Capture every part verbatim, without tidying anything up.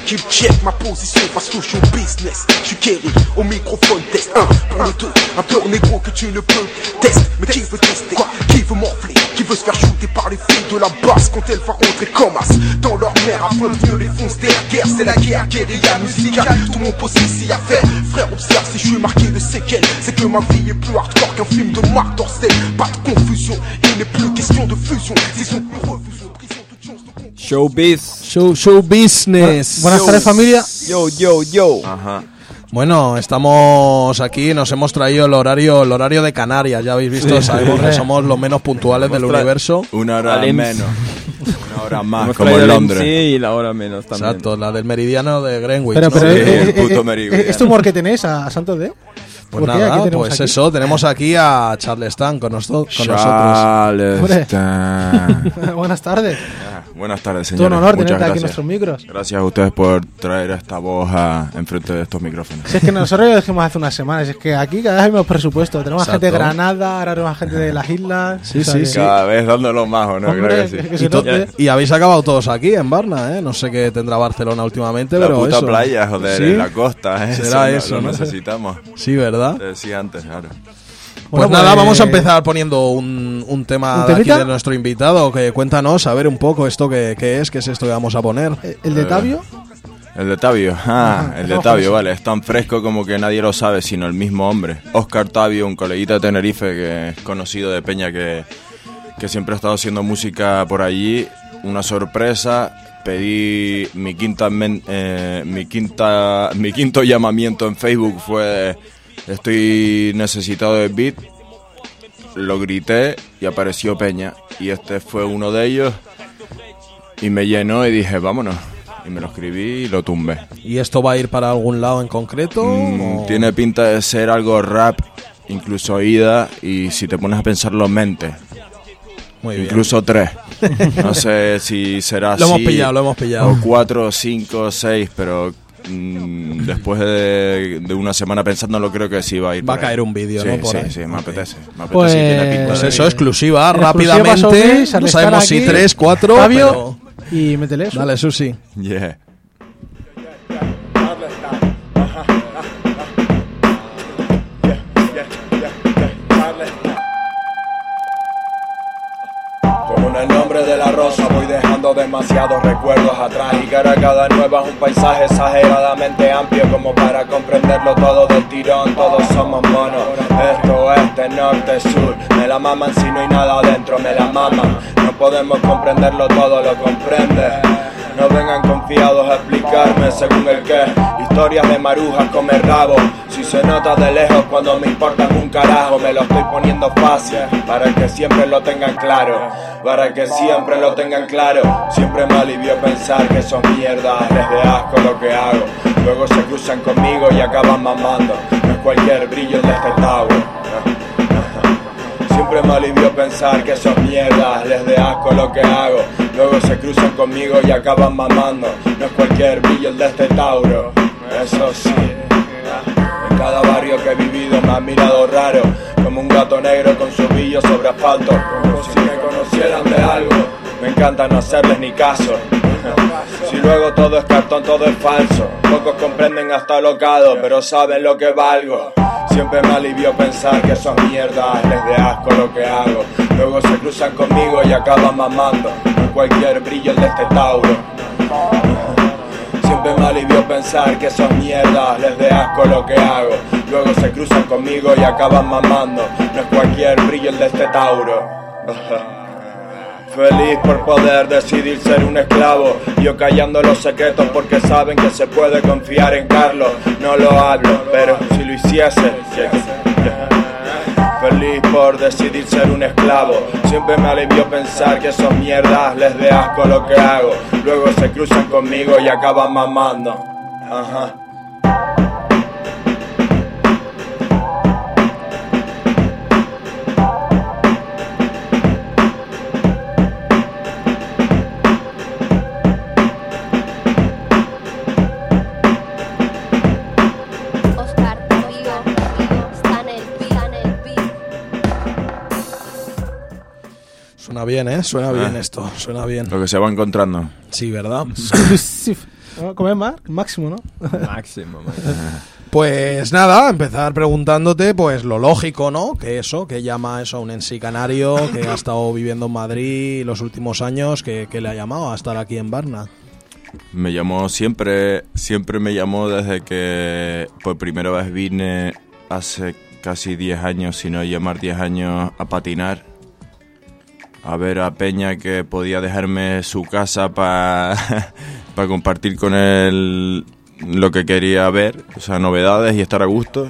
qu'ils check ma position parce que je suis au business. Je suis Kerry, au microphone test. Un pour le deux, un peur négro que tu ne peux tester. Mais qui veut tester? Quoi? Qui veut m'enfler? Qui veut se faire shooter par les filles de la basse quand elle va rentrer comme as dans leur mère afin de mieux les foncer. Guerre, c'est la guerre, guérilla musicale. Tout mon poste ici à faire. Frère, observe si je suis marqué de séquelles. C'est que ma vie est plus hardcore qu'un film de Marc Dorcel. Pas de confusion, il n'est plus question de fusion. Si son plus refus en prison, toute chance de conclusion. Showbiz. Show, show business. Buenas Yo. tardes, familia. Yo, yo, yo. Ajá. Bueno, estamos aquí, nos hemos traído el horario, el horario de Canarias, ya habéis visto, sabemos que somos los menos puntuales del Hemos tra- universo. Una hora Al E M S. menos. Una hora más, Hemos como traído en el Londres. M C y la hora menos también. Exacto, la del meridiano de Greenwich. Pero, ¿no? pero, Sí, eh, el eh, puto eh, meridiano. ¿es tu humor que tenéis a, a Santos de? Pues ¿Por qué? ¿A nada, quién tenemos pues aquí? eso, tenemos aquí a Charles Stan con, nosto- con nosotros. Charleston. Buenas tardes. Ah, Buenas tardes, Todo señores. un honor Muchas tenerte aquí en gracias. nuestros micros. Gracias a ustedes por traer esta voz a, enfrente de estos micrófonos. Si es que nosotros lo dijimos hace unas semanas, es que aquí cada vez hay menos presupuesto. Tenemos Exacto. gente de Granada, ahora tenemos gente de las islas. Sí, o sea sí, que- sí. Cada vez dándolo más, ¿o no? Hombre, Creo que sí. que- que Y, se to- note. y habéis acabado todos aquí en Varna, ¿eh? No sé qué tendrá Barcelona últimamente, La pero puta eso. playa, joder, ¿Sí? en la costa, ¿eh? Será no- eso, lo ¿no? necesitamos. Sí, ¿verdad? Te decía antes, claro. Pues Bueno, nada, pues- vamos a empezar poniendo un, un tema ¿Un de aquí temita? de nuestro invitado. Que cuéntanos, a ver un poco esto que, que es, qué es esto que vamos a poner. Eh, ¿El de Tabio? El de Tabio, ah, Ajá, el de vamos con Tabio, eso. vale, es tan fresco como que nadie lo sabe, sino el mismo hombre. Oscar Tabio, un coleguita de Tenerife que es conocido de Peña, que, que siempre ha estado haciendo música por allí. Una sorpresa, pedí mi quinta, men- eh, mi quinta, mi quinto llamamiento en Facebook fue estoy necesitado de beat. Lo grité y apareció Peña y este fue uno de ellos y me llenó y dije vámonos. Y me lo escribí y lo tumbé. ¿Y esto va a ir para algún lado en concreto? Mm, o- tiene pinta de ser algo rap, incluso oída, y si te pones a pensarlo, mente. Muy bien. Incluso tres. No sé si será Lo así. hemos pillado, lo hemos pillado. O cuatro, cinco, seis, pero mm, después de, de una semana pensándolo, creo que sí va a ir. Va por a caer ahí. un vídeo, sí, ¿no? Por sí, ahí. sí, me Ok. apetece. Me apetece Pues- y tiene pinta Pues de- eso, exclusiva, En exclusiva, rápidamente. Sofi, No Charles sabemos Stan si aquí, tres, cuatro. Tabio y métele eso. Dale, Susi. Yeah. Como en el nombre de la rosa voy dejando demasiados recuerdos atrás y cara cada nueva es un paisaje exageradamente amplio como para comprenderlo todo del tirón, todos somos monos, esto, oeste, norte, sur, me la maman si no hay nada adentro, me la maman, no podemos comprenderlo todo, lo comprende. No vengan confiados a explicarme según el qué. Historias de marujas come rabo. Si se nota de lejos cuando me importan un carajo, me lo estoy poniendo fácil para que siempre lo tengan claro. Para que siempre lo tengan claro. Siempre me alivió pensar que son mierdas, les de asco lo que hago. Luego se cruzan conmigo y acaban mamando. No es cualquier brillo de este tower. Siempre me alivió pensar que son mierdas, les de asco lo que hago. Luego se cruzan conmigo y acaban mamando. No es cualquier brillo el de este Tauro. Eso sí. En cada barrio que he vivido me han mirado raro, como un gato negro con su brillo sobre asfalto. Como si me conocieran de algo. Me encanta no hacerles ni caso. Si luego todo es cartón, todo es falso. Pocos comprenden hasta locado, pero saben lo que valgo. Siempre me alivió pensar que son mierdas, les de asco lo que hago. Luego se cruzan conmigo y acaban mamando. No es cualquier brillo el de este Tauro. Siempre me alivió pensar que son mierdas, les de asco lo que hago. Luego se cruzan conmigo y acaban mamando. No es cualquier brillo el de este Tauro. Feliz por poder decidir ser un esclavo. Yo callando los secretos porque saben que se puede confiar en Carlos. No lo hablo, pero si lo hiciese. Feliz por decidir ser un esclavo. Siempre me alivió pensar que son mierdas, les de asco lo que hago. Luego se cruzan conmigo y acaban mamando. Ajá. Oscar, Tabio, Stan el beat, Stan el beat. Suena bien, ¿eh? Suena bien esto, suena bien. Lo que se va encontrando. Sí, ¿verdad? Comer más, máximo, ¿no? Máximo, man. Pues nada, empezar preguntándote, pues lo lógico, ¿no? Que eso, que llama eso a un en sí canario, que ha estado viviendo en Madrid los últimos años, que, que le ha llamado a estar aquí en Barna. Me llamó siempre, siempre me llamó desde que por primera vez vine hace casi diez años, si no llamar diez años, a patinar. A ver a Peña que podía dejarme su casa para pa compartir con él lo que quería ver, o sea, novedades y estar a gusto.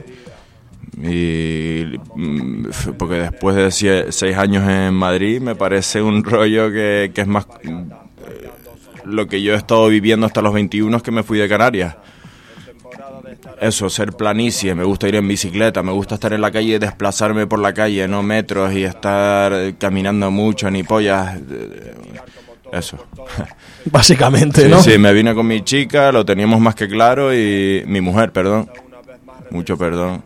Y porque después de sie- seis años en Madrid me parece un rollo que, que es más eh, lo que yo he estado viviendo hasta los veintiuno, que me fui de Canarias. Eso, ser planicie, me gusta ir en bicicleta, me gusta estar en la calle, desplazarme por la calle, no metros y estar caminando mucho, ni pollas. Eso. Básicamente, Sí, ¿no? sí, me vine con mi chica, lo teníamos más que claro, y mi mujer, perdón. Mucho perdón.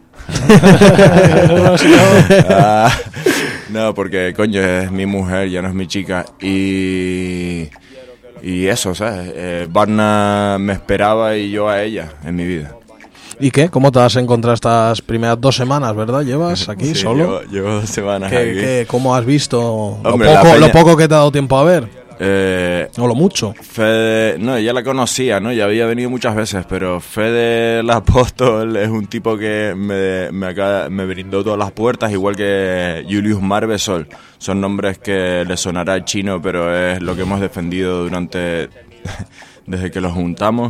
Ah, no, porque coño, es mi mujer, ya no es mi chica. Y, y eso, ¿sabes? Eh, Barna me esperaba y yo a ella en mi vida. ¿Y qué? ¿Cómo te has encontrado estas primeras dos semanas, verdad? ¿Llevas aquí Sí, solo? Llevo, llevo dos semanas ¿Qué, aquí. qué, ¿Cómo has visto Hombre, lo, la poco, peña- lo poco que te ha dado tiempo a ver? Eh, O lo mucho. Fede, no, ya la conocía, ¿no? Ya había venido muchas veces, pero Fede el Apóstol es un tipo que me, me, acaba- me brindó todas las puertas, igual que Julius Marbesol. Son nombres que le sonará chino, pero es lo que hemos defendido durante desde que los juntamos.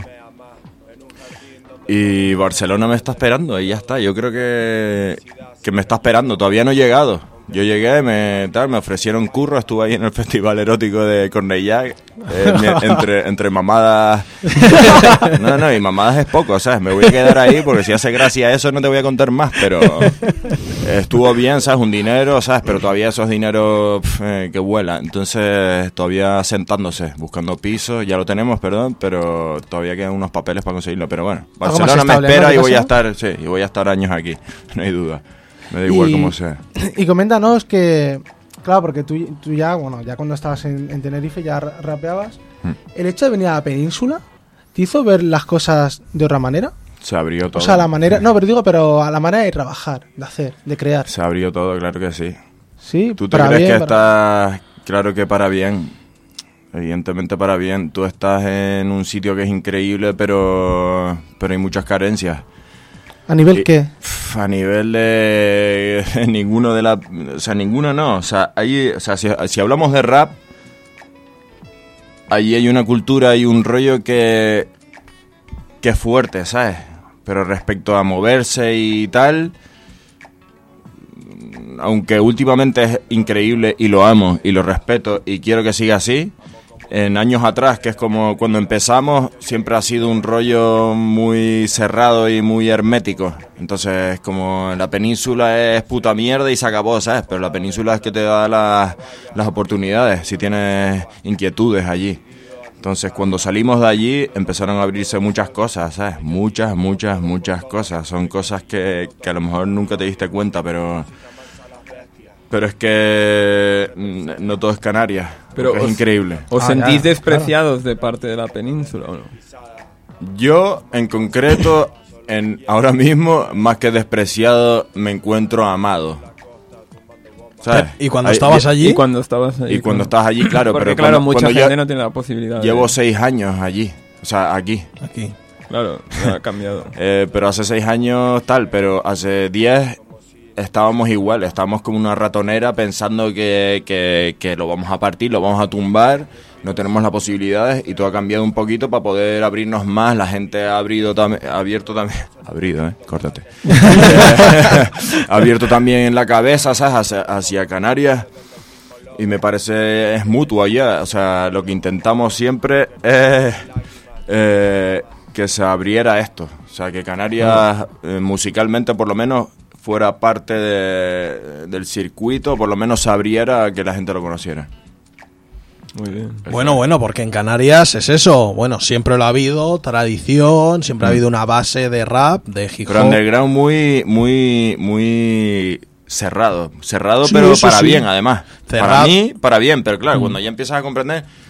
Y Barcelona me está esperando, y ya está. Yo creo que, que me está esperando, todavía no he llegado. Yo llegué, me tal, me ofrecieron curro, estuve ahí en el festival erótico de Cornellà, eh, mi- entre, entre mamadas. No, no, y mamadas es poco, ¿sabes? Me voy a quedar ahí porque si hace gracia eso no te voy a contar más, pero estuvo bien, ¿sabes? Un dinero, ¿sabes? Pero todavía esos dineros pf, eh, que vuelan. Entonces, todavía sentándose, buscando pisos, ya lo tenemos, perdón, pero todavía quedan unos papeles para conseguirlo. Pero bueno, Algo más Barcelona me estable, espera ¿no? y voy a ¿Qué pasa? estar, sí, y voy a estar años aquí, no hay duda. Me da igual Y- como sea. Y coméntanos que, claro, porque tú, tú ya, bueno, ya cuando estabas en, en Tenerife ya ra- rapeabas. Hmm. ¿El hecho de venir a la península te hizo ver las cosas de otra manera? Se abrió todo. O sea, la manera, no, pero digo, pero a la manera de trabajar, de hacer, de crear. Se abrió todo, claro que sí. Sí, ¿Tú te para crees bien, que para- estás...? Claro que para bien. Evidentemente para bien. Tú estás en un sitio que es increíble, pero pero hay muchas carencias. ¿A nivel Y- qué? Pf, A nivel de ninguno de la, o sea, ninguno no, o sea, hay, o sea, si, si hablamos de rap, allí hay una cultura y un rollo que que es fuerte, ¿sabes? Pero respecto a moverse y tal, aunque últimamente es increíble y lo amo y lo respeto y quiero que siga así, en años atrás, que es como cuando empezamos, siempre ha sido un rollo muy cerrado y muy hermético. Entonces, como la península es puta mierda y se acabó, ¿sabes? Pero la península es que te da las, las oportunidades, si tienes inquietudes allí. Entonces, cuando salimos de allí, empezaron a abrirse muchas cosas, ¿sabes? Muchas, muchas, muchas cosas. Son cosas que, que a lo mejor nunca te diste cuenta, pero... Pero es que mm, no todo es Canarias, Pero porque es os- increíble. ¿Os Ah, sentís ya, despreciados de parte de la península o no? Yo, en concreto, en ahora mismo, más que despreciado, me encuentro amado. ¿Sabes? ¿Y cuando Hay- estabas y- allí? Y cuando estabas ahí. Y cuando claro. estás allí, claro, Porque pero claro, cuando, mucha cuando gente yo no tiene la posibilidad. llevo de... seis años allí, o sea, aquí. Aquí. Claro, no ha cambiado. Eh, pero hace seis años tal, pero hace diez estábamos igual, estábamos como una ratonera pensando que, que, que lo vamos a partir, lo vamos a tumbar, no tenemos las posibilidades y todo ha cambiado un poquito para poder abrirnos más, la gente ha abrido tam- ha abierto también, abrido, eh, córtate, ha abierto también la cabeza, ¿sabes? Hacia, hacia Canarias. Y me parece es mutuo ya, o sea, lo que intentamos siempre es eh, que se abriera esto, o sea, que Canarias eh, musicalmente por lo menos fuera parte de- del circuito, por lo menos se abriera a que la gente lo conociera. Muy bien. Bueno, bueno, porque en Canarias es eso. Bueno, siempre lo ha habido, tradición, siempre ha habido una base de rap, de hip Pero hop. underground muy, muy, muy cerrado, cerrado Sí, pero eso para sí. bien además. Cerrado. Para mí, para bien, pero claro, cuando ya empiezas a comprender,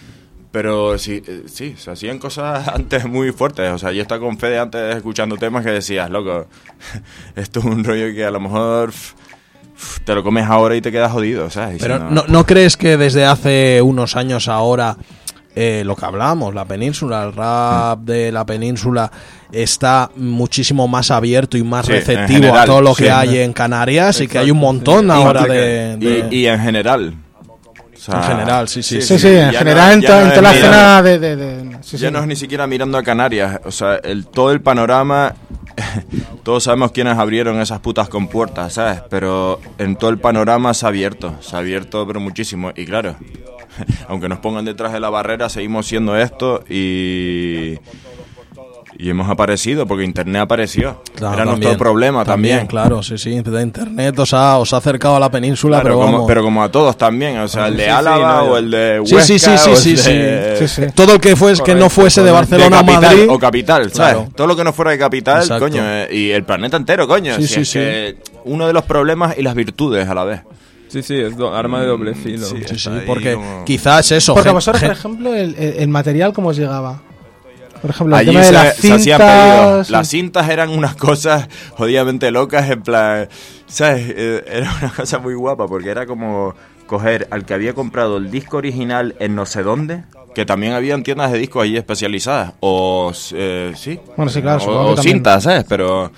Pero sí, eh, sí, se hacían cosas antes muy fuertes. O sea, yo estaba con Fede antes escuchando temas que decías, loco, esto es un rollo que a lo mejor f- f- te lo comes ahora y te quedas jodido, ¿sabes? Pero Diciendo, ¿no, ¿no crees que desde hace unos años ahora eh, lo que hablamos, la península, el rap de la península está muchísimo más abierto y más Sí, en receptivo general, a todo lo que sí. hay en Canarias y que Exacto, hay un montón sí. ahora y- de... de- Y, y en general. O sea, En general, sí, sí, Sí, sí, en ya general no- en, ya to- no en es toda la mirar- escena de... de, de- sí, Ya sí. no es ni siquiera mirando a Canarias, o sea, el, todo el panorama, todos sabemos quiénes abrieron esas putas compuertas, ¿sabes? Pero en todo el panorama se ha abierto, se ha abierto pero muchísimo, y claro, aunque nos pongan detrás de la barrera, seguimos siendo esto y... Y hemos aparecido, porque Internet apareció. Claro, Era también, nuestro problema también. Claro, sí, sí. De Internet os ha, os ha acercado a la península, Claro, pero como, vamos. pero como a todos también, o sea, el de Sí, sí, Álava no, yo- o el de Sí, Huesca sí, sí, sí, o el sí, de- Sí, sí. Todo el que fuese que no Correcto, fuese de correcto. de Barcelona a capital Madrid. o capital, ¿sabes? Claro. Todo lo que no fuera de capital, Exacto. coño, eh, y el planeta entero, coño. Sí, si sí, es sí. que uno de los problemas y las virtudes a la vez. Sí, sí, es do- arma de doble filo. Sí. Sí, sí, Ahí porque como- quizás eso. Porque a gen- vosotros, por gen- ejemplo, el, el- el material, ¿cómo os llegaba? Por ejemplo, el Allí tema de se, las se hacían cintas... pedidos. Las cintas eran unas cosas jodidamente locas, en plan, ¿sabes? Eh, Era una cosa muy guapa, porque era como coger al que había comprado el disco original en no sé dónde, que también habían tiendas de discos allí especializadas, o, eh, sí, Bueno, sí, claro, o, supongo o que también. cintas, ¿sabes? Pero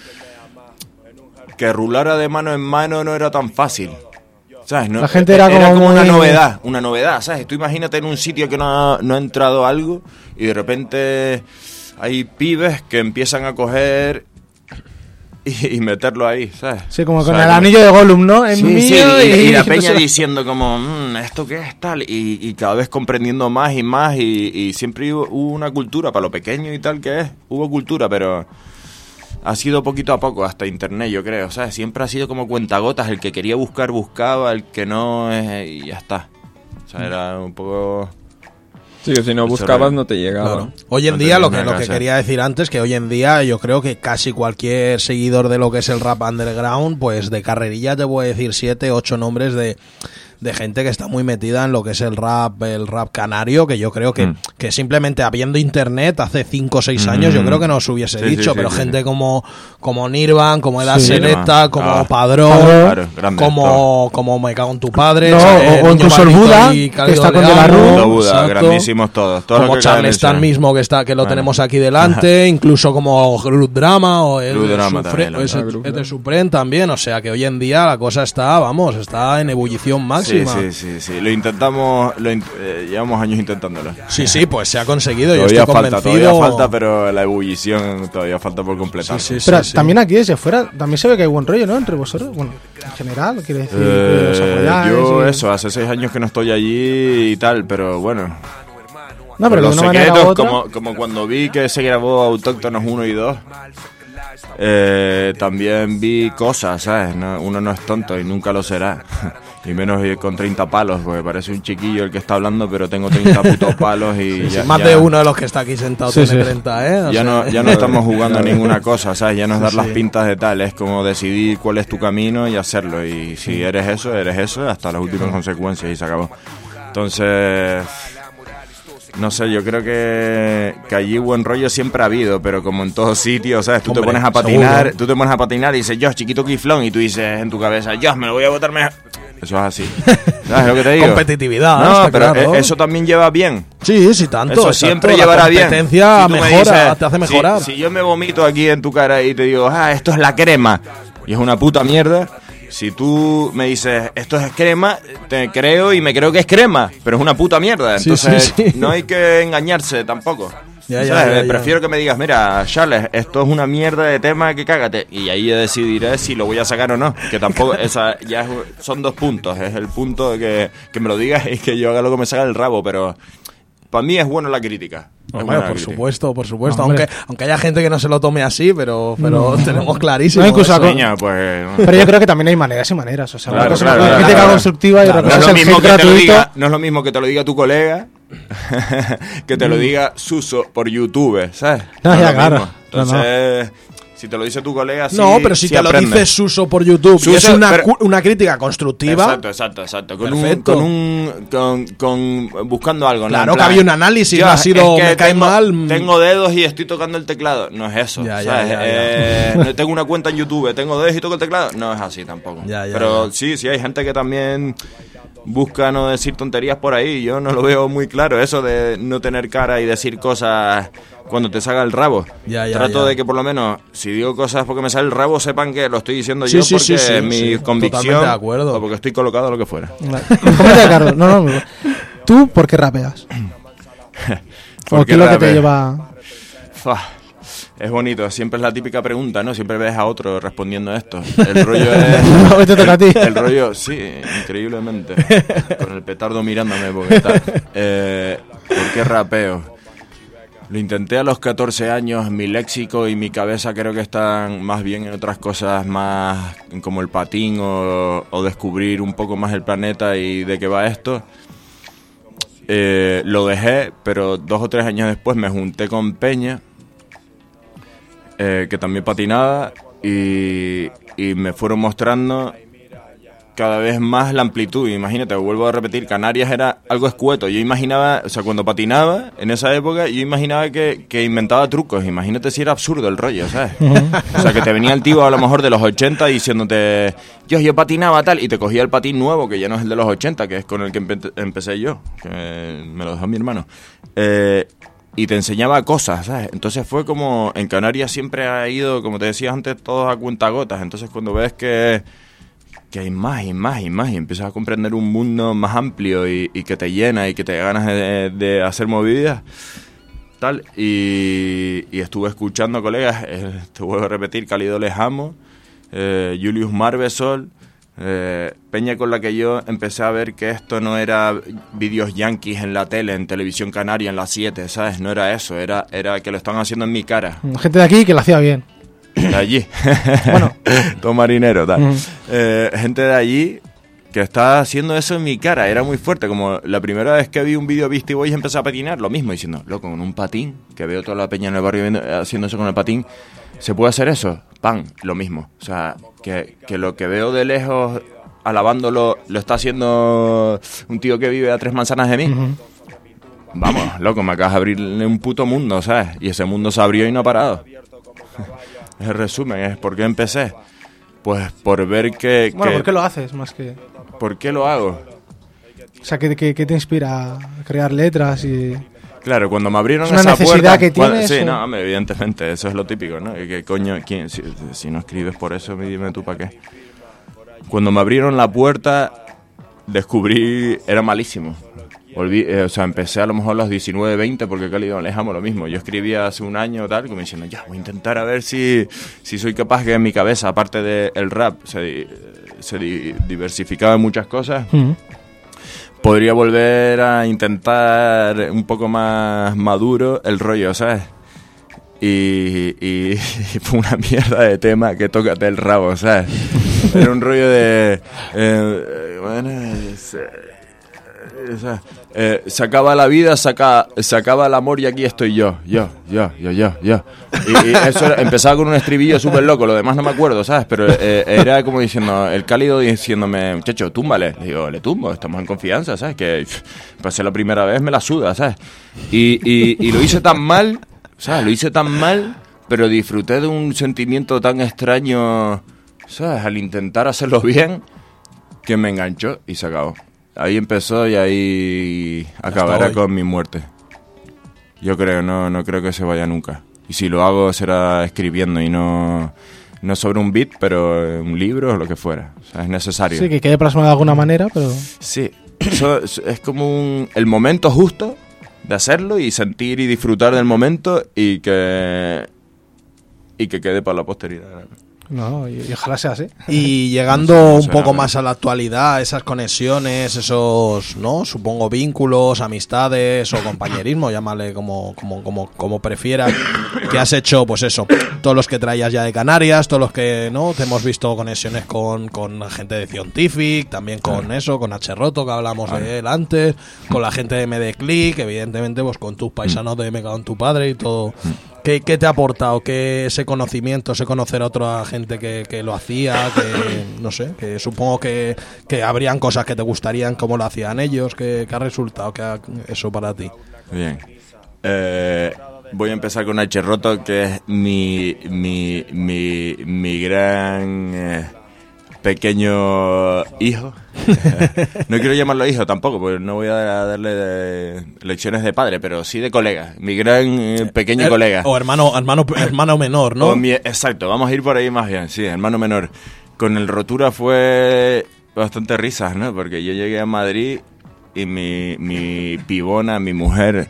que rulara de mano en mano no era tan fácil. ¿Sabes? No, La gente era como una muy- novedad, una novedad, ¿sabes? Tú imagínate en un sitio que no ha, no ha entrado algo y de repente hay pibes que empiezan a coger y, y meterlo ahí, ¿sabes? Sí, como O con sea, el como- anillo de Gollum, ¿no? Es Sí, mío sí, y, y, y la no peña sé- diciendo como, "Mm, ¿esto qué es tal? Y, y cada vez comprendiendo más y más y, y siempre hubo, hubo una cultura, para lo pequeño y tal que es, hubo cultura, pero ha sido poquito a poco hasta internet, yo creo, ¿sabes? Siempre ha sido como cuentagotas, el que quería buscar, buscaba, el que no, eh, y ya está. O sea, era un poco... Sí, que si no Eso buscabas era- no te llegaba. Claro. Hoy en No día, tenía lo que, nada lo que que hacer. quería decir antes, que hoy en día yo creo que casi cualquier seguidor de lo que es el rap underground, pues de carrerilla te voy a decir siete, ocho nombres de, de gente que está muy metida en lo que es el rap, el rap canario, que yo creo que, Mm. que simplemente habiendo internet hace cinco o seis Mm. años, yo creo que nos hubiese Sí, sí, dicho, sí, pero sí, gente sí. como, como Nirvan, como Edad Sí. Selecta, Nirvan. como Ah. Padrón, Claro, grande, como, como Me Cago en tu Padre, No, ¿sabes? o- o Niño incluso el Maldito Buda, y que Cálido está con De la Leano, Rúa. Lo Buda, exacto. grandísimos todos. todos los Como que acaban de Charleston ser. mismo que está que lo Bueno. tenemos aquí delante, incluso como Groot Drama o el Groot Drama Supre- también, o ese- ah, Groot el de Drama. Supreme también, o sea que hoy en día la cosa está, vamos, está en ebullición Sí, máxima. sí, sí, sí. Lo intentamos, lo in- eh, llevamos años intentándolo. Sí, sí, pues se ha conseguido, yo Todavía estoy falta, convencido. todavía falta, pero la ebullición todavía falta por completar. Sí, sí, Pero sí, sí. también aquí desde fuera, también se ve que hay buen rollo, ¿no? Entre vosotros, bueno, en general, quiere decir Eh, que os apoyáis yo y- eso, hace seis años que no estoy allí y tal, pero bueno. No, Por pero de los una manera u secretos, otra... como, como cuando vi que se grabó Autóctonos uno y dos, eh, también vi cosas, ¿sabes? No- uno no es tonto y nunca lo será. Y menos ir con treinta palos, porque parece un chiquillo el que está hablando, pero tengo treinta putos palos y ya, Más ya- de uno de los que está aquí sentado Sí, tiene sí. treinta, ¿eh? O Ya sea, no, ya no estamos jugando a ninguna cosa, ¿sabes? Ya no es dar Sí, las sí. pintas de tal, es como decidir cuál es tu camino y hacerlo. Y si eres eso, eres eso, hasta las últimas consecuencias y se acabó. Entonces, no sé, yo creo que, que allí buen rollo siempre ha habido, pero como en todos sitios, ¿sabes? Tú Hombre, te pones a patinar, seguro. tú te pones a patinar y dices, yo, chiquito quiflón, y tú dices en tu cabeza, yo, me lo voy a botar mejor. Eso es así. ¿Sabes lo que te digo? competitividad, No, está pero claro. e- eso también lleva bien. Sí, sí, tanto. Eso exacto, siempre la llevará bien. competencia Si tú me mejora, dices, te hace si- mejorar. Si, yo me vomito aquí en tu cara y te digo, ah, esto es la crema, y es una puta mierda, si tú me dices, esto es crema, te creo y me creo que es crema, pero es una puta mierda. Sí, Entonces, sí, sí. no hay que engañarse tampoco. Ya, ya, ¿Sabes? ya, ya. Prefiero que me digas, mira, Charles, esto es una mierda de tema que cágate. Y ahí yo decidiré si lo voy a sacar o no. Que tampoco, esa ya es- son dos puntos. Es el punto de que, que me lo digas y que yo haga lo que me salga del rabo. Pero para mí es bueno la crítica. Es Hombre, buena la por crítica. supuesto, por supuesto. Hombre. Aunque, aunque haya gente que no se lo tome así, pero, pero tenemos clarísimo. No, incluso eso. a- Coño, pues... Pero yo creo que también hay maneras y maneras. O sea, Claro, una cosa claro, es la claro, crítica claro. constructiva y otra No cosa es, es lo el mismo hate que te lo gratuito. diga, no es lo mismo que te lo diga tu colega que te lo diga Suso por YouTube, ¿sabes? No, es ya, lo claro. mismo. No, no. Entonces, Si te lo dice tu colega, sí. No, pero si sí te lo aprendes. dice Suso por YouTube, Suso, y es una, pero- cu- una crítica constructiva. Exacto, exacto, exacto. Con un, Perfecto. con un con, con buscando algo, ¿no? Claro En que había un análisis, "Yo, no ha sido, es que me cae tengo, mal, mm". Tengo dedos y estoy tocando el teclado. No es eso. Ya, ya, ¿sabes? ya, ya. Eh, no tengo una cuenta en YouTube, tengo dedos y toco el teclado. No es así tampoco. Ya, ya, Pero ya. sí, sí hay gente que también busca no decir tonterías por ahí. Yo no lo veo muy claro, eso de no tener cara y decir cosas cuando te salga el rabo. Ya, ya, Trato ya. de que por lo menos, si digo cosas porque me sale el rabo, sepan que lo estoy diciendo Sí, yo sí, porque sí, sí, es mi sí, convicción totalmente de acuerdo. o porque estoy colocado o lo que fuera. Comenta, Carlos. No, no, no. ¿Tú por qué rapeas? ¿O ¿Por qué es lo que te rapeo? lleva...? Fua, es bonito, siempre es la típica pregunta, ¿no? Siempre ves a otro respondiendo esto. El rollo es... No, te toca a ti. El rollo, sí, increíblemente. Con el petardo mirándome porque tal. Eh, ¿Por qué rapeo? Lo intenté a los catorce años, mi léxico y mi cabeza creo que están más bien en otras cosas más como el patín o, o descubrir un poco más el planeta y de qué va esto. Eh, lo dejé, pero dos o tres años después me junté con Peña, eh, que también patinaba, y, y me fueron mostrando cada vez más la amplitud. Imagínate, vuelvo a repetir, Canarias era algo escueto. Yo imaginaba, o sea, cuando patinaba en esa época, yo imaginaba que, que inventaba trucos. Imagínate si era absurdo el rollo, ¿sabes? O sea, que te venía el tío a lo mejor de los ochenta diciéndote, yo, yo patinaba tal, y te cogía el patín nuevo, que ya no es el de los ochenta, que es con el que empe- empecé yo, que me lo dejó mi hermano. Eh, y te enseñaba cosas, ¿sabes? Entonces fue como, en Canarias siempre ha ido, como te decía antes, todo a cuentagotas. Entonces cuando ves que que hay más y más y más y empiezas a comprender un mundo más amplio y, y que te llena y que te da ganas de, de hacer movidas, tal, y, y estuve escuchando colegas, eh, te vuelvo a repetir, Cálido Lejamo, eh, Julius Marbesol, eh, peña con la que yo empecé a ver que esto no era vídeos yanquis en la tele, en Televisión Canaria, en las siete, ¿sabes? No era eso, era, era que lo estaban haciendo en mi cara. Gente de aquí que lo hacía bien. De allí. Bueno. Todo marinero, tal. Ujú. Eh, gente de allí que estaba haciendo eso en mi cara. Era muy fuerte. Como la primera vez que vi un vídeo de Beastie Boys empecé a patinar, lo mismo, diciendo, loco, con un patín, que veo toda la peña en el barrio viendo- haciendo eso con el patín, ¿se puede hacer eso? Pan, lo mismo. O sea, que, que lo que veo de lejos, alabándolo, lo está haciendo un tío que vive a tres manzanas de mí. Ujú. Vamos, loco, me acabas de abrirle un puto mundo, ¿sabes? Y ese mundo se abrió y no ha parado. Es el resumen, es por qué empecé. Pues por ver que... Bueno, que- ¿por qué lo haces? Más que... ¿por qué lo hago? O sea, ¿qué, qué, qué te inspira a crear letras y...? Claro, cuando me abrieron ¿Es una esa necesidad puerta... que cuando- tienes, sí, o? no, hombre, evidentemente, eso es lo típico, ¿no? Y que coño, ¿quién? Si, si no escribes por eso, dime tú para qué. Cuando me abrieron la puerta, descubrí... Era malísimo. Volví, eh, o sea, empecé a lo mejor a los diecinueve, veinte, porque Cálido Alejamo lo mismo. Yo escribía hace un año tal, como diciendo, ya, voy a intentar a ver si, si soy capaz que en mi cabeza, aparte del rap, se, di- se di- diversificaba en muchas cosas. Ujú. Podría volver a intentar un poco más maduro el rollo, ¿sabes? Y, y, y fue una mierda de tema que tócate el rabo, ¿sabes? Era un rollo de... eh, bueno, es, eh, o sea, eh, se acaba la vida, se acaba, se acaba el amor y aquí estoy yo, yo, yo, yo, yo, yo. Y, y eso era- empezaba con un estribillo súper loco, lo demás no me acuerdo, ¿sabes? Pero eh, era como diciendo, el Cálido diciéndome, muchacho, túmbale. Le digo, le tumbo, estamos en confianza, ¿sabes? Que pff, pasé la primera vez, me la suda, ¿sabes? Y, y, y lo hice tan mal, ¿sabes? Lo hice tan mal, pero disfruté de un sentimiento tan extraño, ¿sabes? Al intentar hacerlo bien, que me enganchó y se acabó. Ahí empezó y ahí acabará hoy. con mi muerte. Yo creo, no, no creo que se vaya nunca. Y si lo hago será escribiendo y no, no sobre un beat, pero un libro o lo que fuera. O sea, es necesario. Sí, que quede plasmado de alguna manera, pero... Sí, eso es, es como un, el momento justo de hacerlo y sentir y disfrutar del momento y que, y que quede para la posteridad. No, y, y ojalá sea así. Y llegando No sé, no un sé, poco pero- más a la actualidad, esas conexiones, esos, ¿no? Supongo vínculos, amistades o compañerismo, llámale como, como, como, como prefieras, que has hecho, pues eso, todos los que traías ya de Canarias, todos los que, ¿no? Te hemos visto conexiones con, con gente de Scientific, también con eso, con H. Roto, que hablamos de él antes, con la gente de M D Click, evidentemente, pues con tus paisanos de Me cago en tu padre y todo, ¿Qué, ¿Qué te ha aportado? ¿Qué ese conocimiento, ese conocer a otra gente que, que lo hacía? Que no sé, que supongo que, que habrían cosas que te gustarían como lo hacían ellos. ¿Qué, qué ha resultado que ha, eso para ti? Bien. Eh, voy a empezar con H. Roto, que es mi, mi, mi, mi gran eh, pequeño hijo. No quiero llamarlo hijo tampoco, porque no voy a darle de lecciones de padre, pero sí de colega. Mi gran eh, pequeño Eh, colega. O hermano, hermano, hermano menor, ¿no? O mi- exacto, vamos a ir por ahí más bien, sí, hermano menor. Con el Rotura fue bastante risas, ¿no? Porque yo llegué a Madrid y mi, mi pibona, mi mujer,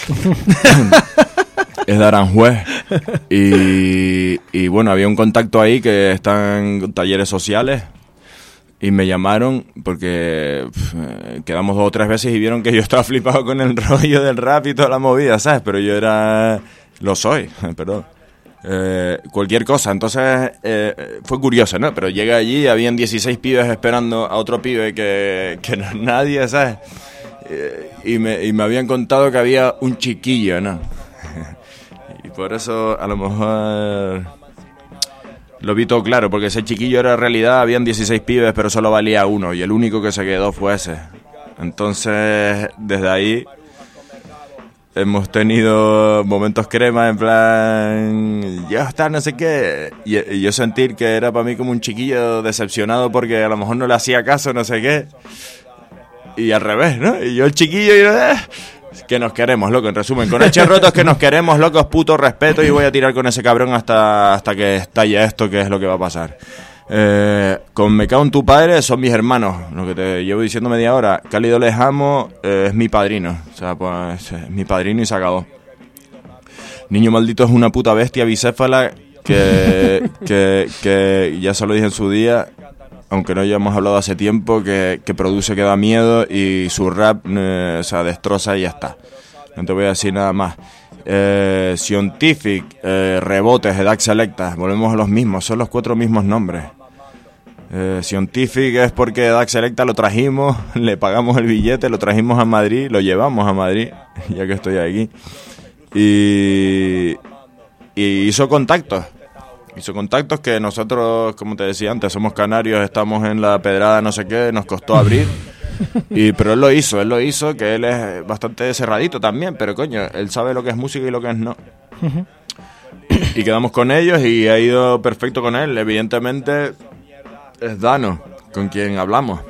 es de Aranjuez. Y, y bueno, había un contacto ahí que está en talleres sociales. Y me llamaron porque pf, quedamos dos o tres veces y vieron que yo estaba flipado con el rollo del rap y toda la movida, ¿sabes? Pero yo era... Lo soy, perdón. Eh, cualquier cosa. Entonces eh, fue curioso, ¿no? Pero llegué allí y habían dieciséis pibes esperando a otro pibe que, que no, nadie, ¿sabes? Eh, y, me, y me habían contado que había un chiquillo, ¿no? Y por eso a lo mejor... Lo vi todo claro, porque ese chiquillo era realidad, habían dieciséis pibes, pero solo valía uno, y el único que se quedó fue ese. Entonces, desde ahí, hemos tenido momentos crema, en plan, ya está, no sé qué, y, y yo sentir que era para mí como un chiquillo decepcionado porque a lo mejor no le hacía caso, no sé qué, y al revés, ¿no? Y yo el chiquillo, y eh, que nos queremos, loco, en resumen, con H. Rotos que nos queremos, locos, puto respeto, y voy a tirar con ese cabrón hasta, hasta que estalle esto, que es lo que va a pasar. Eh, con Me Cago en Tu Padre son mis hermanos, lo que te llevo diciendo media hora. Cálido Les Amo eh, es mi padrino, o sea, pues es mi padrino y se acabó. Niño Maldito es una puta bestia bicéfala que, que, que ya se lo dije en su día, aunque no hayamos hablado hace tiempo, que, que produce que da miedo y su rap eh, o sea, destroza y ya está. No te voy a decir nada más. Eh, Scientific, eh, Rebotes, Edax Selecta, volvemos a los mismos, son los cuatro mismos nombres. Eh, Scientific es porque Edax Selecta lo trajimos, le pagamos el billete, lo trajimos a Madrid, lo llevamos a Madrid, ya que estoy aquí. Y, y hizo contactos. Hizo contactos que nosotros, como te decía antes, somos canarios, estamos en la pedrada, no sé qué, nos costó abrir. Y, pero él lo hizo, él lo hizo, que él es bastante cerradito también, pero coño, él sabe lo que es música y lo que es no. Uh-huh. Y quedamos con ellos y ha ido perfecto con él. Evidentemente es Dano, con quien hablamos.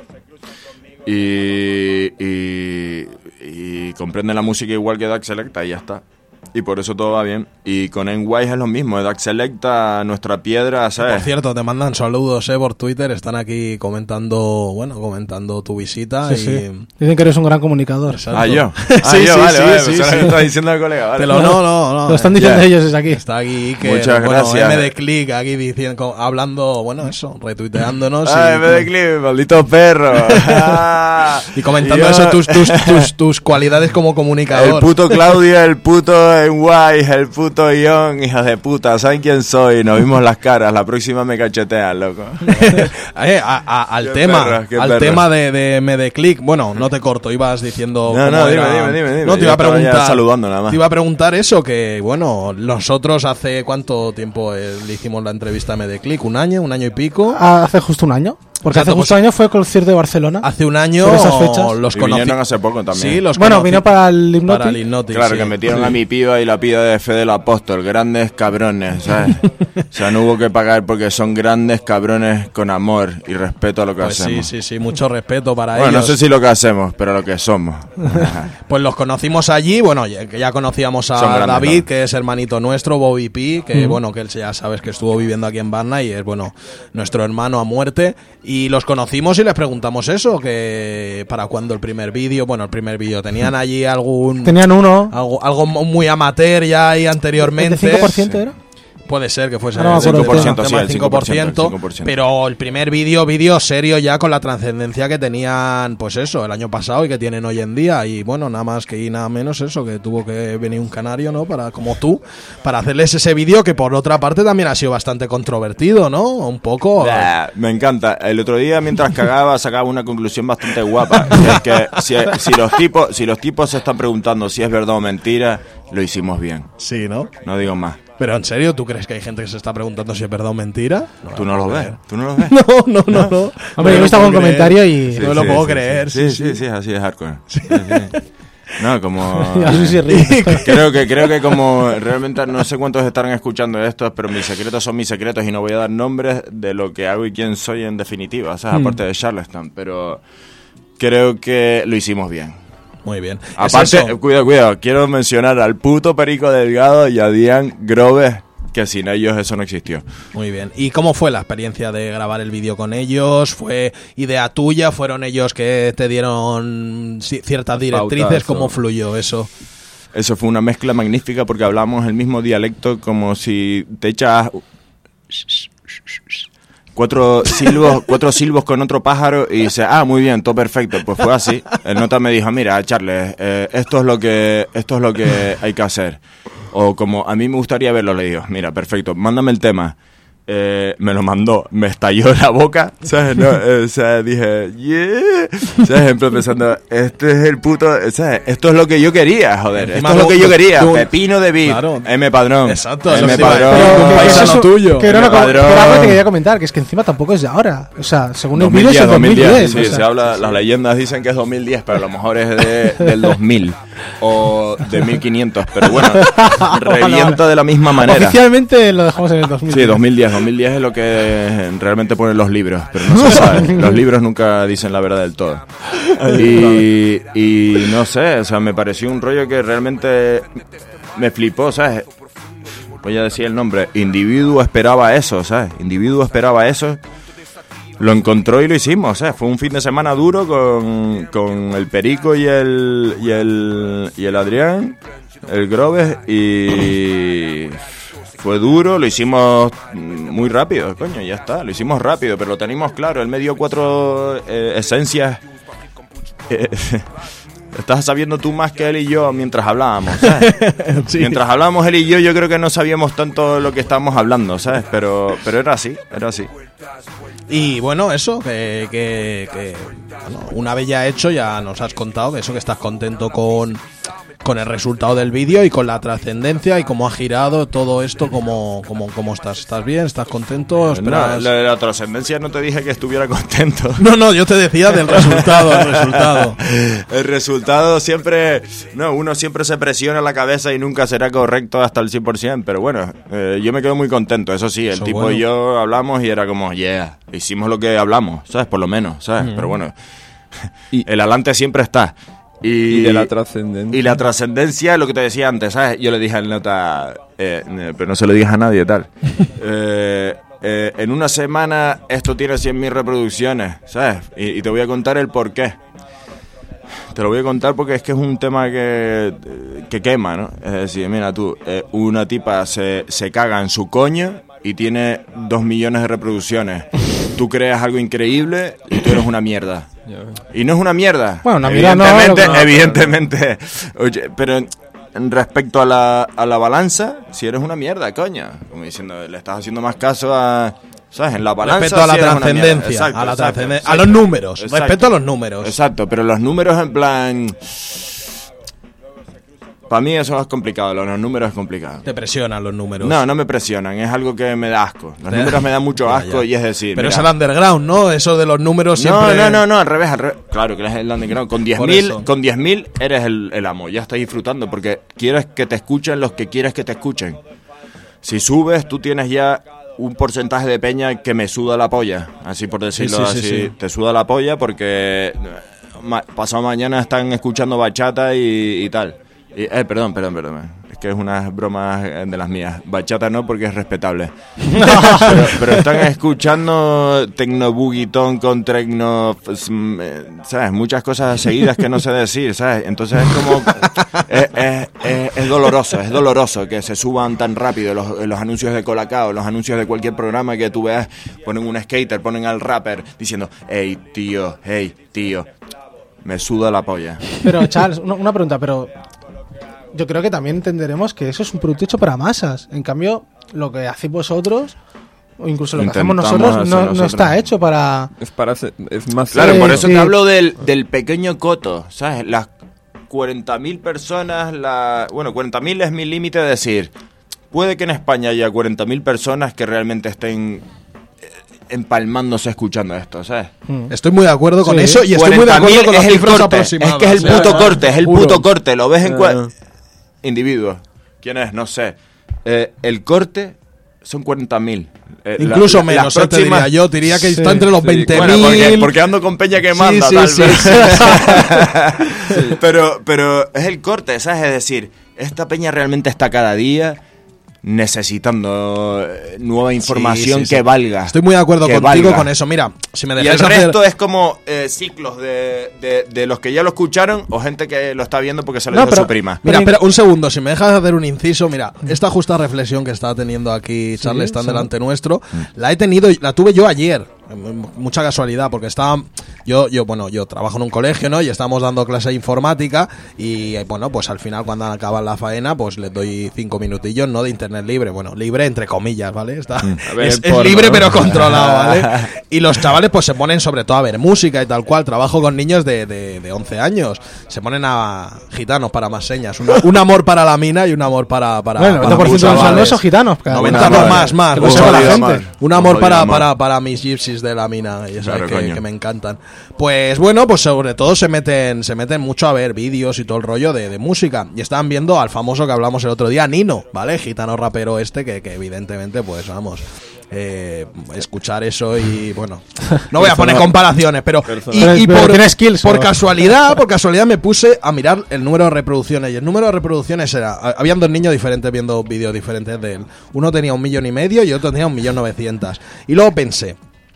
Y, y, y comprende la música igual que Dax Selecta y ya está. Y por eso todo va bien. Y con N-Wise es lo mismo. Dax Selecta, nuestra piedra, ¿sabes? Por cierto, te mandan saludos eh, por Twitter. Están aquí comentando, bueno, comentando tu visita. Sí, y... sí. Dicen que eres un gran comunicador. Exacto. Ah, yo. Ah, Sí, yo, sí, vale, sí, vale. sí, Pues ahora sí. que está diciendo el colega, vale. Te lo, no, no, no. Lo están diciendo Ya. ellos desde aquí. Está aquí que Muchas bueno, gracias. M de Click aquí diciendo, hablando, bueno, eso, retuiteándonos Ah, y, en vez de clip, maldito perro. Ah, y comentando yo- eso tus, tus, tus, tus cualidades como comunicador. El puto Claudio, el puto N-Wise, el puto Ion, hijas de puta, ¿saben quién soy? Nos vimos las caras, la próxima me cachetean, loco. Eh, a- a- al Qué tema, perro, qué al perro. tema de, de Medeclick, bueno, no te corto, ibas diciendo No, cómo no, dime, era- dime, dime, dime. No, te Yo iba a estaba ya preguntar, saludando nada más. te iba a preguntar eso, que bueno, nosotros hace cuánto tiempo eh, le hicimos la entrevista a Medeclick, un año, un año y pico. Ah, hace justo un año. Porque Exacto, hace justo pues- un año fue el concierto de Barcelona. Hace un año Por esas fechas. los Y conocí. vinieron hace poco también. Sí, los Bueno, conocí vino para el Hypnotic. para el Hypnotic, Claro, sí. que metieron a mi piba y la piba de Fe del Apóstol, grandes cabrones, ¿sabes? O sea, no hubo que pagar porque son grandes cabrones con amor y respeto a lo que Pues sí, hacemos. sí, sí, mucho respeto para Bueno, no ellos. sé si lo que hacemos, pero lo que somos. Pues los conocimos allí, bueno, ya, que ya conocíamos a Son grandes, David, ¿no? que es hermanito nuestro, Bobby P, que bueno, que él ya sabes que estuvo viviendo aquí en Varna y es, bueno, nuestro hermano a muerte. Y los conocimos y les preguntamos eso, que para cuándo el primer vídeo, bueno, el primer vídeo, ¿tenían allí algún... Tenían uno. Algo, algo muy amateur ya ahí anteriormente? ¿El de cinco por ciento era? Puede ser que fuese No, no, el cinco por ciento, tema sí, el del cinco por ciento, cinco por ciento. pero el primer vídeo, vídeo serio ya con la trascendencia que tenían, pues eso, el año pasado y que tienen hoy en día. Y bueno, nada más que y nada menos eso, que tuvo que venir un canario, ¿no? Para, como tú, para hacerles ese vídeo que por otra parte también ha sido bastante controvertido, ¿no? Un poco. Bah, me encanta. El otro día, mientras cagaba, sacaba una conclusión bastante guapa. Y es que si, si los tipos, si los tipos se están preguntando si es verdad o mentira, lo hicimos bien. Sí, ¿no? No digo más. Pero en serio, ¿tú crees que hay gente que se está preguntando si es verdad o mentira? No, ¿Tú no los ves? ¿Tú no los ves? No, no, no, no. Hombre, yo he visto algún comentario y... No me lo puedo creer. Sí, sí, sí, sí, así es hardcore. Sí, sí. No, como... Ya sí se ríe. Creo que, creo que como realmente no sé cuántos estarán escuchando esto, pero mis secretos son mis secretos y no voy a dar nombres de lo que hago y quién soy en definitiva, ¿sabes? Mm. Aparte de Charleston, pero creo que lo hicimos bien. Muy bien. Aparte, Es eso. cuidado, cuidado, quiero mencionar al puto Perico Delgado y a Diane Groves, que sin ellos eso no existió. Muy bien. ¿Y cómo fue la experiencia de grabar el vídeo con ellos? ¿Fue idea tuya? ¿Fueron ellos que te dieron ci- ciertas directrices? Pautazo. ¿Cómo fluyó eso? Eso fue una mezcla magnífica porque hablamos el mismo dialecto como si te echas cuatro silbos, cuatro silbos con otro pájaro y dices, ah, muy bien, todo perfecto. Pues fue así. El nota me dijo, mira, Charles, eh, esto es lo que, esto es lo que hay que hacer. O como a mí me gustaría verlo, le digo, mira, perfecto, mándame el tema. Eh, me lo mandó, me estalló la boca, ¿sabes? No, eh, o sea, dije, yeah, ¿sabes? En plan pensando, este es el puto, ¿sabes? Esto es lo que yo quería, joder, Encima esto es lo que lo- yo quería, tú- Pepino de Beat, Claro. M Padrón, Exacto, M eso te iba a Padrón, decir. Pero un que- que paisano eso- tuyo. Que era una cosa que Padrón. era algo que te quería comentar, que es que encima tampoco es de ahora. O sea, según el vídeo es dos mil diez, de dos mil diez. sí, o sea. se habla, las leyendas dicen que es dos mil diez, pero a lo mejor es de, del dos mil o de mil quinientos, pero bueno, reviento de la misma manera. Oficialmente lo dejamos en el dos mil diez. Sí, dos mil diez. dos mil diez es lo que realmente ponen los libros, pero no se sabe. Los libros nunca dicen la verdad del todo. Y, y no sé, o sea, me pareció un rollo que realmente me flipó, ¿sabes? Voy a decir el nombre. Individuo esperaba eso, ¿sabes? Individuo esperaba eso. Lo encontró y lo hicimos, ¿sabes? Fue un fin de semana duro con, con el Perico y el, y el, y el Adrián, el Groves, y fue duro, lo hicimos muy rápido, coño, ya está, lo hicimos rápido, pero lo teníamos claro. Él me dio cuatro eh, esencias. Eh, estás sabiendo tú más que él y yo mientras hablábamos, ¿sabes? Sí. Mientras hablábamos él y yo, yo creo que no sabíamos tanto lo que estábamos hablando, ¿sabes? Pero, pero era así, era así. Y bueno, eso, que, que, que bueno, una vez ya hecho, ya nos has contado que eso, que estás contento con, con el resultado del vídeo y con la trascendencia y cómo ha girado todo esto, cómo, cómo, cómo estás. ¿Estás bien? ¿Estás contento? No, ¿Esperas? lo de la trascendencia no te dije que estuviera contento. No, no, yo te decía del resultado, el resultado. El resultado siempre... No, uno siempre se presiona la cabeza y nunca será correcto hasta el cien por ciento, pero bueno, eh, yo me quedo muy contento, eso sí, el Eso tipo bueno. y yo hablamos y era como, yeah, hicimos lo que hablamos, ¿sabes? Por lo menos, ¿sabes? Pero bueno, Y- el adelante siempre está. Y, Y de la trascendencia. Y la trascendencia, lo que te decía antes, ¿sabes? Yo le dije al nota, eh, eh, pero no se lo dije a nadie, tal. Eh, eh, en una semana esto tiene cien mil reproducciones, ¿sabes? Y, y te voy a contar el por qué. Te lo voy a contar porque es que es un tema que, que quema, ¿no? Es decir, mira tú, eh, una tipa se, se caga en su coño y tiene dos millones de reproducciones. Tú creas algo increíble y tú eres una mierda. Ya ves. Y no es una mierda. Bueno, una mierda no, evidentemente, lo que no, evidentemente. Oye, pero en- en respecto a la, a la balanza, si eres una mierda, coño. Como diciendo, le estás haciendo más caso a... ¿Sabes? En la balanza. Respecto a la sí eres una mierda. trascendencia, Exacto, a la exacto, trascenden- exacto. a los números, Exacto. respecto a los números. Exacto, pero los números en plan... Para mí eso es complicado, los números es complicado. Te presionan los números. No, no me presionan, es algo que me da asco. Los Te- números me dan mucho Ya, asco ya. y es decir... Pero mira, es el underground, ¿no? Eso de los números no, siempre... no, no, no, al revés, al revés. Claro que es el underground. Con diez Por mil, eso. con diez mil eres el, el amo, ya estás disfrutando porque quieres que te escuchen los que quieres que te escuchen. Si subes, tú tienes ya un porcentaje de peña que me suda la polla, así por decirlo Sí, sí, así. sí, sí. Te suda la polla porque ma- pasado mañana están escuchando bachata y, y tal. Y, eh, perdón, perdón, perdón. Es que es unas bromas de las mías. Bachata no, porque es respetable. pero, pero están escuchando tecno buguitón con tecno, ¿sabes? Muchas cosas seguidas que no sé decir, ¿sabes? Entonces es como... Es, es, es, es doloroso, es doloroso que se suban tan rápido los, los anuncios de Colacao, los anuncios de cualquier programa que tú veas, ponen un skater, ponen al rapper diciendo, hey tío, hey tío, me suda la polla. Pero Charles, una, una pregunta, pero yo creo que también entenderemos que eso es un producto hecho para masas. En cambio, lo que hacéis vosotros, o incluso lo que hacemos Intentamos nosotros, no, hacer no está nosotros. hecho para... Es para hacer- es más Claro, Sí, por eso sí. te hablo del, del pequeño coto, ¿sabes? Las cuarenta mil personas, la, bueno, cuarenta mil es mi límite de decir, puede que en España haya cuarenta mil personas que realmente estén eh, empalmándose escuchando esto, ¿sabes? Estoy muy de acuerdo con Sí. eso y estoy muy de acuerdo con las es el cifras corte, aproximadas. es que es el puto corte, es el Juro. puto corte, lo ves en Ah. cuál individuos. ¿Quién es? No sé. Eh, el corte son cuarenta mil. Eh, la- Incluso la- menos, las eh, te diría próximas- yo. Diría que Sí. está entre los Sí. veinte mil. Bueno, porque, porque ando con peña que manda, sí, tal sí, vez. sí. pero, pero es el corte, ¿sabes? Es decir, esta peña realmente está cada día necesitando eh, nueva información Sí, sí, sí. que valga. Estoy muy de acuerdo que contigo valga. con eso. Mira, si me Y el dejáis hacer... resto es como eh, ciclos de, de, de los que ya lo escucharon o gente que lo está viendo porque se lo No, dijo pero- su prima. Mira, Pero- espera, un segundo, si me dejas hacer un inciso, mira, esta justa reflexión que está teniendo aquí Charles está sí. delante nuestro, la he tenido, la tuve yo ayer, m- mucha casualidad, porque estaba, yo, yo, bueno, yo trabajo en un colegio, ¿no? Y estábamos dando clase de informática y, eh, bueno, pues al final cuando acaban la faena, pues les doy cinco minutillos, ¿no? De internet libre, bueno, libre entre comillas, ¿vale? Está, A ver, es, el es porno, libre ¿no? pero controlado, ¿vale? Y los chavales pues se ponen sobre todo a ver música y tal cual, trabajo con niños de, de, de once años, se ponen a gitanos para más señas, un, un amor para la mina y un amor para... para Bueno, el para noventa por ciento de los chavales. alumnos son gitanos. cada noventa uno. no, Madre. más, más, Que un lo sepa la jodido gente. amor. Un amor Un para, jodido para, amor. para mis gypsies de la mina, y eso Claro, que, coño. que me encantan. Pues bueno, pues sobre todo se meten se meten mucho a ver vídeos y todo el rollo de, de música. Y estaban viendo al famoso que hablamos el otro día, Nino, ¿vale? Gitano rapero este, que, que evidentemente, pues vamos... Eh, escuchar eso y bueno, no voy a poner comparaciones, pero y, y Pero por, tiene skills, por ¿o? casualidad, por casualidad me puse a mirar el número de reproducciones y el número de reproducciones era, habían dos niños diferentes viendo vídeos diferentes de él, uno tenía un millón y medio y otro tenía un millón novecientas, y luego pensé,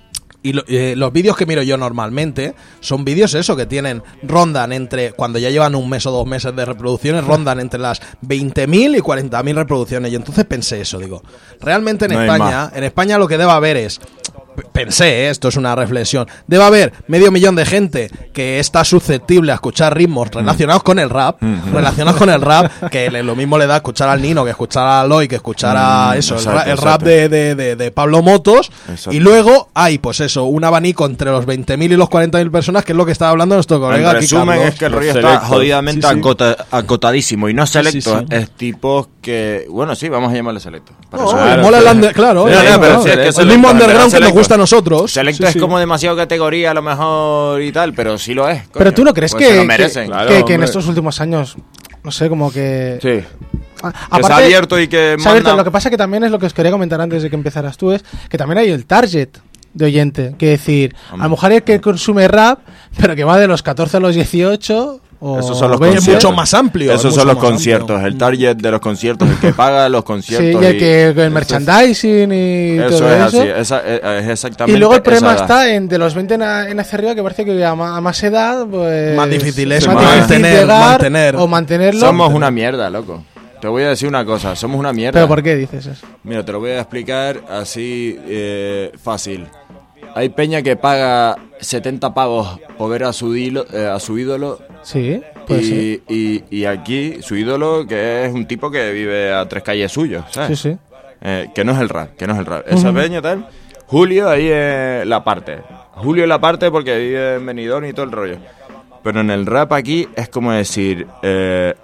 y lo- eh, los vídeos que miro yo normalmente son vídeos eso que tienen, rondan entre, cuando ya llevan un mes o dos meses de reproducciones, rondan entre las veinte mil y cuarenta mil reproducciones. Y entonces pensé eso, digo, realmente en No hay España, más. en España lo que debe haber es, p- pensé, eh, esto es una reflexión, debe haber medio millón de gente que está susceptible a escuchar ritmos relacionados con el rap, relacionados con el rap, que le- lo mismo le da escuchar al Nino que escuchar a Aloy, que escuchar a Mm, eso, el exacto, ra- el, exacto. rap de, de, de, de Pablo Motos, Exacto. y luego hay, pues eso, un abanico entre los veinte mil y los cuarenta mil personas, que es lo que estaba hablando nuestro colega En aquí, resumen, Carlos. es que el Los rollo selectos. está jodidamente Sí, sí. acota- acotadísimo. Y no selecto, sí. es tipos que... Bueno, sí, vamos a llamarle selecto. Para No, eso- Claro, mola el sí. under- claro, Sí, eh, no, claro, pero sí, es que el selecto, mismo en verdad, underground que nos selecto. gusta a nosotros. Selecto Sí, es sí. como demasiado categoría a lo mejor y tal, pero sí lo es. coño. Pero tú no crees Pues que, se lo que- merecen. Claro, que- que en hombre. estos últimos años, no sé, como que... Sí. A- Que aparte- se ha abierto y que se ha abierto. manda- Lo que pasa que también es lo que os quería comentar antes de que empezaras tú, es que también hay el target de oyente, que decir, a lo mejor hay el que consume rap, pero que va de los catorce a los dieciocho o Esos son los veinte. Es conciertos. mucho más amplio. es Esos mucho son los más conciertos, amplio. el target de los conciertos, el que paga los Sí, conciertos. y el y- que el merchandising y Eso todo es eso. así, esa- es es exactamente Y luego el esa problema edad. está en de los veinte en, a- en hacia arriba, que parece que a, ma- a más edad, pues... Más difícil es más mantener, difícil llegar mantener. o mantenerlo. Somos una mierda, loco. Te voy a decir una cosa, somos una mierda. ¿Pero por qué dices eso? Mira, te lo voy a explicar así eh, fácil. Hay peña que paga setenta pavos por ver a su, dilo- eh, a su ídolo Sí, pues sí. y, y, y aquí su ídolo que es un tipo que vive a tres calles suyos, ¿sabes? Sí, sí. Eh, que no es el rap, que no es el rap. Esa peña tal. Julio ahí es la parte. Julio es la parte porque vive en Benidorm y todo el rollo. Pero en el rap aquí es como decir, eh,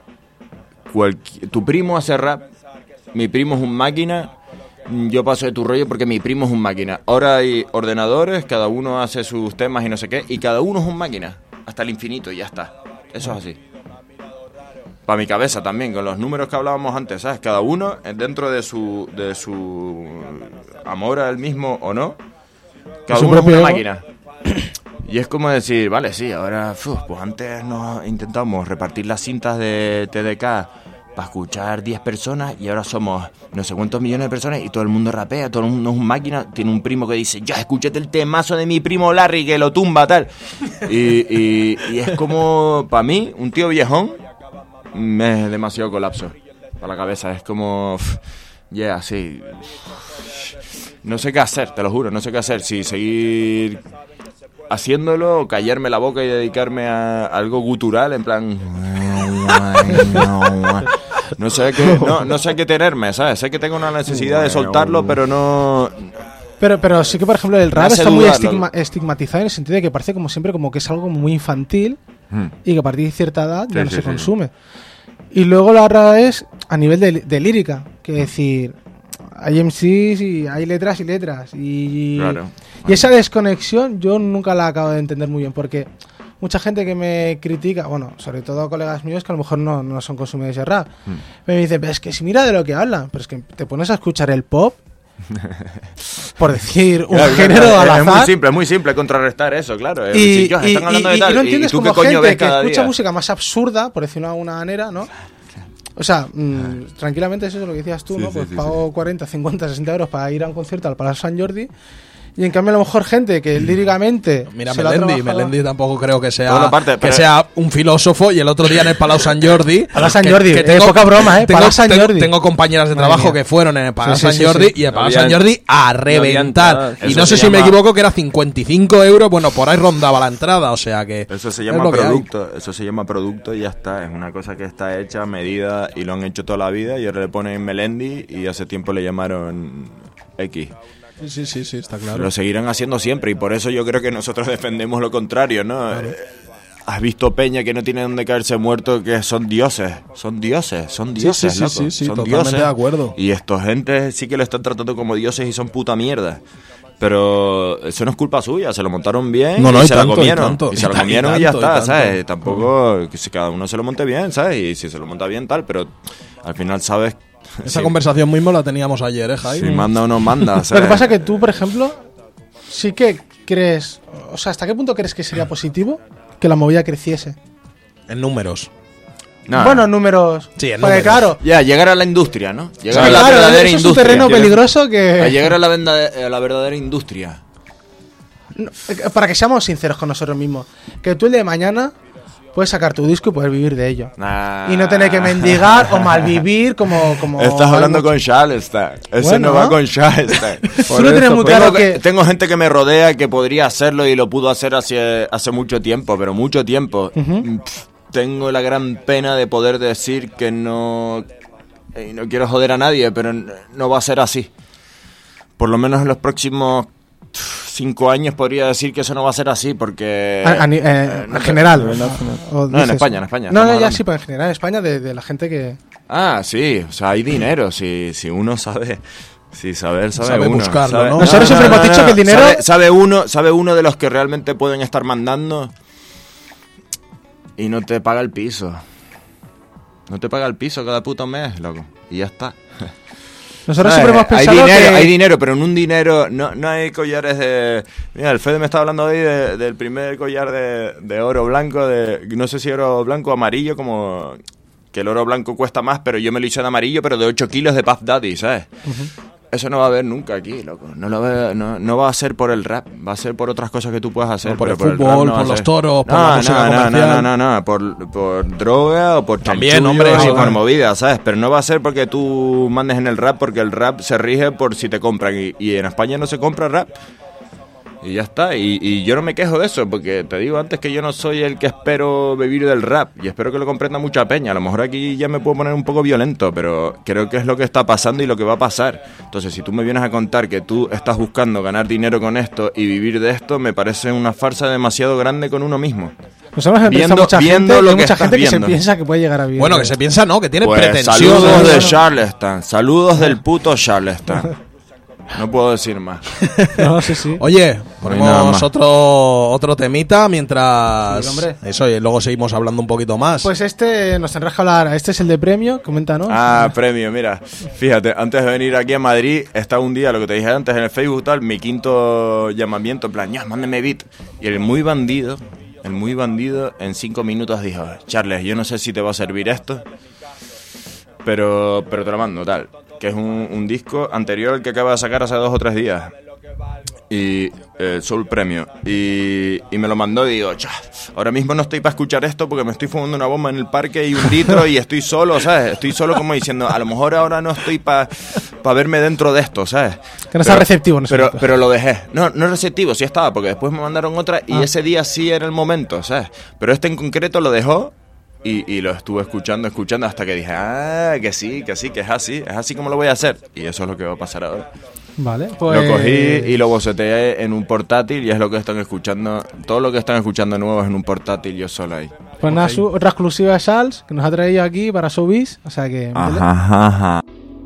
cualqui- tu primo hace rap, mi primo es un máquina, yo paso de tu rollo porque mi primo es un máquina. Ahora hay ordenadores, cada uno hace sus temas y no sé qué, y cada uno es un máquina, hasta el infinito y ya está. Eso es así. Para mi cabeza también, con los números que hablábamos antes, ¿sabes? Cada uno eh, dentro de su de su amor al mismo o no, cada Su uno es propio una ego. máquina. Y es como decir, vale, sí, ahora, uf, pues antes nos intentamos repartir las cintas de T D K para escuchar diez personas y ahora somos no sé cuántos millones de personas y todo el mundo rapea, todo el mundo es un máquina. Tiene un primo que dice, ya, escúchate el temazo de mi primo Larry que lo tumba, tal. Y, y, y es como, para mí, un tío viejón me es demasiado colapso. para la cabeza. Es como, yeah, sí. No sé qué hacer, te lo juro, no sé qué hacer. Si seguir haciéndolo, callarme la boca y dedicarme a algo gutural, en plan... No sé qué, no, no sé qué tenerme, ¿sabes? Sé que tengo una necesidad de soltarlo, pero no... Pero, pero sí que, por ejemplo, el Me rap hace está muy dudar, estigma- estigmatizado en el sentido de que parece como siempre como que es algo muy infantil Hmm. y que a partir de cierta edad ya Sí, no sí, se sí. consume. Y luego la otra es a nivel de, de lírica, que decir, hay M Cs y hay letras y letras. Y, Claro. y esa desconexión yo nunca la acabo de entender muy bien, porque mucha gente que me critica, bueno, sobre todo colegas míos que a lo mejor no, no son consumidores de rap, Hmm. me dicen, es que si mira de lo que hablan, pero es que te pones a escuchar el pop, por decir un Claro, género claro, al es muy azar. simple, es muy simple contrarrestar eso, claro. Es Y, decir, "Dios, y- están hablando y- de y tal, no y- entiendes y tú como qué coño gente ves que cada escucha día". música más absurda, por decirlo de alguna manera, ¿no? O sea, mm, tranquilamente es eso lo que decías tú, Sí, ¿no? sí, Pues sí, pago cuarenta, cincuenta, sesenta euros para ir a un concierto al Palau Sant Jordi. Y en cambio a lo mejor gente que líricamente Mira, se lo ha Melendi, trabajado- Melendi tampoco creo que sea, Bueno, parte, que pero- sea un filósofo, y el otro día en el Palau Sant Jordi... Palau Sant que- Jordi, que eh, poca broma, ¿eh? Tengo, Palau Sant tengo- Jordi. tengo compañeras de Madre trabajo mía. que fueron en el Palau Sí, sí, Sant sí, Jordi sí. y el Palau No Sant había- Jordi a había reventar. entradas. Y Eso no sé se si me llama- equivoco que era cincuenta y cinco euros, bueno, por ahí rondaba la entrada, o sea que... Eso se es llama lo que hay. producto, eso se llama producto y ya está. Es una cosa que está hecha, medida y lo han hecho toda la vida y ahora le ponen Melendi y hace tiempo le llamaron X. Sí, sí, sí, sí, está claro. Lo seguirán haciendo siempre y por eso yo creo que nosotros defendemos lo contrario, ¿no? Eh, Has visto peña que no tiene donde caerse muerto, que son dioses, son dioses, son Sí, dioses, sí, sí, loco, sí, sí, son totalmente dioses. de acuerdo. Y esta gente sí que lo están tratando como dioses y son puta mierda. Pero eso no es culpa suya, se lo montaron bien No, no, y y se tanto, lo y comieron. tanto, Y y se lo ta- y comieron y, ya tanto, y está, tanto. ¿sabes? Tampoco que si cada uno se lo monte bien, ¿sabes? Y si se lo monta bien, tal, pero al final, ¿sabes? Esa Sí. conversación mismo la teníamos ayer, ¿eh, Jaime? Si manda o no manda, Lo ¿sabes? que pasa es que tú, por ejemplo, sí que crees, o sea, ¿hasta qué punto crees que sería positivo que la movida creciese? En números. Nada. Bueno, números. Sí, en porque números. claro, Ya, llegar a la industria, ¿no? Llegar sí, a la claro, verdadera eso es un industria. terreno Llegar- peligroso A que... llegar a la, venda- a la verdadera industria. No, eh, para que seamos sinceros con nosotros mismos, que tú el de mañana puedes sacar tu disco y poder vivir de ello. Nah. Y no tener que mendigar o malvivir como... como Estás hablando con Charleston. Eso Bueno. no va con Charleston. Tú no tienes muy claro tengo, que... tengo gente que me rodea que podría hacerlo y lo pudo hacer hace, hace mucho tiempo, pero mucho tiempo. Pff, tengo la gran pena de poder decir que no... Y no quiero joder a nadie, pero n- no va a ser así. Por lo menos en los próximos pff, cinco años podría decir que eso no va a ser así, porque... A- a ni- eh, eh, no en te- general. O No, en dices- España, en España, No, no, estamos ya hablando. sí, pero en general en España de, de la gente que... Ah, sí, o sea, hay dinero, si, si uno sabe... Si saber, sabe, Sabe uno. buscarlo, sabe- ¿no? Nosotros siempre hemos dicho que el dinero- Sabe, sabe uno, sabe uno de los que realmente pueden estar mandando y no te paga el piso. No te paga el piso cada puto mes, loco. Y ya está. Nosotros Ah, siempre hemos hay pensado dinero, que... hay dinero, pero en un dinero no, no hay collares de... Mira, el Fede me está hablando hoy de- del primer collar de, de oro blanco, de no sé si oro blanco o amarillo, como que el oro blanco cuesta más, pero yo me lo hice de amarillo, pero de ocho kilos de Puff Daddy, ¿sabes? Eso no va a haber nunca aquí, loco. No, lo va, no, no va a ser por el rap, va a ser por otras cosas que tú puedas hacer. No, por pero el rap fútbol, no va por a los ser. toros, por no, la música no, no, comercial. no, no, no, no, por, por droga o por También, chanchullos hombre, y sí, por claro. movidas, ¿sabes? Pero no va a ser porque tú mandes en el rap, porque el rap se rige por si te compran. Y, y en España no se compra rap. Y ya está. Y, y yo no me quejo de eso, porque te digo antes que yo no soy el que espero vivir del rap. Y espero que lo comprenda mucha peña. A lo mejor aquí ya me puedo poner un poco violento, pero creo que es lo que está pasando y lo que va a pasar. Entonces, si tú me vienes a contar que tú estás buscando ganar dinero con esto y vivir de esto, me parece una farsa demasiado grande con uno mismo. Nosotros hemos Viendo- mucha viendo gente, lo hay que mucha estás gente que se viendo. piensa que puede llegar a vivir. Bueno, que se piensa, ¿no? Que tiene Pues pretensiones. saludos de ¿no? Charleston. Saludos del puto Charleston. No puedo decir más. No, sí, sí. Oye, No hay nada ponemos más. otro otro temita mientras... Sí, hombre. Eso, y luego seguimos hablando un poquito más. Pues este nos tendrás que hablar. Este es el de premio, coméntanos. Ah, premio, mira. Fíjate, antes de venir aquí a Madrid, estaba un día, lo que te dije antes en el Facebook, tal, mi quinto llamamiento, en plan, ya, mándeme beat. Y el muy bandido, el muy bandido, en cinco minutos dijo, Charles, yo no sé si te va a servir esto, pero, pero te lo mando, tal. Que es un, un disco anterior al que acaba de sacar hace dos o tres días. y eh, Soul Premio y, y me lo mandó y digo, "Cha, ahora mismo no estoy para escuchar esto porque me estoy fumando una bomba en el parque y un litro y estoy solo, ¿sabes? Estoy solo como diciendo, a lo mejor ahora no estoy para pa verme dentro de esto, ¿sabes? Que no está receptivo en ese pero, momento. pero lo dejé. No, no receptivo, sí estaba, porque después me mandaron otra y Ah. ese día sí era el momento, ¿sabes? Pero este en concreto lo dejó y, y lo estuve escuchando, escuchando hasta que dije, ah, que sí, que sí, que es así, es así como lo voy a hacer. Y eso es lo que va a pasar ahora. Vale, pues... Lo cogí y lo boceteé en un portátil y es lo que están escuchando. Todo lo que están escuchando nuevo es en un portátil, yo solo ahí. Pues nada, su- otra exclusiva de Charles que nos ha traído aquí para Showbiz. O sea que... métele. Ajá, ajá.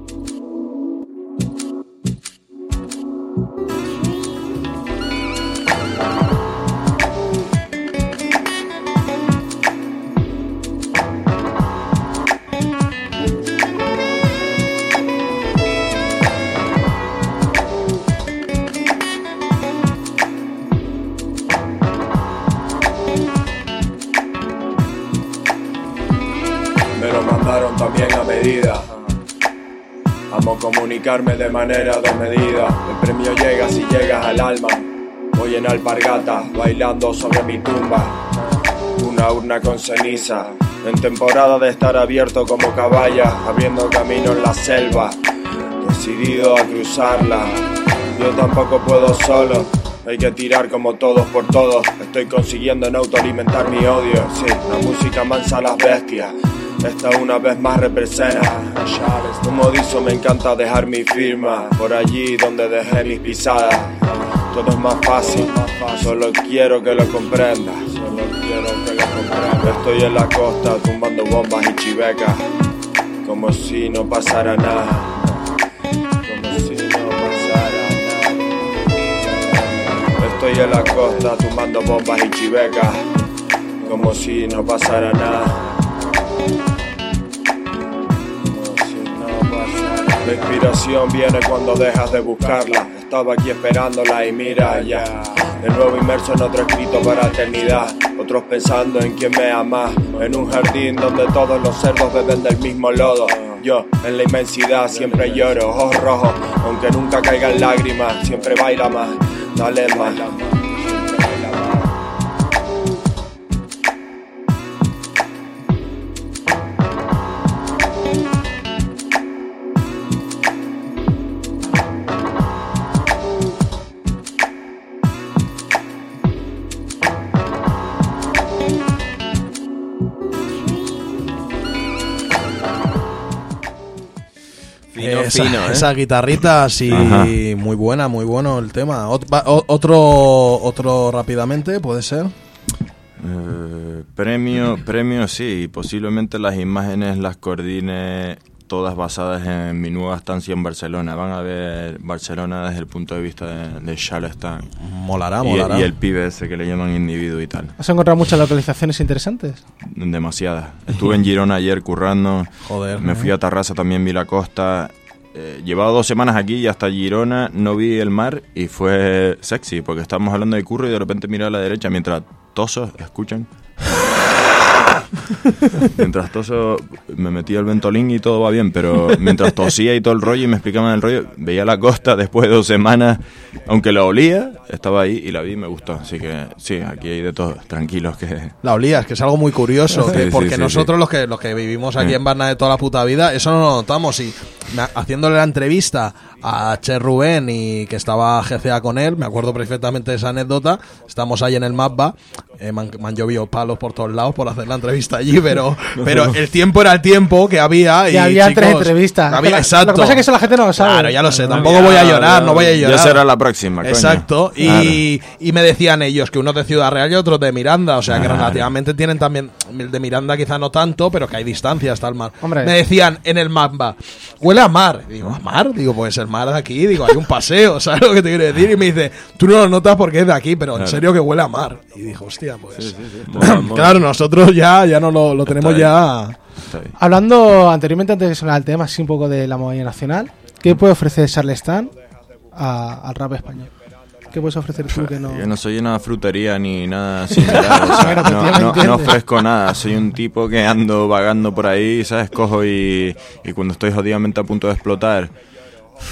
Me lo mandaron también a medida. Amo comunicarme de manera desmedida. El premio llega si llegas al alma. Voy en alpargata, bailando sobre mi tumba. Una urna con ceniza. En temporada de estar abierto como caballa, abriendo camino en la selva. Decidido a cruzarla. Yo tampoco puedo solo. Hay que tirar como todos por todos. Estoy consiguiendo en autoalimentar mi odio. Sí, la música mansa a las bestias. Esta una vez más representa. Como dice, me encanta dejar mi firma por allí donde dejé mis pisadas. Todo es más fácil, solo quiero que lo comprendas. Solo quiero que lo comprendas. Estoy en la costa tumbando bombas y chivecas, como si no pasara nada. Como si no pasara nada. Estoy en la costa tumbando bombas y chivecas, como si no pasara nada. La inspiración viene cuando dejas de buscarla. Estaba aquí esperándola y mira ya. De nuevo inmerso en otro escrito para eternidad. Otros pensando en quién me ama. En un jardín donde todos los cerdos beben del mismo lodo. Yo en la inmensidad siempre lloro, ojos rojos. Aunque nunca caigan lágrimas, siempre baila más. Dale más. Fino, esa, fino, ¿eh? esa guitarrita, sí, Ajá. muy buena, muy bueno el tema. Ot- va- o- otro, otro rápidamente, puede ser. Eh, premio, premio sí, posiblemente las imágenes las coordine todas basadas en mi nueva estancia en Barcelona. Van a ver Barcelona desde el punto de vista de, de Charleston. Molará, Y, molará. y el pibe ese que le llaman individuo y tal. ¿Has encontrado muchas localizaciones interesantes? Demasiadas. Estuve en Girona ayer currando. Joder. Me fui a Tarrasa, también vi la costa. Eh, llevaba dos semanas aquí y hasta Girona no vi el mar y fue sexy porque estábamos hablando de curro y de repente miré a la derecha mientras toso, ¿escuchan? Mientras toso me metía el ventolín y todo va bien, pero mientras tosía y todo el rollo y me explicaban el rollo, veía la costa después de dos semanas, aunque la olía, estaba ahí y la vi y me gustó. Así que sí, aquí hay de todo, tranquilos que... La olías, que es algo muy curioso, que Sí, porque sí, sí, nosotros sí. los que los que vivimos aquí Sí. en Barna de toda la puta vida, eso no lo notamos. Y me- haciéndole la entrevista a Che Rubén y que estaba G C A con él, me acuerdo perfectamente de esa anécdota. Estamos ahí en el Mapba, eh, me, han, me han llovido palos por todos lados por hacer la entrevista allí, pero pero el tiempo era el tiempo que había. Y Y había chicos, tres entrevistas. había- Lo- exacto. Lo que pasa es que eso la gente no lo sabe. Claro, ya lo sé, No, tampoco Ya, voy a llorar, ya, no voy a llorar. Ya será la próxima, coño. Exacto, y, y me decían ellos que unos de Ciudad Real y otros de Miranda, o sea que Claro. relativamente tienen también, el de Miranda quizá no tanto, pero que hay distancia hasta el mar. Hombre. Me decían en el mapa, huele a mar. Y digo, ¿a mar? Digo, pues el mar de aquí, digo, hay un paseo, ¿sabes lo que te quiero decir? Y me dice, tú no lo notas porque es de aquí, pero en Claro. serio que huele a mar. Y dijo, hostia, pues... Mola, mola. Claro, nosotros ya, ya no lo, lo tenemos ahí. ya... Está ahí. Hablando anteriormente, antes de sonar el tema, así un poco de la movida nacional, ¿qué puede ofrecer Charleston a- al rap español? ¿Qué puedes ofrecer tú que no...? Yo no soy una frutería ni nada similar, o sea, Bueno, pues no, ya me no- no entiendes. ofrezco nada, soy un tipo que ando vagando por ahí, ¿sabes? Cojo y, y cuando estoy jodidamente a punto de explotar,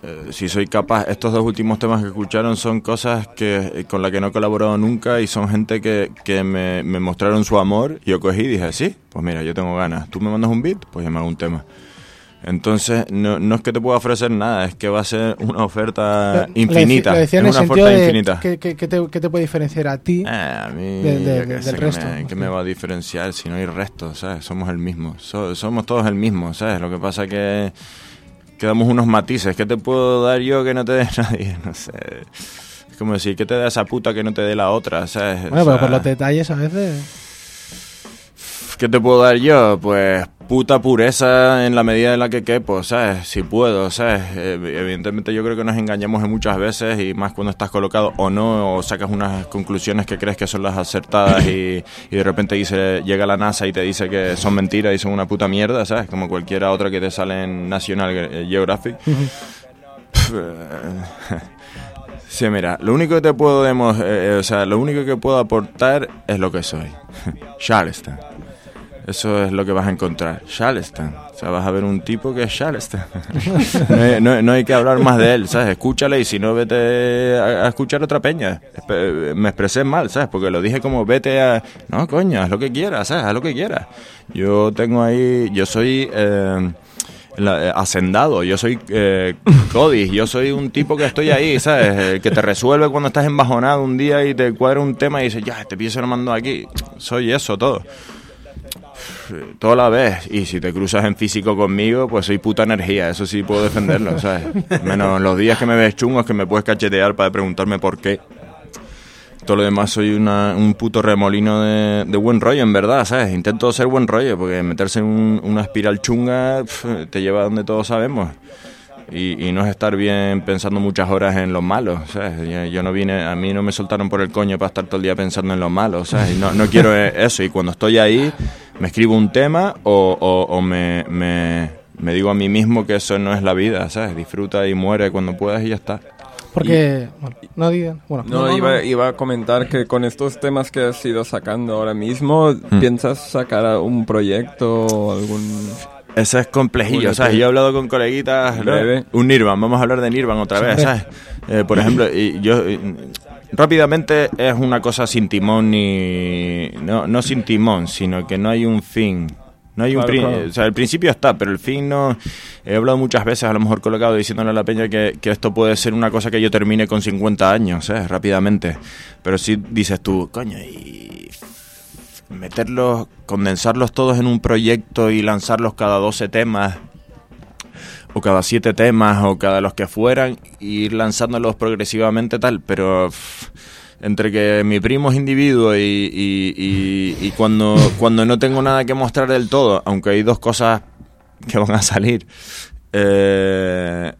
eh, si soy capaz, estos dos últimos temas que escucharon son cosas que con las que no he colaborado nunca y son gente que, que me, me mostraron su amor y yo cogí y dije, sí, pues mira, yo tengo ganas, tú me mandas un beat, pues yo me hago un tema. Entonces, no, no es que te pueda ofrecer nada, es que va a ser una oferta Lo- infinita. Lo decía Es en el una sentido oferta de infinita. que, que- que te, que te puede diferenciar a ti. Eh, a mí, de- de- yo qué del sé, ¿qué resto. me, qué me va a diferenciar si no hay resto? ¿Sabes? Somos el mismo. So- somos todos el mismo, ¿sabes? Lo que pasa que que damos unos matices. ¿Qué te puedo dar yo que no te dé nadie? No sé. Es como decir, ¿qué te da esa puta que no te dé la otra? ¿Sabes? Bueno, O pero sea, por los detalles a veces. ¿qué te puedo dar yo? Pues puta pureza en la medida en la que quepo, ¿sabes? Si puedo, ¿sabes? Eh, Evidentemente yo creo que nos engañamos en muchas veces y más cuando estás colocado o no, o sacas unas conclusiones que crees que son las acertadas y, y de repente dice, llega la NASA y te dice que son mentiras y son una puta mierda, ¿sabes? Como cualquiera otra que te sale en National Geographic. Sí, mira, lo único que te puedo demos, eh, o sea, lo único que puedo aportar es lo que soy. Charleston. Eso es lo que vas a encontrar. Charleston. O sea, vas a ver un tipo que es Charleston. No hay, no, no hay que hablar más de él, ¿sabes? Escúchale y si no, vete a, a escuchar otra peña. Espe- Me expresé mal, ¿sabes? Porque lo dije como vete a... No, coño, haz lo que quieras, ¿sabes? Haz lo que quieras. Yo tengo ahí... Yo soy... Eh, La, eh, hacendado, yo soy eh, Cody, yo soy un tipo que estoy ahí, ¿sabes? El que te resuelve cuando estás embajonado un día y te cuadra un tema y dices, ya, este pibe se lo mando aquí. Soy eso, todo. Toda la vez. Y si te cruzas en físico conmigo, pues soy puta energía, eso sí puedo defenderlo, ¿sabes? Menos los días que me ves chungos que me puedes cachetear para preguntarme por qué. Todo lo demás soy una, un puto remolino de, de buen rollo, en verdad, ¿sabes? Intento ser buen rollo, porque meterse en un, una espiral chunga pf, te lleva a donde todos sabemos. Y, y no es estar bien pensando muchas horas en lo malo, ¿sabes? Yo, yo no vine, a mí no me soltaron por el coño para estar todo el día pensando en lo malo, ¿sabes? Y no, no quiero eso, y cuando estoy ahí me escribo un tema o, o, o me, me, me digo a mí mismo que eso no es la vida, ¿sabes? Disfruta y muere cuando puedas y ya está. Porque. Bueno, no digan. Bueno, No, no, iba, no. iba a comentar que con estos temas que has ido sacando ahora mismo, ¿piensas sacar a un proyecto o algún...? Eso es complejillo, Bueno, ¿sabes? tú- Yo he hablado con coleguitas, ¿no? Breve. Un Nirvan, vamos a hablar de Nirvan otra vez, ¿sabes? Eh, por ejemplo, y yo y, rápidamente es una cosa sin timón ni no no sin timón, sino que no hay un fin. No hay un Claro, pri- claro. o sea, el principio está, pero el fin no. He hablado muchas veces, a lo mejor colocado, diciéndole a la peña que, que esto puede ser una cosa que yo termine con cincuenta años, ¿sabes? Rápidamente. Pero si dices tú, coño, y meterlos, condensarlos todos en un proyecto y lanzarlos cada doce temas o cada siete temas o cada los que fueran e ir lanzándolos progresivamente tal, pero pff, entre que mi primo es individuo y, y, y, y cuando, cuando no tengo nada que mostrar del todo, aunque hay dos cosas que van a salir, eh,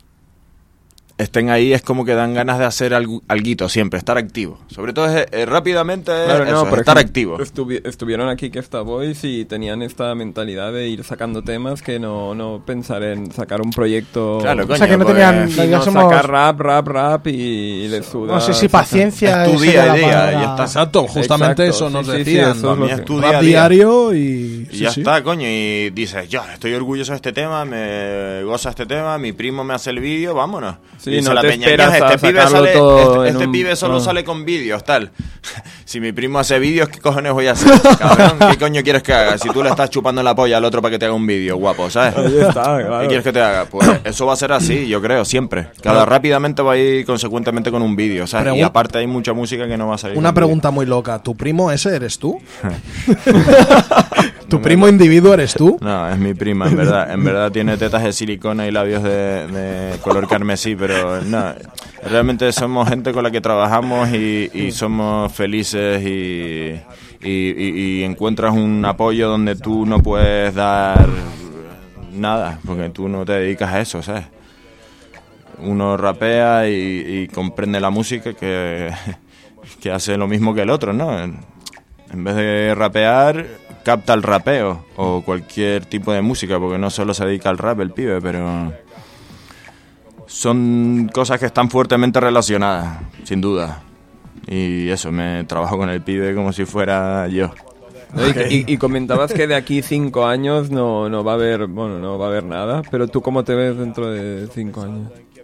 estén ahí, es como que dan ganas de hacer algo, alguito siempre, estar activo. Sobre todo es, eh, rápidamente Claro, eso, no, es por estar ejemplo, activo. estuvi- estuvieron aquí que está Boys y tenían esta mentalidad de ir sacando temas que no, no pensar en sacar un proyecto. Claro, O coño, sea, que no pues, tenían. Y ya no somos- sacar rap, rap, rap y les suda. No sé si sacar- paciencia Es tu sería día a la día, palabra. y está. Exacto, justamente Exacto, eso nos sí, sí, sí, decían. eso es lo Para mí que- es tu Rap día a día. diario y... Y sí, ya sí. está, coño, y dices, ya, estoy orgulloso de este tema, me goza este tema, mi primo me hace el vídeo, vámonos. Sí, Y dice no la te peña, esperas "Ya, a este pibe, sacarlo sale, todo este, en este un- pibe solo no. sale con vídeos, tal. Si mi primo hace vídeos, ¿qué cojones voy a hacer? Cabrón, ¿qué coño quieres que haga? Si tú le estás chupando la polla al otro para que te haga un vídeo, guapo, ¿sabes? Ahí está, claro. ¿Qué quieres que te haga? Pues eso va a ser así, yo creo, siempre. Cada rápidamente va a ir consecuentemente con un vídeo, ¿sabes? Y Pregun- aparte hay mucha música que no va a salir. Una con pregunta muy loca. ¿Tu primo ese eres tú? ¿Tu primo individuo eres tú? No, es mi prima, en verdad. En verdad tiene tetas de silicona y labios de, de color carmesí, pero no. Realmente somos gente con la que trabajamos y, y somos felices y, y, y- y encuentras un apoyo donde tú no puedes dar nada, porque tú no te dedicas a eso, ¿sabes? Uno rapea y, y comprende la música que, que hace lo mismo que el otro, ¿no? En, en vez de rapear, capta el rapeo o cualquier tipo de música, porque no solo se dedica al rap el pibe, pero son cosas que están fuertemente relacionadas, sin duda. Y eso, me trabajo con el pibe como si fuera yo. Y, y- y comentabas que de aquí cinco años no, no va a haber, bueno, no va a haber nada, pero tú cómo te ves dentro de cinco años.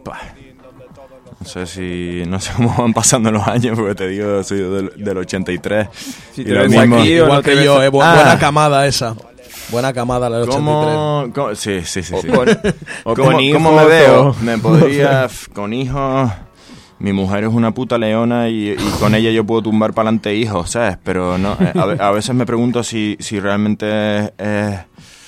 Bah, no sé si... No sé cómo van pasando los años, porque te digo, soy del, del ochenta y tres. Si y te lo ves mismo- aquí o Igual no te que ves- yo, eh, bu- Ah. buena camada esa. Buena camada la del ochenta y tres. ¿Cómo, cómo- Sí, sí, sí. O sí. con- o ¿Cómo, con cómo hijos, me veo? o- Me podría... f- Con hijos... Mi mujer es una puta leona y, y con ella yo puedo tumbar para adelante hijos, ¿sabes? Pero no, eh, a, ve- a veces me pregunto si, si realmente es... es-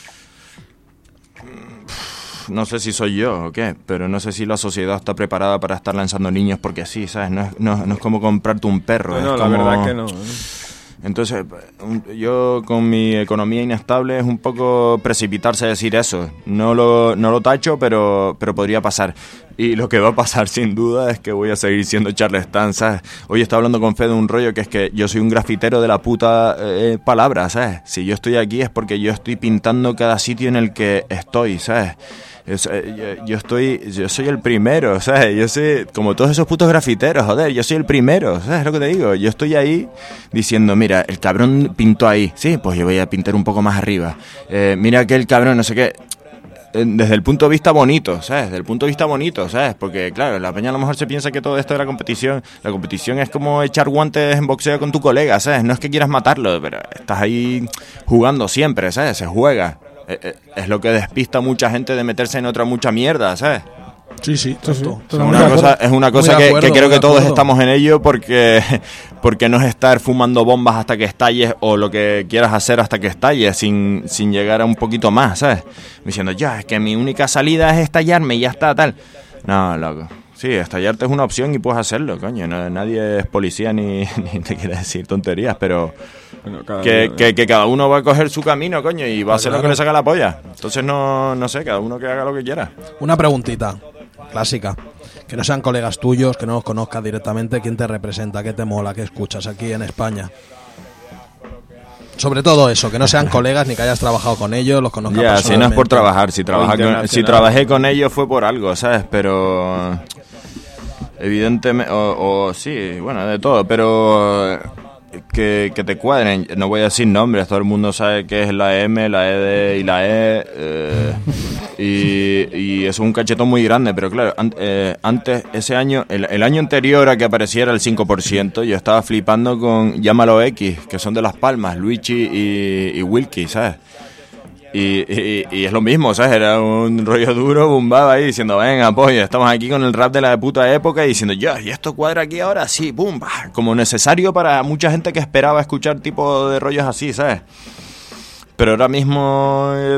no sé si soy yo o qué, pero no sé si la sociedad está preparada para estar lanzando niños porque sí, ¿sabes? No es, no, no es como comprarte un perro. Bueno, es la como... verdad que no. Entonces, un- yo con mi economía inestable es un poco precipitarse a decir eso. No lo, no lo tacho, pero, pero podría pasar. Y lo que va a pasar sin duda es que voy a seguir siendo charlatán, ¿sabes? Hoy estaba hablando con Fede de un rollo que es que yo soy un grafitero de la puta eh, palabra, ¿sabes? Si yo estoy aquí es porque yo estoy pintando cada sitio en el que estoy, ¿sabes? Es, eh, yo, yo estoy, yo soy el primero, ¿sabes? Yo soy, como todos esos putos grafiteros, joder, yo soy el primero, ¿sabes lo que te digo? Yo estoy ahí diciendo, mira, el cabrón pintó ahí, sí, pues yo voy a pintar un poco más arriba. Eh, mira que el cabrón, no sé qué, eh, desde el punto de vista bonito, ¿sabes? Desde el punto de vista bonito, ¿sabes? Porque, claro, la peña a lo mejor se piensa que todo esto es la competición. La competición es como echar guantes en boxeo con tu colega, ¿sabes? No es que quieras matarlo, pero estás ahí jugando siempre, ¿sabes? Se juega. Es lo que despista a mucha gente de meterse en otra mucha mierda, ¿sabes? Sí, sí, Sí, sí, tonto. Es totalmente una de cosa, acuerdo. es una cosa Muy de que, acuerdo, que creo muy que de todos acuerdo. estamos en ello porque, porque no es estar fumando bombas hasta que estalles o lo que quieras hacer hasta que estalles sin, sin llegar a un poquito más, ¿sabes? Diciendo, ya, es que mi única salida es estallarme y ya está, tal. No, loco. Sí, estallarte es una opción y puedes hacerlo, coño. No, nadie es policía ni, ni te quiere decir tonterías, pero... Bueno, cada Que, uno, que, que cada uno va a coger su camino, coño, y va a hacer lo claro. que le saca la polla. Entonces no, no sé, cada uno que haga lo que quiera. Una preguntita clásica. Que no sean colegas tuyos, que no los conozcas directamente. ¿Quién te representa? ¿Qué te mola? ¿Qué escuchas aquí en España? Sobre todo eso, que no sean colegas ni que hayas trabajado con ellos, los conozcas Ya, si no es por personalmente. trabajar, si, trabaja con- internacional. si trabajé con ellos fue por algo, ¿sabes? Pero... Evidentemente, o, o sí, bueno, de todo, pero... Que, que te cuadren, no voy a decir nombres, todo el mundo sabe qué es la M, la E D y la E, eh, y, y eso es un cachetón muy grande, pero claro, an- eh, antes, ese año, el, el año anterior a que apareciera el cinco por ciento, yo estaba flipando con Llámalo X, que son de Las Palmas, Luigi y, y Wilkie, ¿sabes? Y, y, y es lo mismo, ¿sabes? Era un rollo duro, bumbaba ahí diciendo, venga, pollo, estamos aquí con el rap de la puta época y diciendo, ya, ¿y esto cuadra aquí ahora? Sí, pum, bah, como necesario para mucha gente que esperaba escuchar tipo de rollos así, ¿sabes? Pero ahora mismo, eh,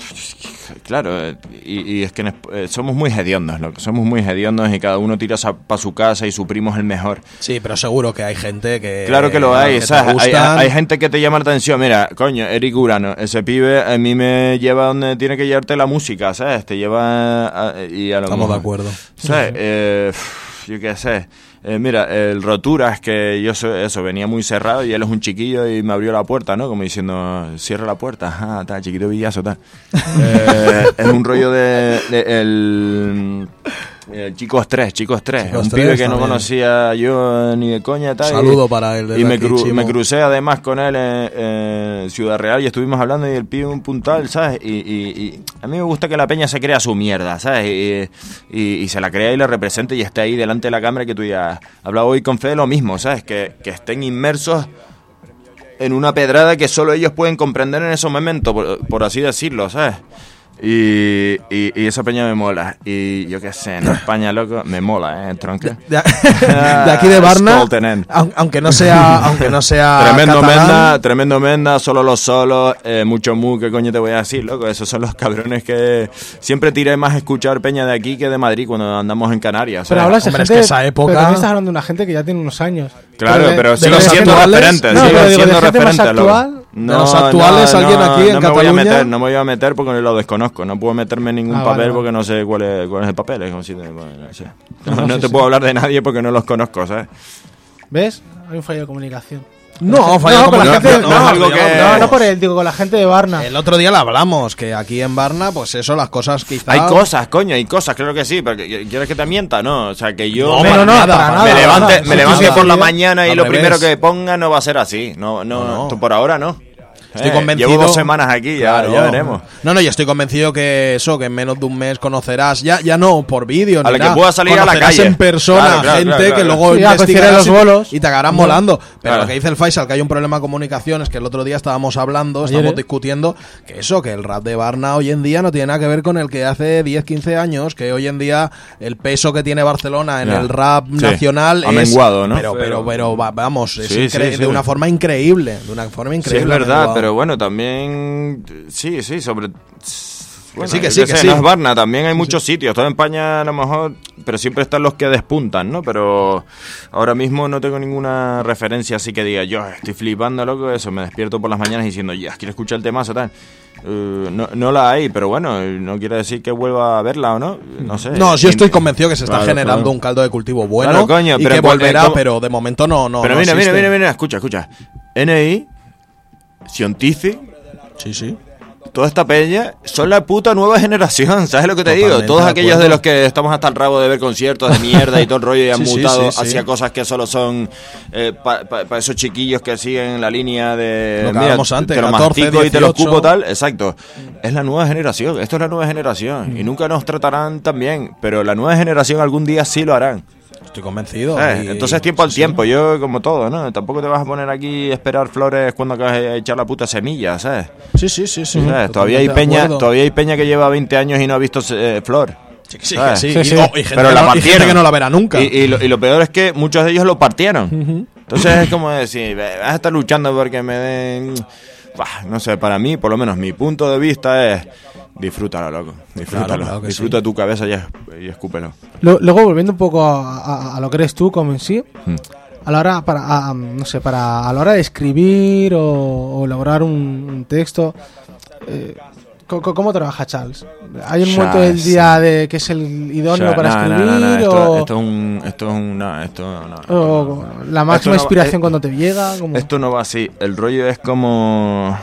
claro, eh, y, y es que en Esp- eh, somos muy hediondos, loco, somos muy hediondos y cada uno tira para su casa y su primo es el mejor. Sí, pero seguro que hay gente que... Claro que lo hay, que te ¿sabes? Hay, gustan. hay gente que te llama la atención. Mira, coño, Eric Urano, ese pibe a mí me lleva donde tiene que llevarte la música, ¿sabes? Te lleva a- y a lo Estamos de mejor- acuerdo. ¿Sabes? Eh, yo qué sé. Eh, mira, el Roturas, que yo soy, eso, venía muy cerrado y él es un chiquillo y me abrió la puerta, ¿no? Como diciendo, cierra la puerta, ah, tal, chiquito villazo, tal. Eh, es un rollo de, de el, el Chicos tres, Chicos tres, Chicos un tres pibe que no también. conocía yo ni de coña, tal. Saludo y, para él desde Y me, aquí, cru- Chimo. me crucé además con él en, en Ciudad Real y estuvimos hablando y el pibe un puntal, ¿sabes? Y, y, y a mí me gusta que la peña se crea su mierda, ¿sabes? Y, y, y se la crea y la represente y esté ahí delante de la cámara y que tú ya hablaba hoy con Fede lo mismo, ¿sabes? Que, que estén inmersos en una pedrada que solo ellos pueden comprender en esos momentos, por, por así decirlo, ¿sabes? Y, y, y esa peña me mola. Y yo qué sé, en España, loco, me mola, ¿eh? Tronca. De, de aquí de Varna, Stoltenen. aun- aunque no sea, aunque no sea Tremendo catalán, Menda, tremendo Menda, solo los solos, eh, mucho mu, ¿qué coño te voy a decir, loco? Esos son los cabrones que siempre tiré más a escuchar peña de aquí que de Madrid cuando andamos en Canarias. Pero ¿sabes? hablas de Hombre, es gente. que esa época- Pero también estás hablando de una gente que ya tiene unos años. Claro, de- pero de siguen los siendo actuales- referentes, no, siguen pero digo, de siendo gente más referentes, loco. actual. De los actuales, alguien aquí en no me voy a Cataluña. meter, no me voy a meter porque lo desconozco. No puedo meterme en ningún Ah, papel vale, porque no sé cuál es, cuál es el papel. Es como si te- bueno, no sé. No, No, no sí, te sí. puedo hablar de nadie porque no los conozco, ¿sabes? ¿Ves? Hay un fallo de comunicación. No, fallo no, de con la comunicación, gente, no, no, es algo no, que- no, no por él, digo, con la gente de Varna. El otro día lo hablamos, que aquí en Varna, pues eso, las cosas quizá... Hay cosas, coño, hay cosas, claro que sí. Pero que- ¿quieres que te mienta? No, o sea, que yo No, me, para no, nada, para para nada, me para levante, nada. me Sí, levante sí, por sí, la sí. mañana y Al lo revés. primero que ponga no va a ser así. No, no, No, no. tú por ahora no. Estoy Eh, convencido. Llevo dos semanas aquí, ya, Claro. ya veremos. No, no, yo estoy convencido que eso, que en menos de un mes conocerás, ya, ya no por vídeo, ni A la que nada, pueda salir a la conocerás calle. en persona Claro, claro, gente claro, claro. que luego Sí, ya, investigarás coinciden los y- bolos. y te acabarán No. molando. Pero Claro. lo que dice el Faisal, que hay un problema de comunicaciones, que el otro día estábamos hablando, Ayer, estábamos ¿eh? discutiendo, que eso, que el rap de Barna hoy en día no tiene nada que ver con el que hace diez, quince años, que hoy en día el peso que tiene Barcelona en Ya. el rap Sí. nacional Ha es... menguado, ¿no? Pero, pero, pero, va- vamos, es Sí, incre- sí, sí. de una forma increíble, de una forma Sí, increíble. es ha verdad, menguado. pero bueno, también... Sí, sí, sobre... Bueno, sí, que yo sí, qué que sé, sí. no es Barna, también hay muchos sitios. Toda España a lo mejor, pero siempre están los que despuntan, ¿no? Pero ahora mismo no tengo ninguna referencia así que diga, yo estoy flipando, loco, eso. Me despierto por las mañanas diciendo, ya, quiero escuchar el temazo, tal. Eh, no, no la hay, pero bueno, no quiere decir que vuelva a verla o no. No sé. No, yo estoy convencido que se está Claro, generando claro. un caldo de cultivo bueno Claro, coño, y pero que en cual- volverá, ¿cómo? pero de momento no, no. Pero no mira, mira, existe. mira, mira, escucha, escucha. N I, Scientific, Sí, sí. toda esta peña son la puta nueva generación, ¿sabes lo que te Totalmente digo? Todos de aquellos acuerdo. de los que estamos hasta el rabo de ver conciertos de mierda y todo el rollo y han Sí, sí, mutado sí, sí. hacia cosas que solo son para pa, pa esos chiquillos que siguen la línea de Lo que hablábamos antes, te lo catorce, mastico y te lo dieciocho. escupo tal, exacto. Es la nueva generación, esto es la nueva generación y nunca nos tratarán tan bien, pero la nueva generación algún día sí lo harán. Estoy convencido. ¿Sabes? y- Entonces tiempo al sí, tiempo, yo como todo, ¿no? Tampoco te vas a poner aquí a esperar flores cuando acabas de echar la puta semilla, ¿sabes? Sí, sí, sí, sí. ¿Sabes? Todavía hay Totalmente de peña, acuerdo. todavía hay peña que lleva veinte años y no ha visto eh, flor. Sí, sí, ¿sabes? que sí. Sí, Y- sí. oh, y gente Pero que la no- y gente partieron. que no la verá nunca. Y, y lo, y lo peor es que muchos de ellos lo partieron. Entonces es como decir, "Ve, vas a estar luchando porque me den... Bah, no sé, para mí, por lo menos mi punto de vista es... Disfrútalo, loco. Disfrútalo. Claro, claro que Disfruta sí. tu cabeza y, es- y escúpelo. Lo- Luego, volviendo un poco a, a- a lo que eres tú, como en sí, Hmm. a la hora para a- no sé, para a la hora de escribir o, o elaborar un, un texto, eh, co- co- ¿cómo trabaja Charles? ¿Hay un momento del Charles, día de que es el idóneo O sea, para no, escribir no, no, no, esto, o, esto es un... Esto es un... No, esto no. o la máxima Esto no va- inspiración eh, cuando te llega? Como... Esto no va así. El rollo es como...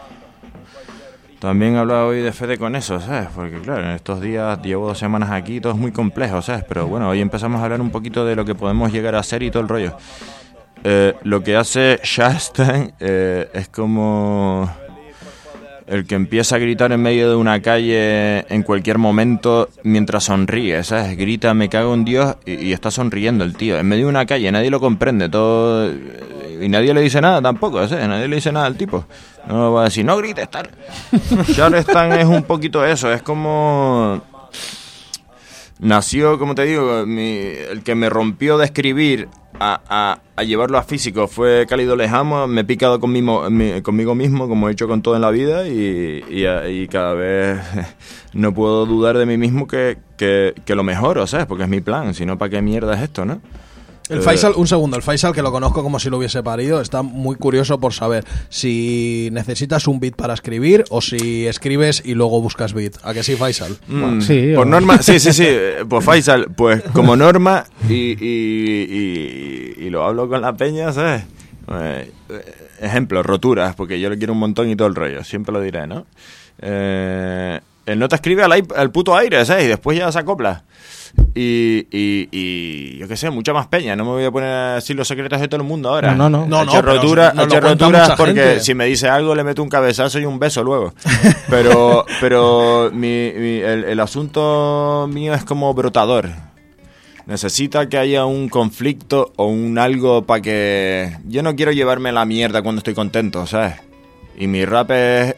También hablaba hoy de Fede con eso, ¿sabes? Porque claro, en estos días llevo dos semanas aquí y todo es muy complejo, ¿sabes? Pero bueno, hoy empezamos a hablar un poquito de lo que podemos llegar a hacer y todo el rollo. Eh, lo que hace Shastan eh, es como... el que empieza a gritar en medio de una calle en cualquier momento mientras sonríe, ¿sabes? Grita, me cago en Dios, y, y está sonriendo el tío. En medio de una calle, nadie lo comprende, todo... Y nadie le dice nada tampoco, ¿sabes? Nadie le dice nada al tipo. No va a decir, no grites, tal. Charleston es un poquito eso, es como... Nació, como te digo, mi- el que me rompió de escribir a, a, a llevarlo a físico fue Cálido Lejamo. Me he picado conmigo, mi- conmigo mismo, como he hecho con todo en la vida, y, y, y cada vez no puedo dudar de mí mismo que, que, que lo mejoro, ¿sabes? Porque es mi plan, si no, ¿para qué mierda es esto, no? El Eh, Faisal, un segundo, el Faisal, que lo conozco como si lo hubiese parido, está muy curioso por saber si necesitas un beat para escribir o si escribes y luego buscas beat. ¿A que sí, Faisal? Mm, sí, por o- norma, sí, sí, sí. Pues Faisal, pues como norma, y, y, y, y lo hablo con la peña, ¿sabes? Eh, eh, ejemplo, roturas, porque yo le quiero un montón y todo el rollo, siempre lo diré, ¿no? Eh, él no te escribe al, ai- al puto aire, ¿sabes? Y después ya se acopla. Y, y, y yo qué sé, mucha más peña. No me voy a poner a decir los secretos de todo el mundo ahora. No, no, no. No, no, Eche pero rotura, nos lo eche cuenta roturas mucha porque gente. si me dice algo le meto un cabezazo y un beso luego. Pero, pero mi, mi- el, el asunto mío es como brotador. Necesita que haya un conflicto o un algo para que... Yo no quiero llevarme la mierda cuando estoy contento, ¿sabes? Y mi rap es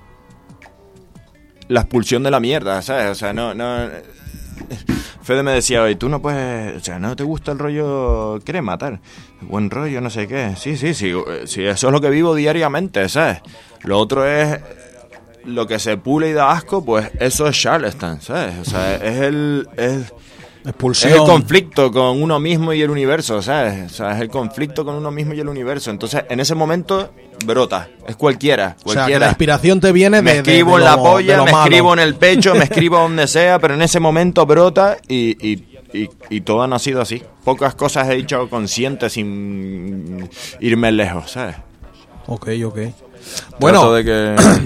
la expulsión de la mierda, ¿sabes? O sea, no... no Fede me decía hoy, tú no puedes... O sea, ¿no te gusta el rollo crema, tal? Buen rollo, no sé qué. Sí, sí, sí, sí, eso es lo que vivo diariamente, ¿sabes? Lo otro es... Lo que se pule y da asco, pues eso es Charleston, ¿sabes? O sea, es el... Es, Expulsión. es el conflicto con uno mismo y el universo, ¿sabes? O sea, es el conflicto con uno mismo y el universo. Entonces, en ese momento, brota. Es cualquiera, O sea, que la cualquiera. inspiración te viene de, me de- escribo de en la lo- de polla, lo me malo. escribo en el pecho, me escribo donde sea, pero en ese momento brota y, y, y, y todo ha nacido así. Pocas cosas he dicho consciente sin irme lejos, ¿sabes? Ok, ok. Bueno, Trato de que...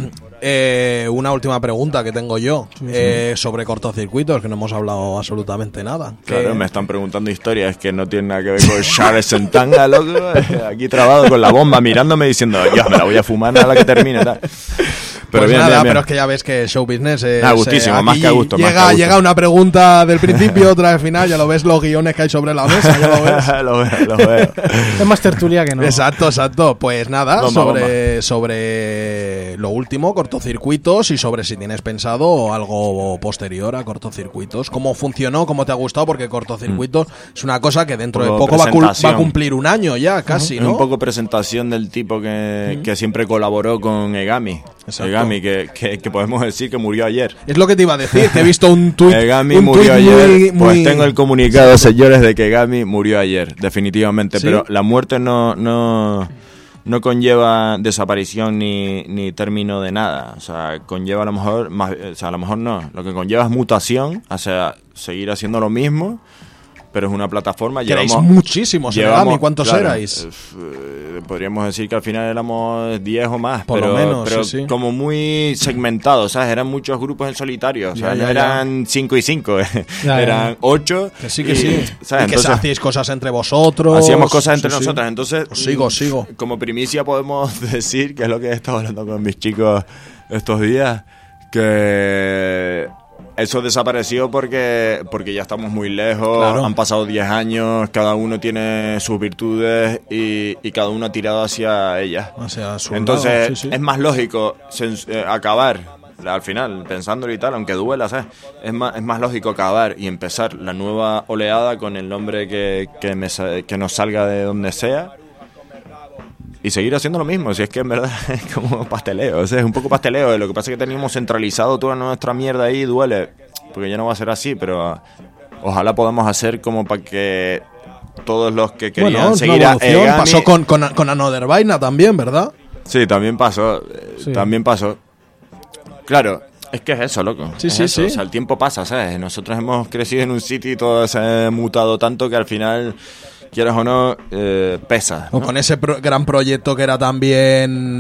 Eh, una última pregunta que tengo yo eh, sobre cortocircuitos, que no hemos hablado absolutamente nada. Claro, que... me están preguntando historias que no tienen nada que ver con Charles en tanga, loco. Aquí trabado con la bomba, mirándome diciendo, Dios, me la voy a fumar a la que termine. Tal. Pero pues bien, nada, bien, bien. pero es que ya ves que show business es... Ah, gustísimo, eh, más que a gusto, llega, más que a gusto. Llega una pregunta del principio, otra del final, ya lo ves los guiones que hay sobre la mesa, ya lo ves. lo veo, lo veo. Es más tertulia que no. Exacto, exacto. Pues nada, Bomba, sobre, sobre lo último, cortocircuitos, y sobre si tienes pensado algo posterior a cortocircuitos. ¿Cómo funcionó? ¿Cómo te ha gustado? Porque cortocircuitos mm. es una cosa que dentro Poco de poco va a, cul- va a cumplir un año ya, casi, Es ¿no? un poco presentación del tipo que, Mm. que siempre colaboró con Egami. Exacto. Egami, que, que, que podemos decir que murió ayer. Es lo que te iba a decir, que he visto un tuit. Egami un murió tuit ayer. muy- muy- Pues tengo el comunicado, señores, de que Egami murió ayer, definitivamente. ¿Sí? Pero la muerte no, no, no conlleva desaparición ni, ni término de nada. O sea, conlleva a lo mejor, más, o sea, a lo mejor no. Lo que conlleva es mutación, o sea, seguir haciendo lo mismo, pero es una plataforma. Queréis Llevamos, muchísimos, llevamos- Egami, ¿cuántos claro, erais? eh, podríamos decir que al final éramos diez o más, Por pero, lo menos, pero sí, sí. como muy segmentados, ¿sabes? Eran muchos grupos en solitario, o sea, Ya, ya, no eran cinco y cinco, ya. eran ocho. Que sí, que y, sí. ¿sabes? Y que Entonces, hacíais cosas entre vosotros. hacíamos cosas entre Sí, sí. nosotras, entonces... Os sigo, os sigo. Como primicia podemos decir, que es lo que he estado hablando con mis chicos estos días, que... Eso desapareció porque porque ya estamos muy lejos, Claro. han pasado diez años, cada uno tiene sus virtudes y, y cada uno ha tirado hacia ellas. O sea, su Entonces lado, sí, sí. es más lógico sens- eh, acabar, al final, pensándolo y tal, aunque duela, ¿sabes? Es más, es más lógico acabar y empezar la nueva oleada con el nombre que, que, me sa- que nos salga de donde sea. Y seguir haciendo lo mismo, si es que en verdad es como pasteleo, o sea, es un poco pasteleo. Lo que pasa es que teníamos centralizado toda nuestra mierda ahí y duele, porque ya no va a ser así, pero ojalá podamos hacer como para que todos los que querían Bueno, es una seguir a evolución. Egami... Pasó con, con, con Another Vaina también, ¿verdad? Sí, también pasó, eh, Sí. también pasó. Claro, es que es eso, loco. Sí, es sí, eso. sí. O sea, el tiempo pasa, ¿sabes? Nosotros hemos crecido en un sitio y todo se ha mutado tanto que al final, quieras o no, eh, pesa, O ¿no? con ese pro- gran proyecto que era también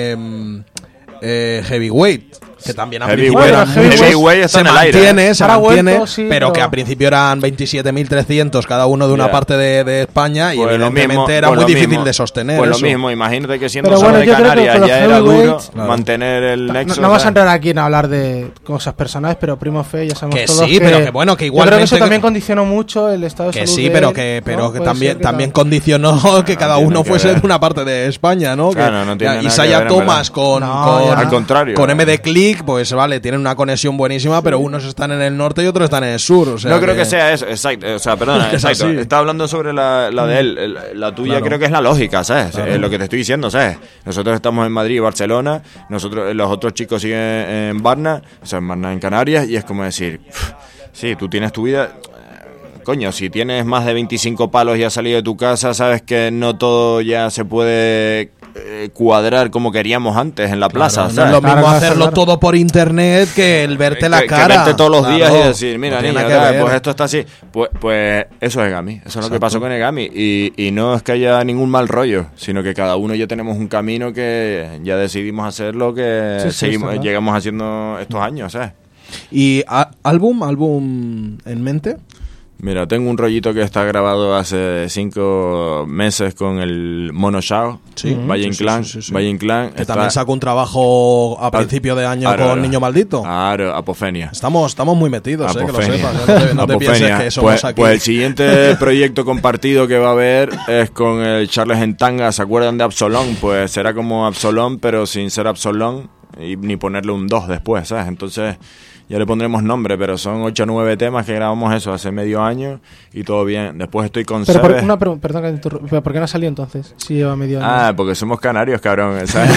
eh, eh, Heavyweight, que también a Heavyweight, principio Bueno, eran Heavyweight muchos, está se en el aire, mantiene, ¿eh? se Ahora ha mantiene, vuelto, sí, pero pero- que a principio eran veintisiete mil trescientos cada uno de una Ya. parte de, de España y Pues lo evidentemente mismo, era pues muy lo difícil mismo, de sostener Pues eso. lo mismo, imagínate que siendo Pero solo bueno, de yo creo que Canarias con los ya era duro heavyweights- Claro. mantener el No, nexo. no vamos a ¿sabes? entrar aquí en hablar de cosas personales, pero Primo Fe, ya sabemos Que todos sí, pero que bueno, que Yo creo que igualmente- eso también condicionó mucho el estado de Que salud sí, de pero él, que, pero ¿no? que Puede también, ser que también tal. condicionó que cada tiene uno que fuese ver. de una parte de España, ¿no? Claro, que, no tiene nada que Isaiah ver, en Thomas verdad. con, No, con, ya no. Al contrario. con M D Click, pues vale, tienen una conexión buenísima, pero unos están en el norte y otros están en el sur. O sea No creo que sea eso, exacto. O sea, perdona, Es exacto. así. Estaba hablando sobre la, la de él. El- La tuya Claro. creo que es la lógica, ¿sabes? Claro. Es lo que te estoy diciendo, ¿sabes? Nosotros estamos en Madrid y Barcelona, nosotros, los otros chicos siguen en Varna, o sea, en Varna, en Canarias, y es como decir, "Uf, sí, tú tienes tu vida... Coño, si tienes más de veinticinco palos y has salido de tu casa, sabes que no todo ya se puede eh, cuadrar como queríamos antes en la plaza, no es ¿sabes? lo mismo Claro, claro, hacerlo claro. todo por internet que el verte la que, cara. que verte todos los días Claro, y decir, mira, no tiene niño, nada que tal, ver. pues esto está así. Pues, pues eso es Egami, eso es lo que Exacto. pasó con Egami. Y, y no es que haya ningún mal rollo, sino que cada uno ya tenemos un camino que ya decidimos hacer lo que Sí, sí, seguimos, está claro. llegamos haciendo estos años, ¿sabes? ¿Y a- álbum, álbum en mente? Mira, tengo un rollito que está grabado hace cinco meses con el Mono Shao, Sí. Valle Sí, sí, Inclán, sí, sí, sí. Valle Inclán. Que está- también sacó un trabajo a principio de año Ahora, con ahora. Niño Maldito. Claro, Apofenia. Estamos, estamos muy metidos, eh, que lo Apofenia. sepas. eh, No te, no te Apofenia. pienses que somos pues, aquí. pues el siguiente proyecto compartido que va a haber es con el Charles en tanga. ¿Se acuerdan de Absolón? Pues será como Absolón, pero sin ser Absolón y ni ponerle un dos después, ¿sabes? Entonces ya le pondremos nombre, pero son ocho o nueve temas que grabamos eso hace medio año y todo bien. Después estoy con Pero por, Sebes. una pregunta, perdón que te interrumpa, pero ¿por qué no salió entonces? Si lleva medio año. Ah, porque somos canarios, cabrón, ¿sabes?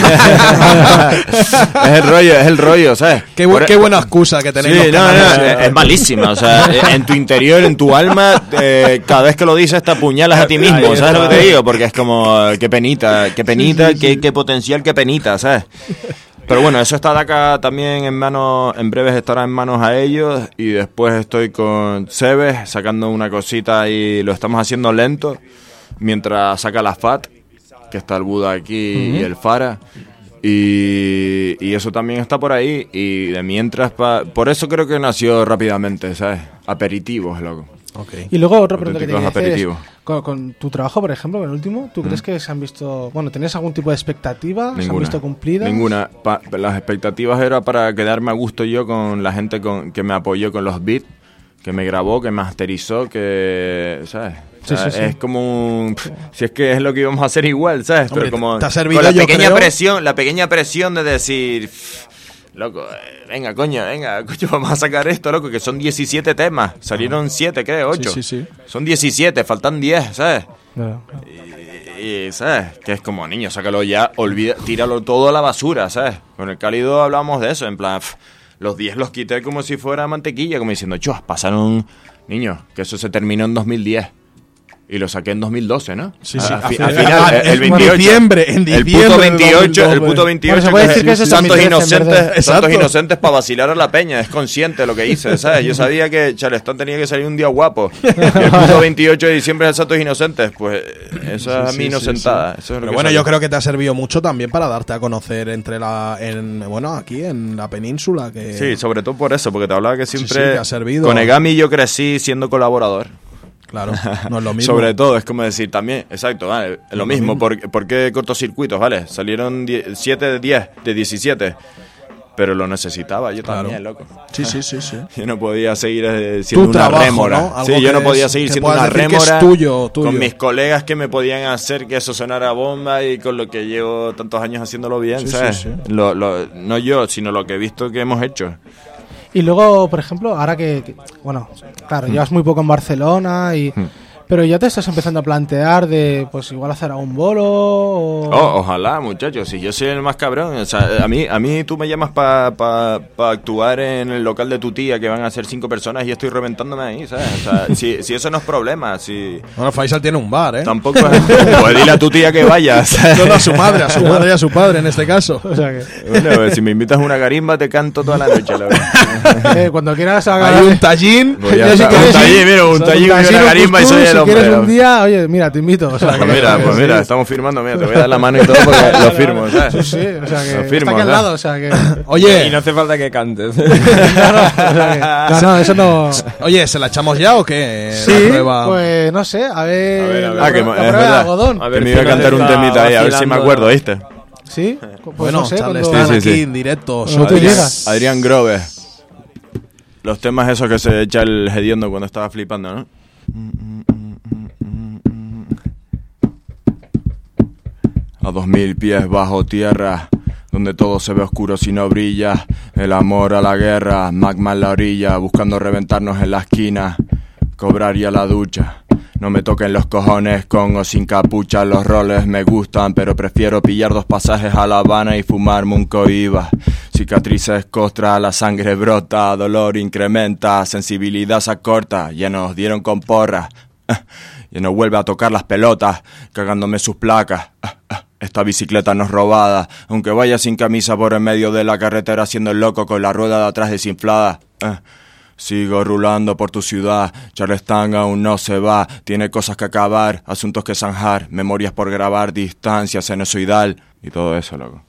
es el rollo, es el rollo, ¿sabes? Qué, bu- Por- qué buena excusa que tenéis Sí, los no, canarios, no, eh. es, es malísima, o sea, eh, en tu interior, en tu alma, eh, cada vez que lo dices te apuñalas a ti mismo, Ahí ¿sabes lo está. que te digo? Porque es como, eh, qué penita, qué penita, qué, qué potencial, qué penita, ¿sabes? Pero bueno, eso está de acá también en manos, en breves estará en manos a ellos y después estoy con Sebes sacando una cosita y lo estamos haciendo lento mientras saca la F A T, que está el Buda aquí y el Fara. Y, y eso también está por ahí. Y de mientras, pa, por eso creo que nació rápidamente, ¿sabes? Aperitivos, loco. Okay. Y luego otra pregunta que te quería hacer es, aperitivos. con, con tu trabajo, por ejemplo, con el último, ¿tú mm. crees que se han visto, bueno, ¿tenés algún tipo de expectativa? Ninguna, ¿Se han visto cumplidas? Ninguna. Pa, las expectativas era para quedarme a gusto yo con la gente con, que me apoyó con los beats, que me grabó, que masterizó, que, ¿sabes? Sí, o sea, sí, sí. Es como un, si es que es lo que íbamos a hacer igual, ¿sabes? Hombre, pero como te ha servido, con la yo pequeña creo. presión, la pequeña presión de decir, loco, eh, venga, coño, venga, coño, vamos a sacar esto, loco, que son diecisiete temas, salieron siete, creo, ocho. Sí, sí, sí. Son diecisiete, faltan diez, ¿sabes? Claro. Y, y, ¿sabes? Que es como, niño, sácalo ya, olvida, tíralo todo a la basura, ¿sabes? Con el Cálido hablamos de eso, en plan, pff, los diez los quité como si fuera mantequilla, como diciendo, chua, pasaron, niño, que eso se terminó en dos mil diez. Y lo saqué en dos mil doce, ¿no? Sí, sí. Al, Al fi- final- al final, el, el veintiocho. En diciembre, en El diciembre puto de veintiocho, el puto dos mil doce. veintiocho. Bueno, se puede decir que eso es Santos dos mil trece, en inocentes, verdad. Santos Exacto. inocentes para vacilar a la peña. Es consciente de lo que hice, ¿sabes? Yo sabía que Charleston tenía que salir un día guapo. Y el puto veintiocho de diciembre es el Santos inocentes. Pues eso es Sí, mi sí, inocentada. sí, sí. Eso es lo Pero que bueno, sabía. yo creo que te ha servido mucho también para darte a conocer entre la, en, bueno, aquí en la península. Que Sí, sobre todo por eso, porque te hablaba que Sí, siempre... sí, te ha servido. Con Egami yo crecí siendo colaborador. Claro, no es lo mismo. Sobre todo, es como decir, también, exacto, vale, lo, lo mismo, mismo. ¿por, ¿por qué cortocircuitos, vale? Salieron siete de diez, de diecisiete, pero lo necesitaba yo Claro. también, loco. Sí, sí, sí, sí. Yo no podía seguir eh, siendo Tu una trabajo, rémora. ¿no? Algo Sí, yo que no podía es- seguir que siendo puedas una decir que es rémora tuyo, tuyo. con mis colegas que me podían hacer que eso sonara bomba y con lo que llevo tantos años haciéndolo bien, Sí, ¿sabes? sí, sí. Lo, lo, no yo, sino lo que he visto que hemos hecho. Y luego, por ejemplo, ahora que, que- bueno, claro, llevas muy poco en Barcelona y... Pero ya te estás empezando a plantear de, pues igual hacer algún bolo o... Oh, ojalá, muchachos, si yo soy el más cabrón. O sea, a mí, a mí tú me llamas para pa, pa actuar en el local de tu tía, que van a ser cinco personas y yo estoy reventándome ahí, ¿sabes? O sea, si, si eso no es problema, si... Bueno, Faisal tiene un bar, ¿eh? Tampoco es... Pues dile a tu tía que vaya, ¿sabes? No, no, a su madre, a su madre y a su padre en este caso. O sea que, Bueno, pues, si me invitas a una garimba te canto toda la noche, la verdad. eh, cuando quieras haga... Hay un tallín. Voy a Yo si un quieres, tallín, mira, un un tallín y tallín, una un garimba y soy cuscús, el si hombre. quieres un día, oye, mira, te invito. O sea, que, Pues mira, pues mira, estamos firmando, mira, te voy a dar la mano y todo porque lo firmo, ¿sabes? Sí, sí, o sea que Lo firmo, está aquí al ¿sabes? lado, o sea que... Oye, Y no hace falta que cantes. no, no, o sea que- no, no, eso no... oye, ¿se la echamos ya o qué? Sí, La prueba. pues no sé, a ver... A ver, a ver. la Ah, que prue- mo- la es prueba de verdad. algodón. A Que ver me si iba a no cantar te un está temita ahí, a ver si me vacilando. acuerdo, ¿viste? ¿Sí? Pues Bueno, no sé, Charles, cuando- están Sí, sí, aquí sí. en directo. Cuando tú Adrián. digas. Adrián Grove. Los temas esos que se echa el hediondo cuando estaba flipando, ¿no? A dos mil pies bajo tierra, donde todo se ve oscuro si no brilla. El amor a la guerra, magma en la orilla, buscando reventarnos en la esquina. Cobrar y a la ducha. No me toquen los cojones con o sin capucha. Los roles me gustan, pero prefiero pillar dos pasajes a La Habana y fumarme un cohiba. Cicatrices costra, la sangre brota, dolor incrementa, sensibilidad se acorta. Ya nos dieron con porras. Ya no vuelve a tocar las pelotas, cagándome sus placas. Esta bicicleta no es robada, aunque vaya sin camisa por en medio de la carretera haciendo el loco con la rueda de atrás desinflada. Sigo rulando por tu ciudad, Charleston aún no se va, tiene cosas que acabar, asuntos que zanjar, memorias por grabar, distancia sinusoidal y todo eso, loco.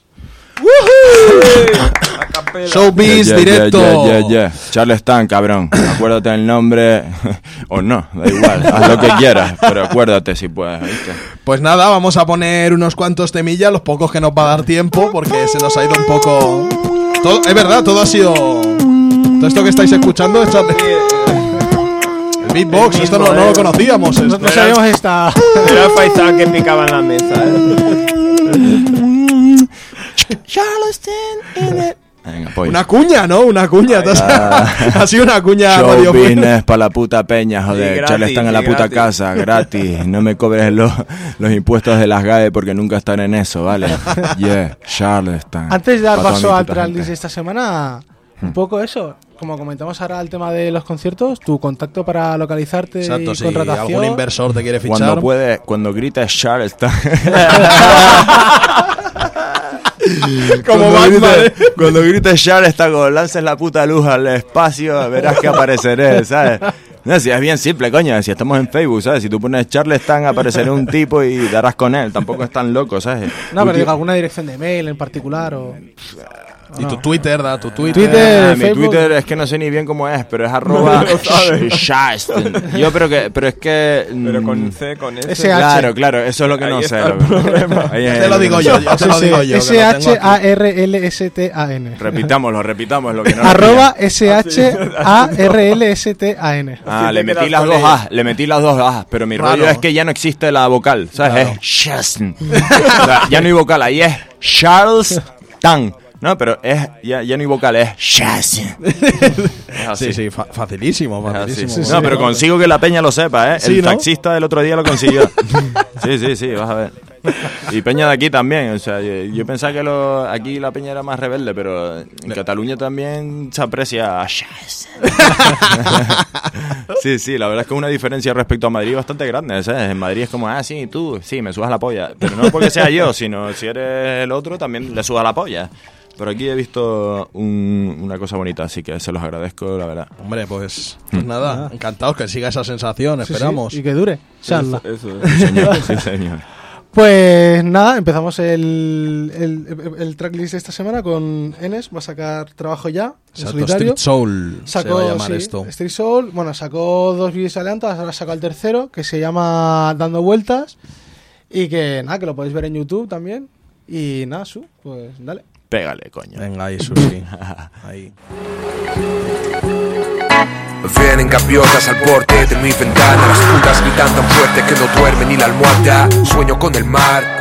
Showbiz Yeah, yeah, directo. yeah, yeah, yeah. Charleston, cabrón. Acuérdate el nombre o no, da igual, haz lo que quieras, pero acuérdate si puedes, ¿viste? Pues nada, vamos a poner unos cuantos temillas, los pocos que nos va a dar tiempo, porque se nos ha ido un poco... Todo, es verdad, todo ha sido... Todo esto que estáis escuchando es el beatbox, esto no, no lo conocíamos. No, esto. no sabíamos esta... Era el Faisal que picaba en la mesa, ¿eh? Venga, pues. Una cuña, ¿no? Una cuña. Entonces, ha sido una cuña Show radiofónica. business pa' la puta peña, joder. Sí, gratis, Charleston en la sí, puta gratis. casa, gratis. No me cobres los, los impuestos de las G A E porque nunca están en eso, ¿vale? Yeah, Charleston. Antes de dar Pa' toda paso mi al puta tracklist gente. esta semana, un poco eso. Como comentamos ahora el tema de los conciertos, tu contacto para localizarte Exacto, y si contratación. algún inversor te quiere fichar. Cuando puede, cuando grites Charleston. Como cuando Batman. grites, cuando grites Charleston, cuando lances la puta luz al espacio, verás que apareceré, ¿sabes? No, si es bien simple, coño, si estamos en Facebook, ¿sabes? Si tú pones Charleston, aparecerá un tipo y darás con él. Tampoco es tan loco, ¿sabes? No, pero digo, ¿alguna dirección de mail en particular o...? Y tu Twitter, da tu Twitter. Twitter, Ah, mi Facebook. Twitter es que no sé ni bien cómo es, pero es arroba Charleston. Yo pero que, pero es que... Pero mm, con C, con S. S H. Claro, claro, eso es lo que Ahí no sé. está el loco. problema. Ahí es Te lo que digo no yo, sé. yo te lo digo yo. que lo S tengo H aquí. A R L S T A N. Repitámoslo, repitámoslo. Que no lo Arroba pillan. S H A R L S T A N. Ah, le Siempre metí quedas las con dos ella. A, le metí las dos A, pero mi Raro. rollo es que ya no existe la vocal, ¿sabes? Claro. Es Charleston. O sea, ya no hay vocal, ahí es Charleston. No, pero es ya, ya no hay vocal, es Charleston. Es así. Sí, sí, fa- facilísimo, Es así. facilísimo. No, pero consigo que la peña lo sepa, ¿eh? Sí, El ¿no? taxista del otro día lo consiguió. Sí, sí, sí, vas a ver. Y peña de aquí también, o sea, yo, yo pensaba que lo, aquí la peña era más rebelde, pero en Cataluña también se aprecia a Sí, sí, la verdad es que es una diferencia respecto a Madrid bastante grande, ¿sabes? En Madrid es como, ah, sí, tú, sí, me subas la polla. Pero no porque sea yo, sino si eres el otro, también le subas la polla. Pero aquí he visto un- una cosa bonita, así que se los agradezco, la verdad. Hombre, pues, pues nada, encantados que siga esa sensación, Sí, sí, esperamos. y que dure. Inshallah. Eso, eso. Sí, señor, sí, señor. Pues nada, empezamos el, el, el tracklist de esta semana con Enes. Va a sacar trabajo ya, en Exacto, solitario. Street Soul se Sacó, va a llamar sí, esto. Street Soul. Bueno, sacó dos vídeos adelantados, ahora sacó el tercero, que se llama Dando Vueltas. Y que nada, que lo podéis ver en YouTube también. Y nada, Su, pues dale. Pégale, coño. Venga, ahí, Susi. Ahí. Vienen gaviotas al borde de mi ventana. Las putas gritan tan fuerte que no duerme ni la almohada. Sueño con el mar.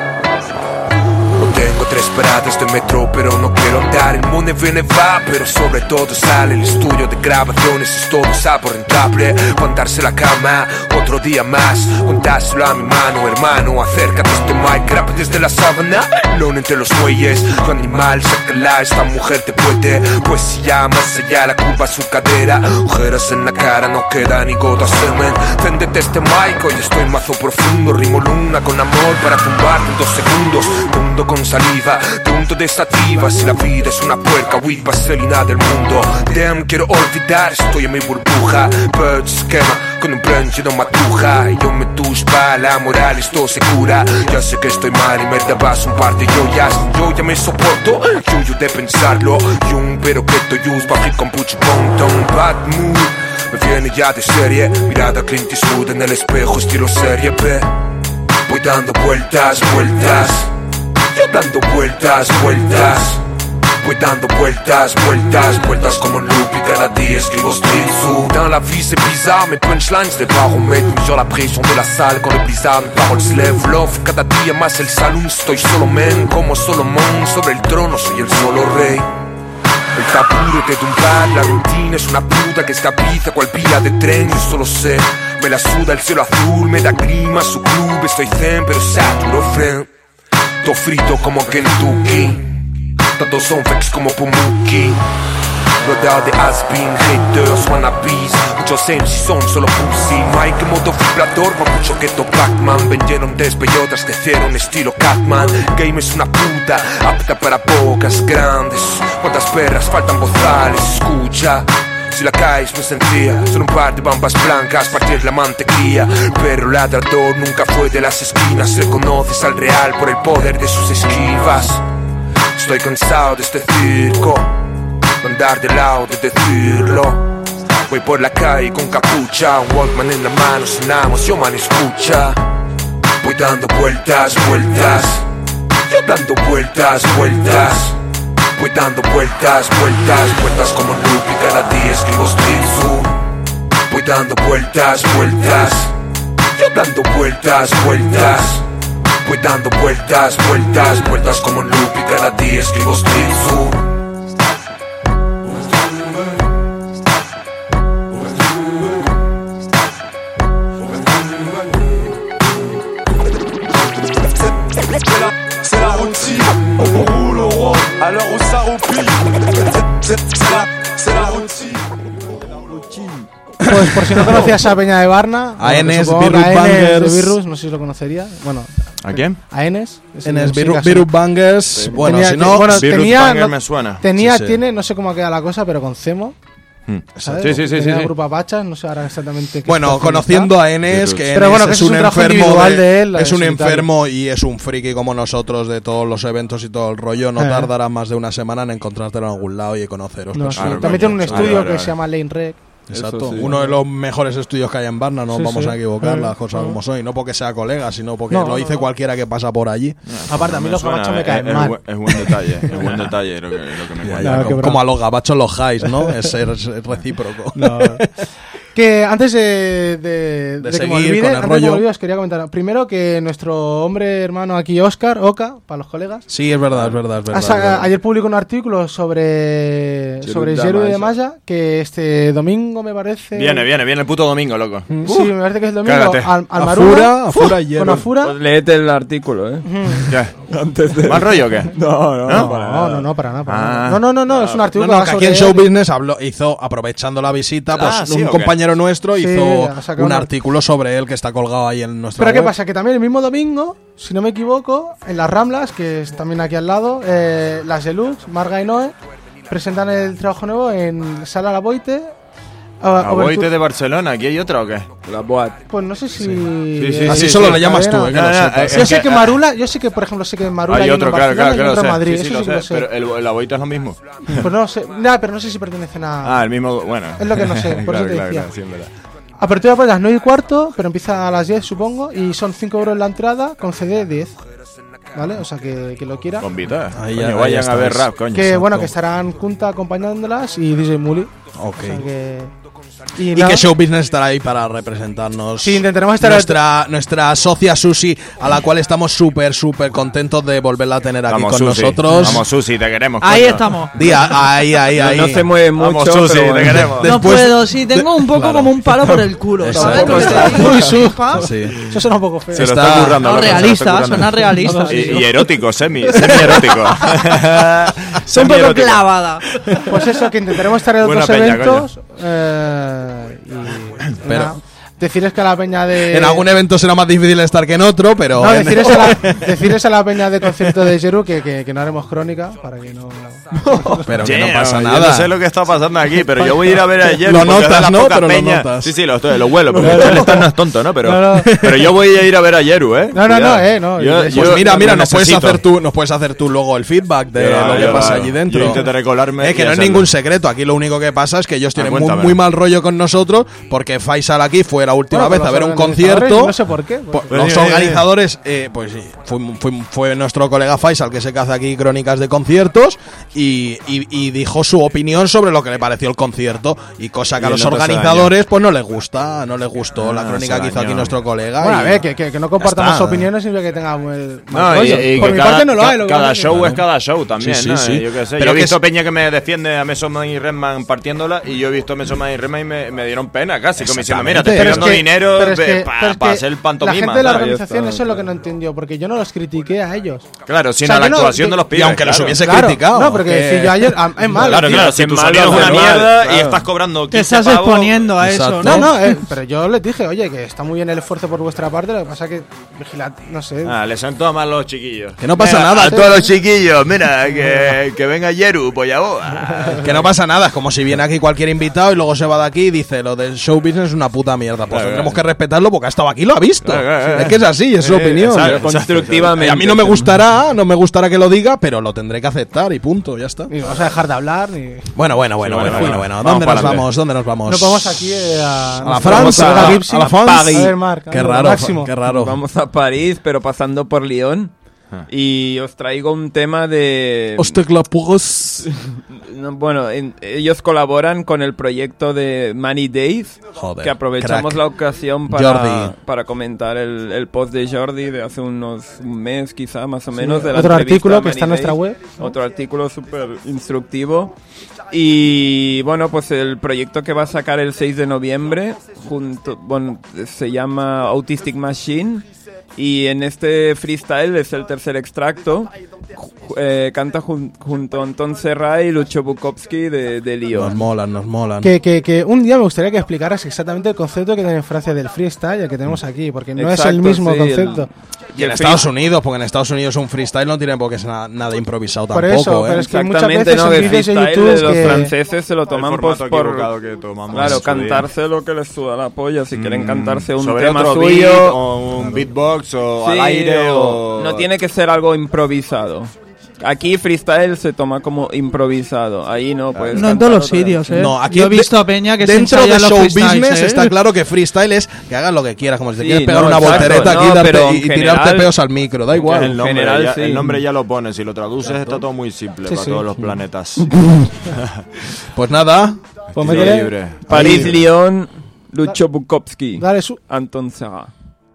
No tengo tres paradas de metro, pero no quiero andar. El mundo viene, va, pero sobre todo sale. El estudio de grabaciones es todo sapo rentable. Contarse la cama, otro día más. Contárselo a mi mano, hermano. Acércate a este mic, rap desde la sábana. Lone entre los muelles, tu animal, sácala. Esta mujer te puede, pues si ya más allá la curva su cadera. Ojeras en la cara, no queda ni gota semen. Téndete este mic, hoy estoy mazo profundo. Rimo luna con amor para tumbarte en dos segundos. Mundo con saliva, punto de sativa. Si la vida es una puerca, weed, vaselina del mundo. Damn, quiero olvidar, estoy en mi burbuja. Birds esquema, con un planche de matuja. Y yo me tuspa, la moral esto se cura. Ya sé que estoy mal y me dabas un par de joyas. Yo ya me soporto, yuyu de pensarlo. Jung, pero que to use, papi con puchi ponton. Bad mood, me viene ya de serie. Mirada Clint Eastwood en el espejo, estilo serie B. Voy dando vueltas, vueltas. Yo dando vueltas, vueltas. Voy dando vueltas, vueltas, vueltas comme un loop et cada día escribo street sous. Dans la vie c'est bizarre, mes punchlines les baromètres sur la pression de la salle quand le blizzard, mes paroles se lèvent. Love, cada día más el salón, estoy solo men, como Solomon, sobre el trono soy el solo rey. El tapuro de tumbar, la rutina es una puta que escapiza cual vía de tren, yo solo sé. Me la suda el cielo azul, me da clima su club, estoy zen pero saturo friend. Todo frito como Kentucky. Tantos son fakes como Pumuki. Rodeado de has-been, haters, wannabes. Muchos M C son solo pussy. Mike en modo vibrador, más mucho que to Pac-Man. Vendieron desbellotas, crecieron estilo Catman. Game es una puta, apta para bocas grandes. Cuántas perras faltan bozales, escucha. Si la caes no es sencilla, solo un par de bambas blancas, partir la mantequilla. Pero el ladrador nunca fue de las esquinas. Reconoces al real por el poder de sus esquivas. Estoy cansado de este circo, no andar de lado de decirlo. Voy por la calle con capucha, un Walkman en la mano, sonamos, yo man escucha. Voy dando vueltas, vueltas. Yo dando vueltas, vueltas. Voy dando vueltas, vueltas, vueltas como un loop y cada día escribo street zoom. Voy dando vueltas, vueltas. Yo dando vueltas, vueltas. Voy dando vueltas, vueltas, vueltas como un loop y cada día escribo street zoom. C'est la routine, on roule au rond, à l'heure où ça roupille. C'est la, c'est la routine. Pues por si no conocías a Peña de Barna, A Enes, supongo que Virus a Enes de Bangers. Virus, no sé si lo conocería. Bueno, ¿A quién? a Enes. es En el el sí, Virus casi. Virus Bangers, bueno, Tenía- si no, bueno, Virus tenía, Banger no- me suena. Tenía, Sí, sí. tiene, no sé cómo queda la cosa, pero con Cemo. ¿sabes? Sí, sí, sí, Tenía sí, sí. grupo Apache, no sé ahora exactamente qué Bueno, situación conociendo está. a Enes, que Pero Enes bueno, que es ese es un un trabajo enfermo individual de, de él, es en un solitario. enfermo y es un friki como nosotros de todos los eventos y todo el rollo, no Eh. tardará más de una semana en encontrártelo en algún lado y conoceros. No, pues, sí. claro, También tiene un coño, estudio vale, que vale. se llama Lane Rec. Exacto, Eso sí. uno de los mejores estudios que hay en Barna, no Sí, vamos sí. a equivocar Eh, las cosas eh. como son, y no porque sea colega, sino porque No, lo no, dice no. cualquiera que pasa por allí. Aparte, a mí Me los suena, gabachos me es- caen es mal. buen- Es buen detalle, es buen detalle lo que, lo que me Ya, cuenta. ya, qué como, bravo. como a los gabachos los highs, ¿no? Es ser es recíproco. No. Que antes de, de, De de que me seguir olvide, con el antes de que me rollo. olvide, os quería comentar. Primero que nuestro hombre hermano aquí, Oscar, Oka, para los colegas, Sí, es verdad, es verdad, es verdad. ha sa- es verdad. ayer publicó un artículo sobre Jeru sobre de Jeru de Maya. Maya, que este domingo me parece... Viene, viene, viene el puto domingo, loco. Mm, Sí, me parece que es el domingo. cágate. Al, al Afura, Maruna, Afura y con Jeru. Afura. Pues léete el artículo, ¿eh? ¿Qué? Antes de... ¿Mal rollo o qué? No, no, No, para no, nada. no, no, para nada. para Ah. nada. No, no, no, no, es un No, artículo no, que va que aquí sobre en Show él. Business habló, hizo, aprovechando la visita, pues Ah, ¿sí un o qué? compañero nuestro Sí, hizo ha sacado un una- artículo sobre él que está colgado ahí en nuestra Pero ¿qué web. pasa? Que también el mismo domingo, si no me equivoco, en las Ramblas, que es también aquí al lado, eh, las Deluxe, Marga y Noé, presentan el trabajo nuevo en Sala La Boite. ¿A Boite de Barcelona? ¿Aquí hay otra o qué? La Boat. Pues no sé si... Sí, sí, Así sí, solo sí. le llamas tú, cadena. eh, que No, lo no, sepas. eh, Yo Es sé que, que ah, Marula, yo sé que por ejemplo sé que Marula Hay uno otro, en claro, Barcelona claro, y claro. otro en sé. Madrid, Sí, sí, eso lo sí que lo sé. sé. Pero el, la Boita es lo mismo. Pues no sé, nada, pero no sé si pertenecen a... Ah, el mismo. Bueno. Es lo que no sé, por Claro, eso te claro, decía. claro, sí, es verdad. Apertura por las nueve y cuarto, pero empieza a las diez supongo, y son cinco euros la entrada, con C D diez. ¿Vale? O sea, que, que lo quiera. Bombita. Ahí Coño, ya- ahí vayan a estáis. ver rap, coño. Que Exacto. bueno, que estarán Kunta acompañándolas y D J Muli. Ok. O sea que... Y, Y nada, que Show Business estará ahí para representarnos. Sí, intentaremos estar- nuestra, nuestra socia Susi, a la cual estamos súper, súper contentos de volverla a tener aquí Vamos, con Susi. nosotros. Vamos, Susi, te queremos. Ahí coño. estamos. Día, ahí, ahí, ahí. No se mueve mucho, Vamos, Susi, pero te bueno. queremos. De- No Después- puedo, sí, tengo un poco Claro. como un palo por el culo, Eso, ¿sabes? pues, Lo que está- te digo? Uy, su- Sí. Eso suena un poco feo. Se lo Está- está currando. No, loco, se lo está realista, currando. suena realista. Y, sí. y erótico, semi, semi-erótico. Soy un poco clavada. Pues eso, que intentaremos estar en Buena otros peña, eventos. Eh, y Pero- nada, decirles que a la peña de... En algún evento será más difícil estar que en otro, pero. No, en- decirles a, la, decirles a la peña de concierto de Jeru que, que, que no haremos crónica para que no... pero que Che, no pasa yo nada. no sé lo que está pasando aquí, pero yo voy a ir a ver ayer. Lo porque es de notas, la ¿no? poca Pero lo peña. notas. Sí, sí, lo, estoy- lo huelo, porque el Stan no es tonto, ¿no? Pero, No, no. pero yo voy a ir a ver a Yeru, ¿eh? No, no, Cuidado. no, eh, no. Yo- Pues yo Pues mira, lo mira, nos puedes, necesito. hacer tú, nos puedes hacer tú luego el feedback de Yo lo que yo pasa lo- allí dentro. Yo intentaré colarme. Es que y no es hacerlo. ningún secreto. Aquí lo único que pasa es que ellos Ah, tienen muy, cuéntame. muy mal rollo con nosotros porque Faisal aquí fue la última Bueno, vez a los ver un organizadores, concierto. No sé por qué. Po- porque- Los Eh, eh, eh. organizadores, eh, pues sí, fue, fue, fue nuestro colega Faisal que se hace aquí crónicas de conciertos y, y- y dijo su opinión sobre lo que le pareció el concierto y cosa que Y a los el otro se organizadores pues no les gusta, no les gustó la Ah, crónica se que hizo aquí dañó. nuestro colega. Bueno, a y- ver, que, que, que no compartamos está. opiniones significa que tenga el No, mal y, rollo. y Por que mi cada, parte no lo hay. ca- lo que cada pasa es que- show es cada show también, Sí, sí, ¿no? sí. Yo qué sé. Pero Yo he que visto es- peña que me defiende a Mesoman y Redman partiéndola y yo he visto a Mesoman y Redman y me, me dieron pena casi, como diciendo, mira, te estoy Pero es dando que- dinero pero es que- para pero es que hacer pantomima. La gente de la ¿sabes? organización, está, eso es lo que claro. no entendió, porque yo no los critiqué a ellos. Claro, sino O sea, la yo no- actuación yo- de los y pibes. aunque los claro. hubiese Claro, criticado. no, porque que- si yo ayer. ah, Es malo. Claro, tío. claro, si que tu mal sonido es lo una hace mal, mierda y claro. estás cobrando Te quince estás pavos, exponiendo a eso, Exacto. ¿no? No, no, eh, pero yo les dije, oye, que está muy bien el esfuerzo por vuestra parte, lo que pasa que vigilad, no sé. Ah, le sentó a mal los chiquillos. Que no pasa Venga, nada. A todos los chiquillos, mira, que, que venga Yeru, polla boba. Que no pasa nada, es como si viene aquí cualquier invitado y luego se va de aquí y dice lo del show business es una puta mierda. Pues Claro, tendremos claro. que respetarlo porque ha estado aquí y lo ha visto. Claro, claro, claro. Es que es así, es su Eh, opinión. exacto, exacto. Constructivamente. Y a mí no me gustará, no me gustará que lo diga, pero lo tendré que aceptar y punto, ya está. Ni vamos a dejar de hablar, ni. Bueno, bueno, bueno, Sí, bueno, vale, bueno, vale. bueno. Vamos ¿Dónde para nos adelante. vamos? ¿Dónde nos vamos? Nos vamos aquí eh, a. a la nuestro France, colega a, Gipsy. a la France. A ver, Marc, Qué a ver, raro, Máximo. qué raro. Vamos a París, pero pasando por Lyon. Y os traigo un tema de... Hostia, la pugos. No, bueno, en- ellos colaboran con el proyecto de Money Days, Joder, que aprovechamos crack. la ocasión para, Jordi. para comentar el, el post de Jordi de hace unos un mes quizá, más o menos. de la otro entrevista artículo a que está en Money nuestra Days. web, ¿no? Otro artículo súper instructivo. Y bueno, pues el proyecto que va a sacar el seis de noviembre, junto, bueno, se llama Autistic Machine. Y en este freestyle es el tercer extracto, eh, canta jun- junto a Anton Serra y Lucho Bukowski de, de Lío. Nos molan, nos molan. Que, que, que un día me gustaría que explicaras exactamente el concepto que tiene en Francia del freestyle y el que tenemos aquí, porque no Exacto, es el mismo sí, concepto. el- Y en Estados Unidos, porque en Estados Unidos un freestyle no tiene por qué ser nada, nada improvisado Por tampoco, eso, ¿eh? pero es que muchas Exactamente, veces ¿no? en Que vídeos de freestyle YouTube de los que- franceses se lo toman El pues, formato por equivocado que tomamos claro, en su día. cantarse lo que les suda la polla. Si quieren cantarse un Sobre tema otro suyo beat, o un beatbox o sí, al aire o- o... no tiene que ser algo improvisado. Aquí freestyle se toma como improvisado. Ahí no puedes No en cantar todos los otra- sitios, ¿eh? No, aquí Yo he de- visto a Peña que se dentro de ensaya los show freestyles, business ¿eh? está claro que freestyle es que hagas lo que quieras, como si te Sí, quieres pegar no, una exacto, voltereta aquí no, y, darte- pero en y tirarte general- peos al micro, da Que igual. el, nombre general, ya, sí. el nombre ya lo pones, si lo traduces está todo muy simple Sí, para sí. todos los planetas. Pues nada, Pues Tiro métele- libre. París, Ahí. Lyon, Lucho Bukowski, Dale su... Anton Serra.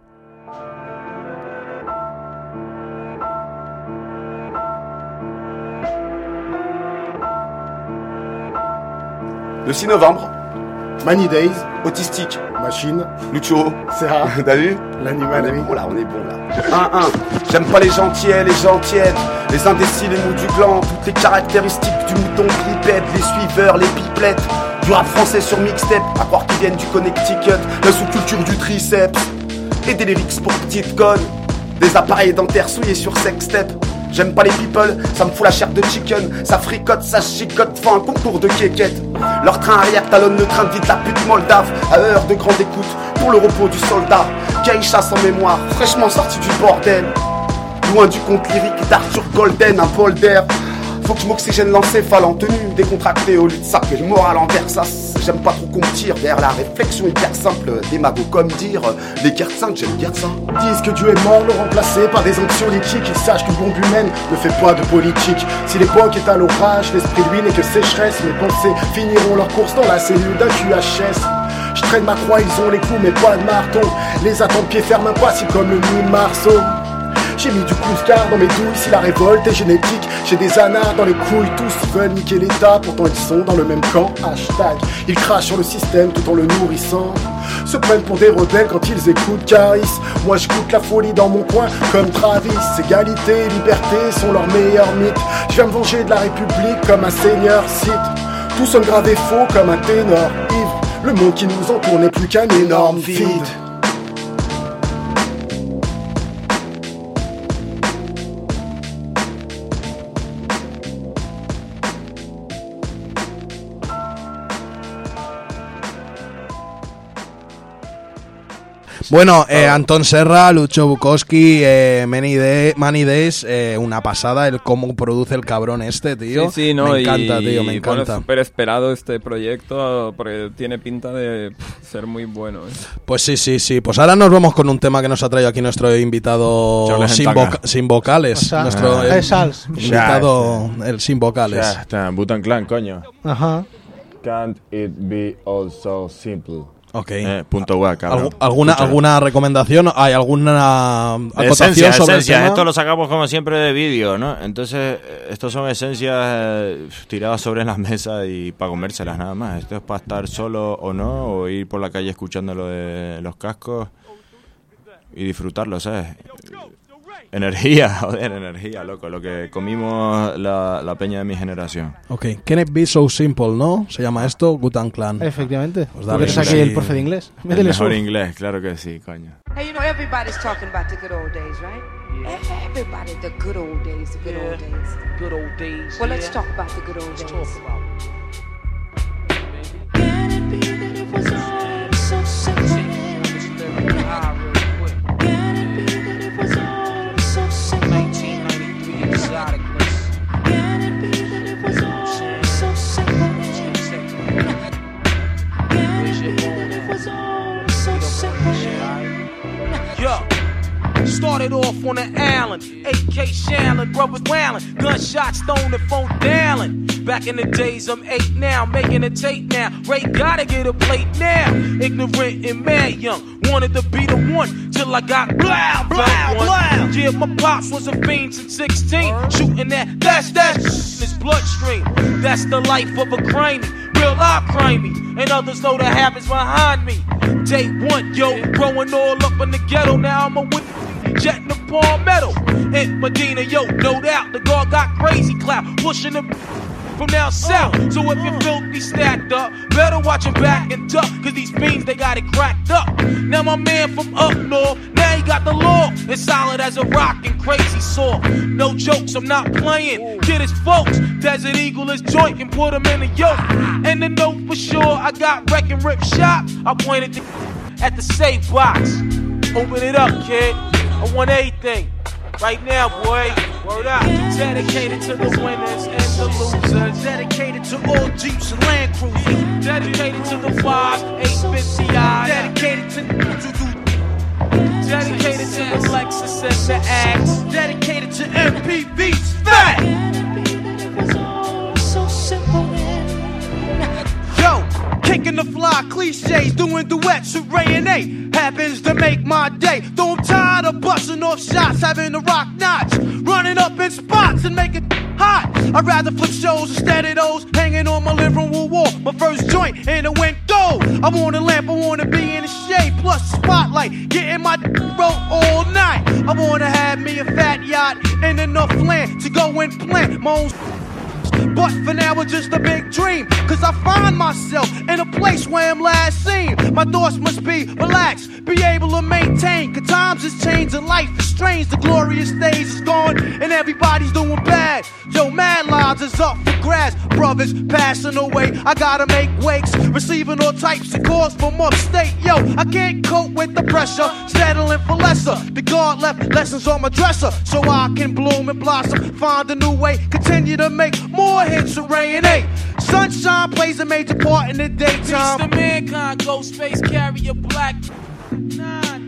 Le six novembre, Many Days, Autistique, Machine, Lucho, Serra, t'as vu? L'animal, on est bon là, on est bon là. un un, j'aime pas les gentils, les gentiennes, les indécis, les mous du clan, toutes les caractéristiques du mouton clipette, les suiveurs, les pipelettes, du rap français sur mixtape, à croire qu'ils viennent du Connecticut, la sous-culture du triceps, et des lyrics pour petites connes, des appareils dentaires souillés sur sextape. J'aime pas les people, ça me fout la chair de chicken. Ça fricote, ça chicote, font un concours de quéquette. Leur train arrière talonne le train de vie de la pute moldave. À heure de grande écoute, pour le repos du soldat. Geisha sans mémoire, fraîchement sorti du bordel. Loin du conte lyrique d'Arthur Golden, un bol d'air. Faut que je m'oxygène l'encéphale en tenue décontractée au lieu de saper le moral en Versace. J'aime pas trop qu'on me tire vers la réflexion hyper simple. Des magots comme dire les guerres saintes, j'aime guerre ça. Disent que Dieu est mort, le remplacé par des anxiolytiques. Ils sachent que le bombe humaine ne fait pas de politique. Si l'époque est à l'orage, l'esprit lui n'est que sécheresse. Mes pensées finiront leur course dans la cellule d'un Q H S. Je traîne ma croix, ils ont les coups mais pas de marteau. Les attentes pieds fermes impassibles comme le mille Marceau. J'ai mis du couscard dans mes douilles, si la révolte est génétique. J'ai des anards dans les couilles, tous veulent niquer l'état. Pourtant ils sont dans le même camp, hashtag. Ils crachent sur le système tout en le nourrissant. Se prennent pour des rebelles quand ils écoutent Caris. Moi j'écoute la folie dans mon coin comme Travis. Égalité et liberté sont leurs meilleurs mythes. Je viens me venger de la République comme un seigneur Sith. Tout sonne grave et faux comme un ténor ivre. Le monde qui nous entoure n'est plus qu'un énorme vide. bueno, eh, Anton Serra, Lucho Bukowski, eh, Many, Day- Many Days, eh, una pasada el cómo produce el cabrón este, tío. Sí, sí, no, me encanta, y, tío, me bueno, encanta. súper esperado este proyecto porque tiene pinta de pff, ser muy bueno. ¿eh? Pues sí, sí, sí. Pues ahora nos vamos con un tema que nos ha traído aquí nuestro invitado Charles sin, Hentanga. voca- sin vocales. O sea, nuestro eh, eh, Sals. invitado, el sin vocales. Ya está, Butan Clan, coño. Ajá. Can't it be all so simple? Ok. Eh, punto guay, cabrón. ¿Algu- ¿Alguna, Escucha. ¿Alguna recomendación? ¿Hay alguna acotación Esencia, sobre esencia. el tema? Esto lo sacamos como siempre de vídeo, ¿no? Entonces, eh, estos son esencias eh, tiradas sobre la mesa y para comérselas nada más. Esto es para estar solo o no, o ir por la calle escuchando lo de los cascos y disfrutarlo, ¿sabes? Energía, joder, energía, loco. Lo que comimos la, la peña de mi generación. Ok. Can it be so simple, ¿no? Se llama esto Wu-Tang Clan. Efectivamente. Pues ¿Tú dale, quieres aquí sí. el profe de inglés? El Métele mejor su. inglés, claro que sí, coño. Hey, you know, everybody's talking about the good old days, right? Yeah. Everybody, the good old days, the good Yeah. old days. Good old days. Well, yeah. let's talk about the good old Let's days. talk about it. Can it be that it was all so simple? See, this lyric high real quick. Can it be that it was all so simple? nineteen ninety-three exotic list. Can it be that it was all so simple? Where's your bone It at? was all so simple. Yo, started off on the island, A K Shallon, brothers wailing, gunshots thrown and phone dialing. Back in the days, I'm eight now, making a tape now. Ray gotta get a plate now. Ignorant and mad young, wanted to be the one till I got blah blah blah. Yeah, my pops was a fiend since sixteen, shooting that that's that in his bloodstream. That's the life of a crimey, real life crimey, and others know the habits behind me. Day one, yo, growing all up in the ghetto, now I'm a whip. jetting the palmetto. In Medina, yo, no doubt, the guard got crazy clout, pushing them from down south. So if you're filthy stacked up, better watch your back and duck, cause these fiends, they got it cracked up. Now my man from up north, now he got the law. It's solid as a rock and crazy saw. No jokes, I'm not playing. Kid his folks, Desert Eagle is joint and put him in a yoke. And the note for sure, I got wreck and rip shop. I pointed the at the safe box. Open it up, kid. I want everything. Right now, boy. Word out. Dedicated to the winners and the losers. Dedicated to all Jeeps and Land Cruisers. Dedicated to the fives, eight fifty I. Dedicated to Dedicated to the Lexus and the Axe. Dedicated to M P V's fat. Yo, kicking the fly cliches, doing duets with Ray and A. Happens to make my day. Though I'm tired of busting off shots, having to rock knots, running up in spots and making hot. I'd rather flip shows instead of those hanging on my living room wall. My first joint and it went gold. I want a lamp, I want to be in the shade, plus the spotlight, getting my roll all night. I want to have me a fat yacht and enough land to go and plant my own. But for now it's just a big dream, cause I find myself in a place where I'm last seen. My thoughts must be relaxed, be able to maintain, cause times has changed and life is strange. The glorious days is gone and everybody's doing bad. Yo, mad lives is up for grabs. Brothers passing away, I gotta make wakes, receiving all types of calls from upstate. Yo, I can't cope with the pressure, settling for lesser. The God left lessons on my dresser, so I can bloom and blossom, find a new way, continue to make more hits with Ray and A. Sunshine plays a major part in the daytime. Peace to mankind, ghost space carrier black. Nah, nah.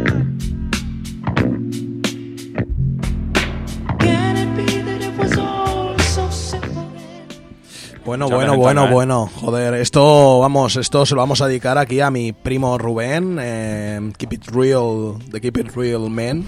Can it be that it was all so simple? Bueno, bueno, bueno, bueno. Joder, esto, vamos, esto se lo vamos a dedicar aquí a mi primo Rubén. Eh, keep it real, the Keep It Real Man.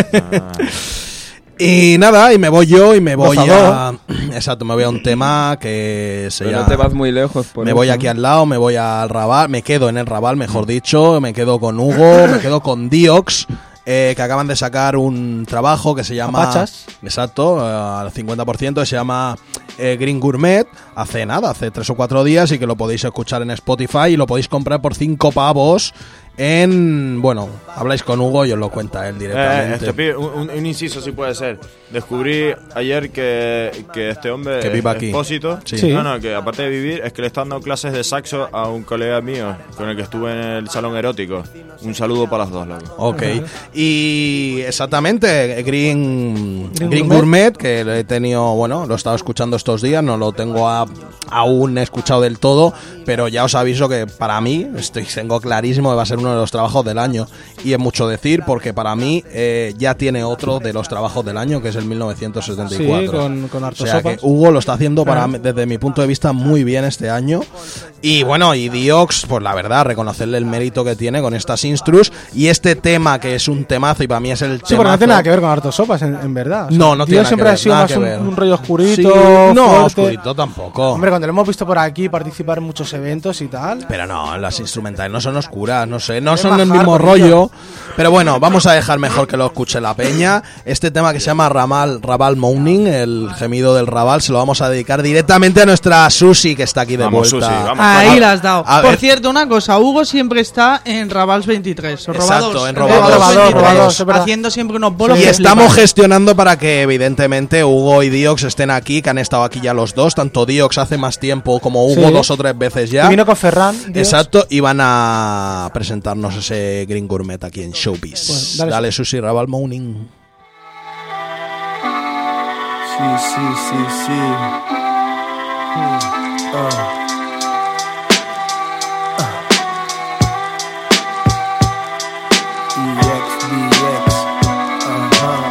Y nada, y me voy yo y me voy a... Exacto, me voy a un tema que se Pero llama... no te vas muy lejos. Por me eso. voy aquí al lado, me voy al Raval, me quedo en el Raval, mejor dicho, me quedo con Hugo, me quedo con Diox, eh, que acaban de sacar un trabajo que se llama... Apachas. Exacto, eh, al cincuenta por ciento, se llama eh, Green Gourmet, hace nada, hace tres o cuatro días, y que lo podéis escuchar en Spotify y lo podéis comprar por cinco pavos. En... Bueno, habláis con Hugo y os lo cuenta él directamente. Eh, este, un, un, un inciso si puede ser. Descubrí ayer que, que este hombre que vive aquí. Expósito, sí. Sí. No, no, que aparte de vivir es que le están dando clases de saxo a un colega mío con el que estuve en el salón erótico. Un saludo para los dos, loco. Ok. Y exactamente, Green, Green, Green Gourmet. Gourmet, que lo he tenido, bueno, lo he estado escuchando estos días, no lo tengo a, aún escuchado del todo, pero ya os aviso que para mí, estoy tengo clarísimo que va a ser uno de los trabajos del año. Y es mucho decir, porque para mí eh, ya tiene otro de los trabajos del año, que es el mil novecientos setenta y cuatro. Sí, con, con hartos O sea sopas. que Hugo lo está haciendo para Ah. mí, desde mi punto de vista muy bien este año. Y bueno, y Diox, pues la verdad, reconocerle el mérito que tiene con estas instrus y este tema que es un temazo y para mí es el Sí, porque no temazo. tiene nada que ver con hartos sopas, en, en verdad. O sea, No, no Dios tiene nada siempre que ha ver, sido nada más que un, ver. un rollo oscurito. Sí, no, fuerte. oscurito tampoco. Hombre, cuando lo hemos visto por aquí participar en muchos eventos y tal. Pero no, las instrumentales no son oscuras, no sé, no Es son más el mismo hardcore, rollo. tío. Pero bueno, vamos a dejar mejor que lo escuche la peña. Este tema que se llama Ramal, Raval Moaning, el gemido del Raval, se lo vamos a dedicar directamente a nuestra Susi, que está aquí de Vamos, vuelta. Susi, vamos. Ahí la has dado. A Por ver. cierto, una cosa, Hugo siempre está en Rabals veintitrés, o Exacto, Robados, en eh, Robados, Robados Robados, veintitrés, Robados, es verdad. haciendo siempre unos bolos Y que estamos flipas. gestionando para que evidentemente Hugo y Diox estén aquí, que han estado aquí ya los dos, tanto Diox hace más tiempo como Hugo Sí. dos o tres veces ya. Y vino con Ferran. Dios. Exacto, y van a presentarnos ese Green Gourmet aquí en Showbiz. Pues, dale, dale, Susi, Raval Moaning. Sí, sí, sí, sí. Hmm. Ah. D X, D X. Ajá.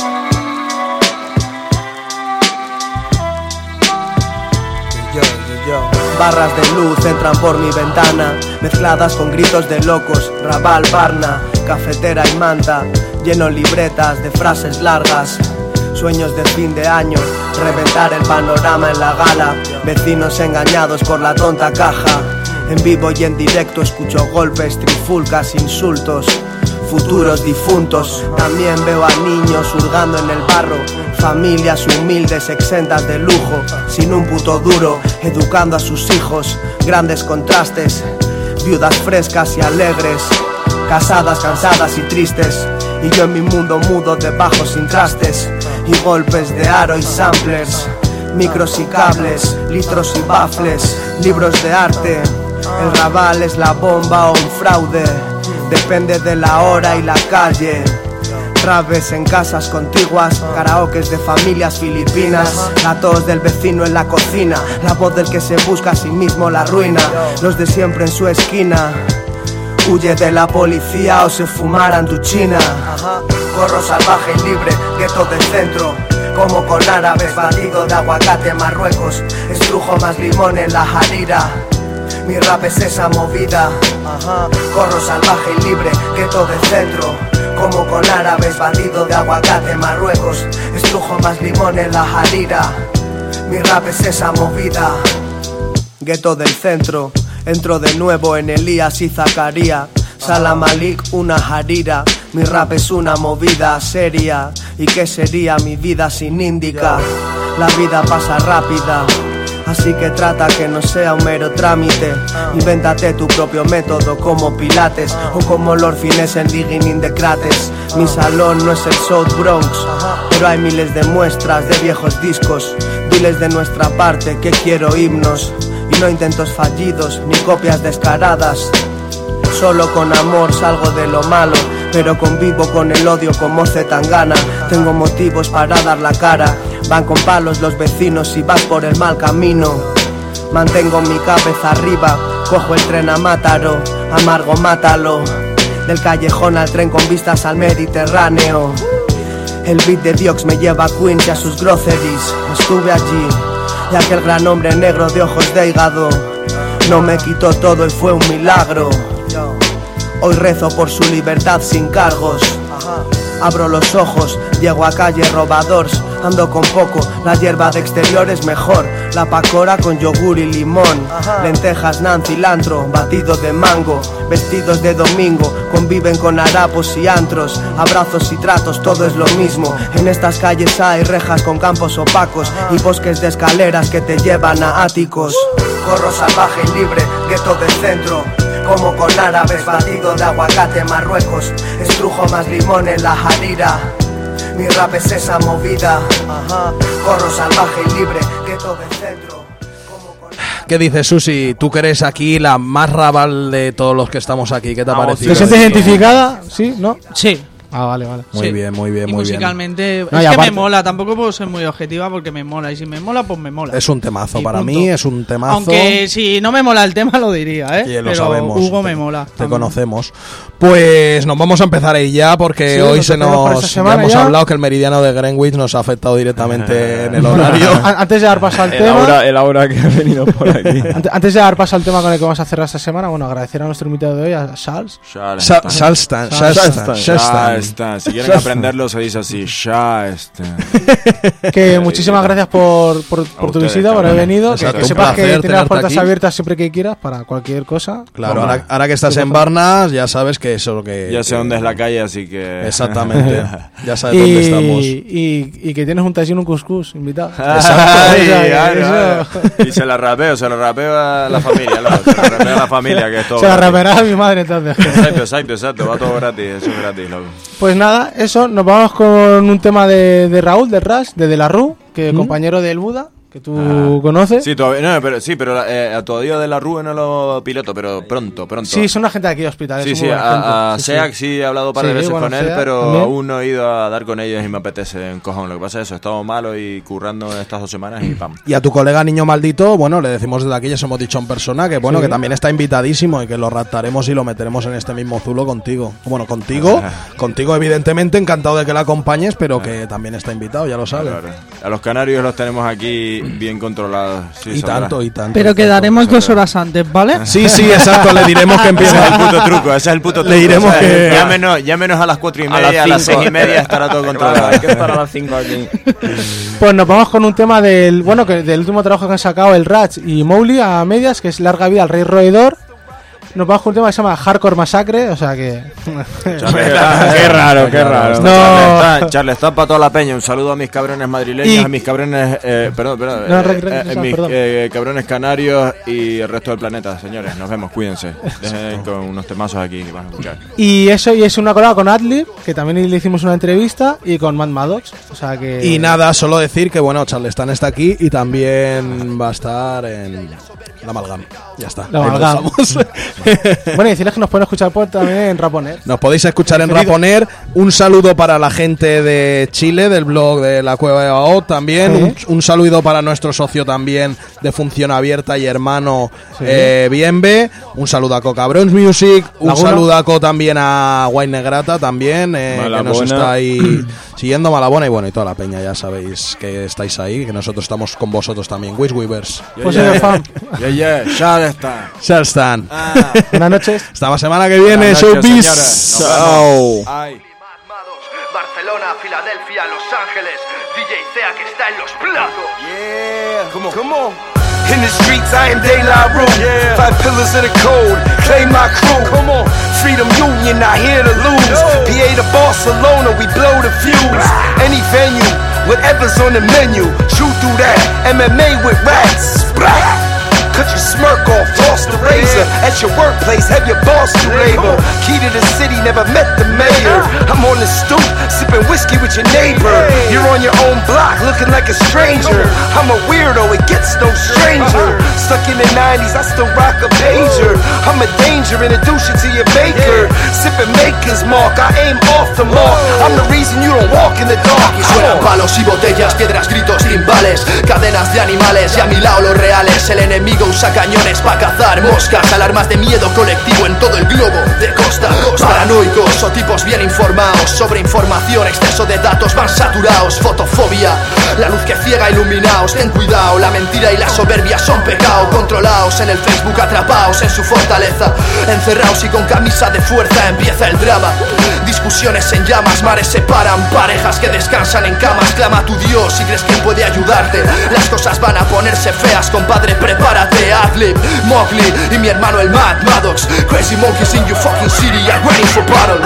Yo, yo, yo. Barras de luz entran por mi ventana, mezcladas con gritos de locos, Raval, Varna, cafetera y manta, lleno libretas de frases largas. Sueños de fin de año, reventar el panorama en la gala, vecinos engañados por la tonta caja. En vivo y en directo escucho golpes, trifulcas, insultos, futuros difuntos. También veo a niños hurgando en el barro, familias humildes exentas de lujo, sin un puto duro, educando a sus hijos. Grandes contrastes, viudas frescas y alegres, casadas, cansadas y tristes. Y yo en mi mundo mudo debajo sin trastes, y golpes de aro y samplers, micros y cables, litros y bafles, libros de arte. El Raval es la bomba o un fraude, depende de la hora y la calle. Traves en casas contiguas, karaokes de familias filipinas, la tos del vecino en la cocina, la voz del que se busca a sí mismo la ruina, los de siempre en su esquina. Huye de la policía o se fumaran tu china. Corro salvaje y libre, gueto del centro, como con árabes, batido de aguacate en Marruecos, estrujo más limón en la jarira. Mi rap es esa movida. Corro salvaje y libre, gueto del centro, como con árabes, bandido de aguacate en Marruecos, estrujo más limón en la jarira. Mi rap es esa movida. Gueto del centro, entro de nuevo en Elías y Zacarías. Salam Malik, una jarira. Mi rap es una movida seria. ¿Y qué sería mi vida sin Índica? La vida pasa rápida, así que trata que no sea un mero trámite. Invéntate tu propio método como Pilates o como Lord Finesse en Digging in the Crates. Mi salón no es el South Bronx, pero hay miles de muestras de viejos discos. Diles de nuestra parte que quiero himnos y no intentos fallidos ni copias descaradas. Solo con amor salgo de lo malo, pero convivo con el odio como Zetangana. Tengo motivos para dar la cara, van con palos los vecinos y vas por el mal camino. Mantengo mi cabeza arriba, cojo el tren a Mátaro, amargo mátalo. Del callejón al tren con vistas al Mediterráneo. El beat de Diox me lleva a Queens y a sus groceries. Estuve allí y aquel gran hombre negro de ojos de hígado no me quitó todo y fue un milagro. Hoy rezo por su libertad sin cargos. Abro los ojos, llego a calle Robadors. Ando con poco, la hierba de exterior es mejor. La pacora con yogur y limón, lentejas, nan, cilantro, batido de mango. Vestidos de domingo, conviven con harapos y antros. Abrazos y tratos, todo es lo mismo. En estas calles hay rejas con campos opacos y bosques de escaleras que te llevan a áticos. Corro salvaje y libre, gueto del centro, como con árabes, batido de aguacate en Marruecos, estrujo más limón en la jarira. Mi rap es esa movida. Corro salvaje y libre, gueto del centro. ¿Qué dices, Susi? Tú que eres aquí la más rabal de todos los que estamos aquí. ¿Qué te ha parecido? ¿Te sientes identificada? ¿Sí? ¿No? Sí. Ah, vale, vale. Muy Sí. bien, muy bien, Y muy bien. musicalmente, No, es y que aparte- me mola, tampoco puedo ser muy objetiva porque me mola, y si me mola, pues me mola. Es un temazo Y para punto. mí, es un temazo. Aunque si no me mola el tema lo diría, ¿eh? Y lo Pero sabemos. Hugo te, me mola. Te también. conocemos. Pues nos vamos a empezar ahí ya porque Sí, hoy lo se tenemos por nos esta ya semana hemos ya. hablado que el meridiano de Greenwich nos ha afectado directamente en el horario. An- Antes de dar paso al El tema, aura, el aura que ha venido por aquí. ante- antes de dar paso al tema con el que vamos a cerrar esta semana, bueno, agradecer a nuestro invitado de hoy, a Charles. Sa- Salstan, Salstan, Ya Salstan. está. Si quieren aprenderlo se dice así. Ya está. Que muchísimas gracias por, por, por tu ustedes, visita, por haber cabrones. venido. Que, Exacto, que un sepas que placer tienes las tenerte puertas aquí. abiertas siempre que quieras para cualquier cosa. Claro, Toma. ahora, ahora que estás en Barnas, ya sabes que eso es lo que. Ya sé dónde es la calle, así que... Exactamente. Ya sabes Y, dónde estamos. y, y que tienes un tajín, un cuscús invitado. Ay, O sea, que ay, eso- ay. Y se la rapeo, se la rapeo a la familia, loco, se la rapeo a la familia, que es todo Se la gratis. raperá a mi madre entonces. Exacto, exacto, exacto, va todo gratis, eso es gratis, loco. Pues nada, eso, nos vamos con un tema de, de Raúl, de Rush, de De La Rue, que ¿Mm? compañero del Buda, que tú conoces. Sí, todavía, no, pero, sí, pero eh, todavía de la Rue no lo piloto, pero pronto, pronto. Sí, son una gente de aquí de hospitales. Sí, son sí, muy buena gente. a, a Sí, sí. SEAC sí he hablado un par de Sí, veces bueno, con él, SEAC pero también. aún no he ido a dar con ellos y me apetece en cojón. Lo que pasa es eso, he estado malo y currando estas dos semanas y pam. Y a tu colega Niño Maldito, bueno, le decimos desde aquí, ya se hemos dicho en persona, que bueno, Sí. que también está invitadísimo y que lo raptaremos y lo meteremos en este mismo zulo contigo. Bueno, contigo, contigo evidentemente, encantado de que la acompañes, pero que también está invitado, ya lo sabes. Claro. A los canarios los tenemos aquí bien controlados. Sí, Y son tanto, gra- y tanto. Pero y tanto. quedaremos dos horas antes, ¿vale? Sí, sí, exacto, le diremos que Ese empieza. es el puto truco, ese es el puto truco. Le diremos o sea, que- Llámenos, llámenos a las cuatro y A media, las a las cinco. seis y media estará todo controlado. Claro, hay que estar a las cinco aquí. Pues nos vamos con un tema del bueno que del último trabajo que han sacado el Ratch y Mowgli a medias, que es Larga Vida al Rey Roedor. nos vamos con un tema que se llama Hardcore Massacre, o sea que... Qué raro, qué raro. No. Charles, Charles, está para toda la peña. Un saludo a mis cabrones madrileños, Y- a mis cabrones, eh, perdón, perdón, No, eh, re- re- eh, re- mis perdón. eh, cabrones canarios y el resto del planeta, señores. Nos vemos, cuídense. Dejen con unos temazos aquí que van a escuchar. Y eso, y es una colada con Adlib, que también le hicimos una entrevista, y con Mad Maddox, o sea que... Y nada, solo decir que bueno, Charleston está aquí y también va a estar en la Amalgam. Ya está. La ahí lo Amalgam. dejamos. Bueno, y decirles que nos pueden escuchar por, también en Raponer. Nos podéis escuchar en Querido. Raponer. Un saludo para la gente de Chile, del blog de la Cueva de Bao también. Sí. Un, un saludo para nuestro socio también de Función Abierta y hermano Sí. eh, Bienve. Un saludo a Coca Browns Music. Un Laguna. saludaco también a Wine Negrata también, eh, que nos Malabona. está ahí siguiendo, Malabona y bueno, y toda la peña. Ya sabéis que estáis ahí, que nosotros estamos con vosotros también. Wish Weavers. Pues señor fan. Yeah, yeah, Charleston. Charleston. Ah. Buenas noches. Hasta la semana que viene. Buenas noches, Showbiz. señores. Nos Chao. Ay. Barcelona, Filadelfia, Los Ángeles, D J Zea que está en los platos. Yeah, come on, come on. In the streets, I am De La Rue. Yeah. Five pillars of the code, claim my crew. Come on, Freedom Union, not here to lose. No. P A to Barcelona, we blow the fuse. Any venue, whatever's on the menu, shoot through that. M M A with rats. Sprat. Cut your smirk off, toss the razor. At your workplace, have your boss to label. Key to the city, never met the mayor. I'm on the stoop, sipping whiskey with your neighbor. You're on your own block, looking like a stranger. I'm a weirdo, it gets no stranger. Stuck in the nineties, I still rock a pager. I'm a danger, introduce you to your baker. Sipping Maker's Mark, I aim off the mark. I'm the reason you don't walk in the dark. Y suenan palos y botellas, piedras, gritos, timbales, cadenas de animales y a mi lado los reales. El enemigo usa cañones pa' cazar moscas, alarmas de miedo colectivo en todo el globo, de costa a costa. Paranoicos o tipos bien informados, sobreinformación, exceso de datos, van saturados, fotofobia, la luz que ciega, iluminaos, ten cuidado, la mentira y la soberbia son pecado, controlaos en el Facebook, atrapaos en su fortaleza, encerraos y con camisa de fuerza empieza el drama. Discusiones en llamas, mares separan, parejas que descansan en camas, clama a tu Dios si crees que él puede ayudarte. Las cosas van a ponerse feas, compadre, prepárate. Adlib, Mowgli y mi hermano el Mad Maddox. Crazy monkeys in your fucking city, I'm ready for battle.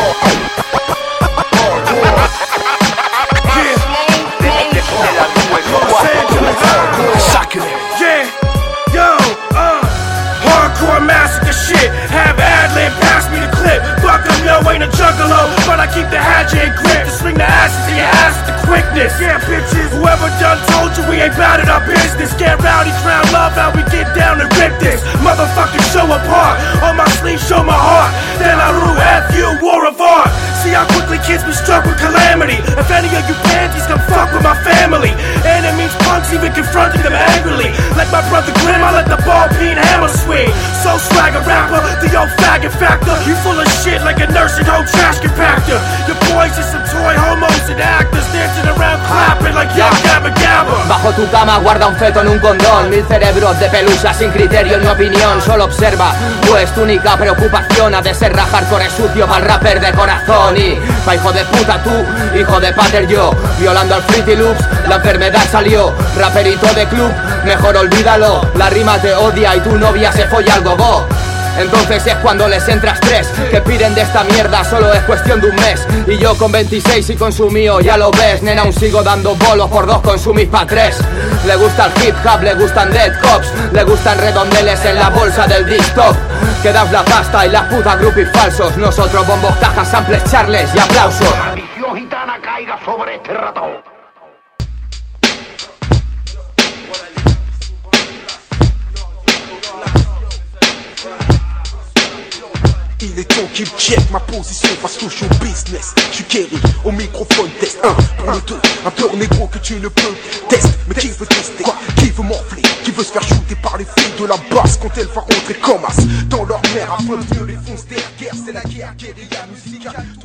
Yeah, yo, uh, hardcore massacre shit. Have Adlib pass me the clip. Buck em, yo, ain't a juggalo, but I keep the hatchet in grip to swing the asses to your ass with the quickness. Yeah, bitches, whoever done told you we ain't bad at our business. Get rowdy, crown love, how we get down and rip this. Motherfucking show apart, on my sleeve show my heart. Then I rule F you, war of art. See how quickly kids be struck with calamity. If any of you panties come fuck with my family. Enemies, punks, even confronting them angrily. Like my brother Grimm, I let the ball peen hammer swing. So swagger rapper, the old faggot factor. You full of shit like a nursing home trash compactor. Your boys are some toy homos and actors dancing around clapping like yo gabba gabba. Bajo tu cama guarda un feto en un condón. Mil cerebros de pelusa sin criterio en mi opinión. Solo observa, pues tu única preocupación ha de ser rajar core sucio pa'l rapper de corazón. Y pa' hijo de puta tú, hijo de pater yo, violando al Fruity Loops, la enfermedad salió. Raperito de club, mejor olvídalo. La rima te odia y tu novia se folla al gogo. Entonces es cuando les entra estrés, que piden de esta mierda, solo es cuestión de un mes. Y yo con veintiséis y consumío, ya lo ves, nena, aún sigo dando bolos por dos, consumís pa' tres. Le gusta el hip hop, le gustan dead cops, le gustan redondeles en la bolsa del disc-top. Quedaos la pasta y las putas groupies falsos. Nosotros bombos, cajas, samples, charles y aplausos. Maldición gitana caiga sobre este ratón. Il est temps qu'il check ma position parce que je suis au business. Je suis Kerry, au microphone test un pour le deux. Un peur négro que tu ne peux tester. Mais qui veut tester? Quoi? Qui veut m'enfler? Qui veut se faire shooter par les filles de la basse quand elles vont rentrer comme as dans leur mère afin de mieux les foncer. Guerre, c'est la guerre, guérilla musicale.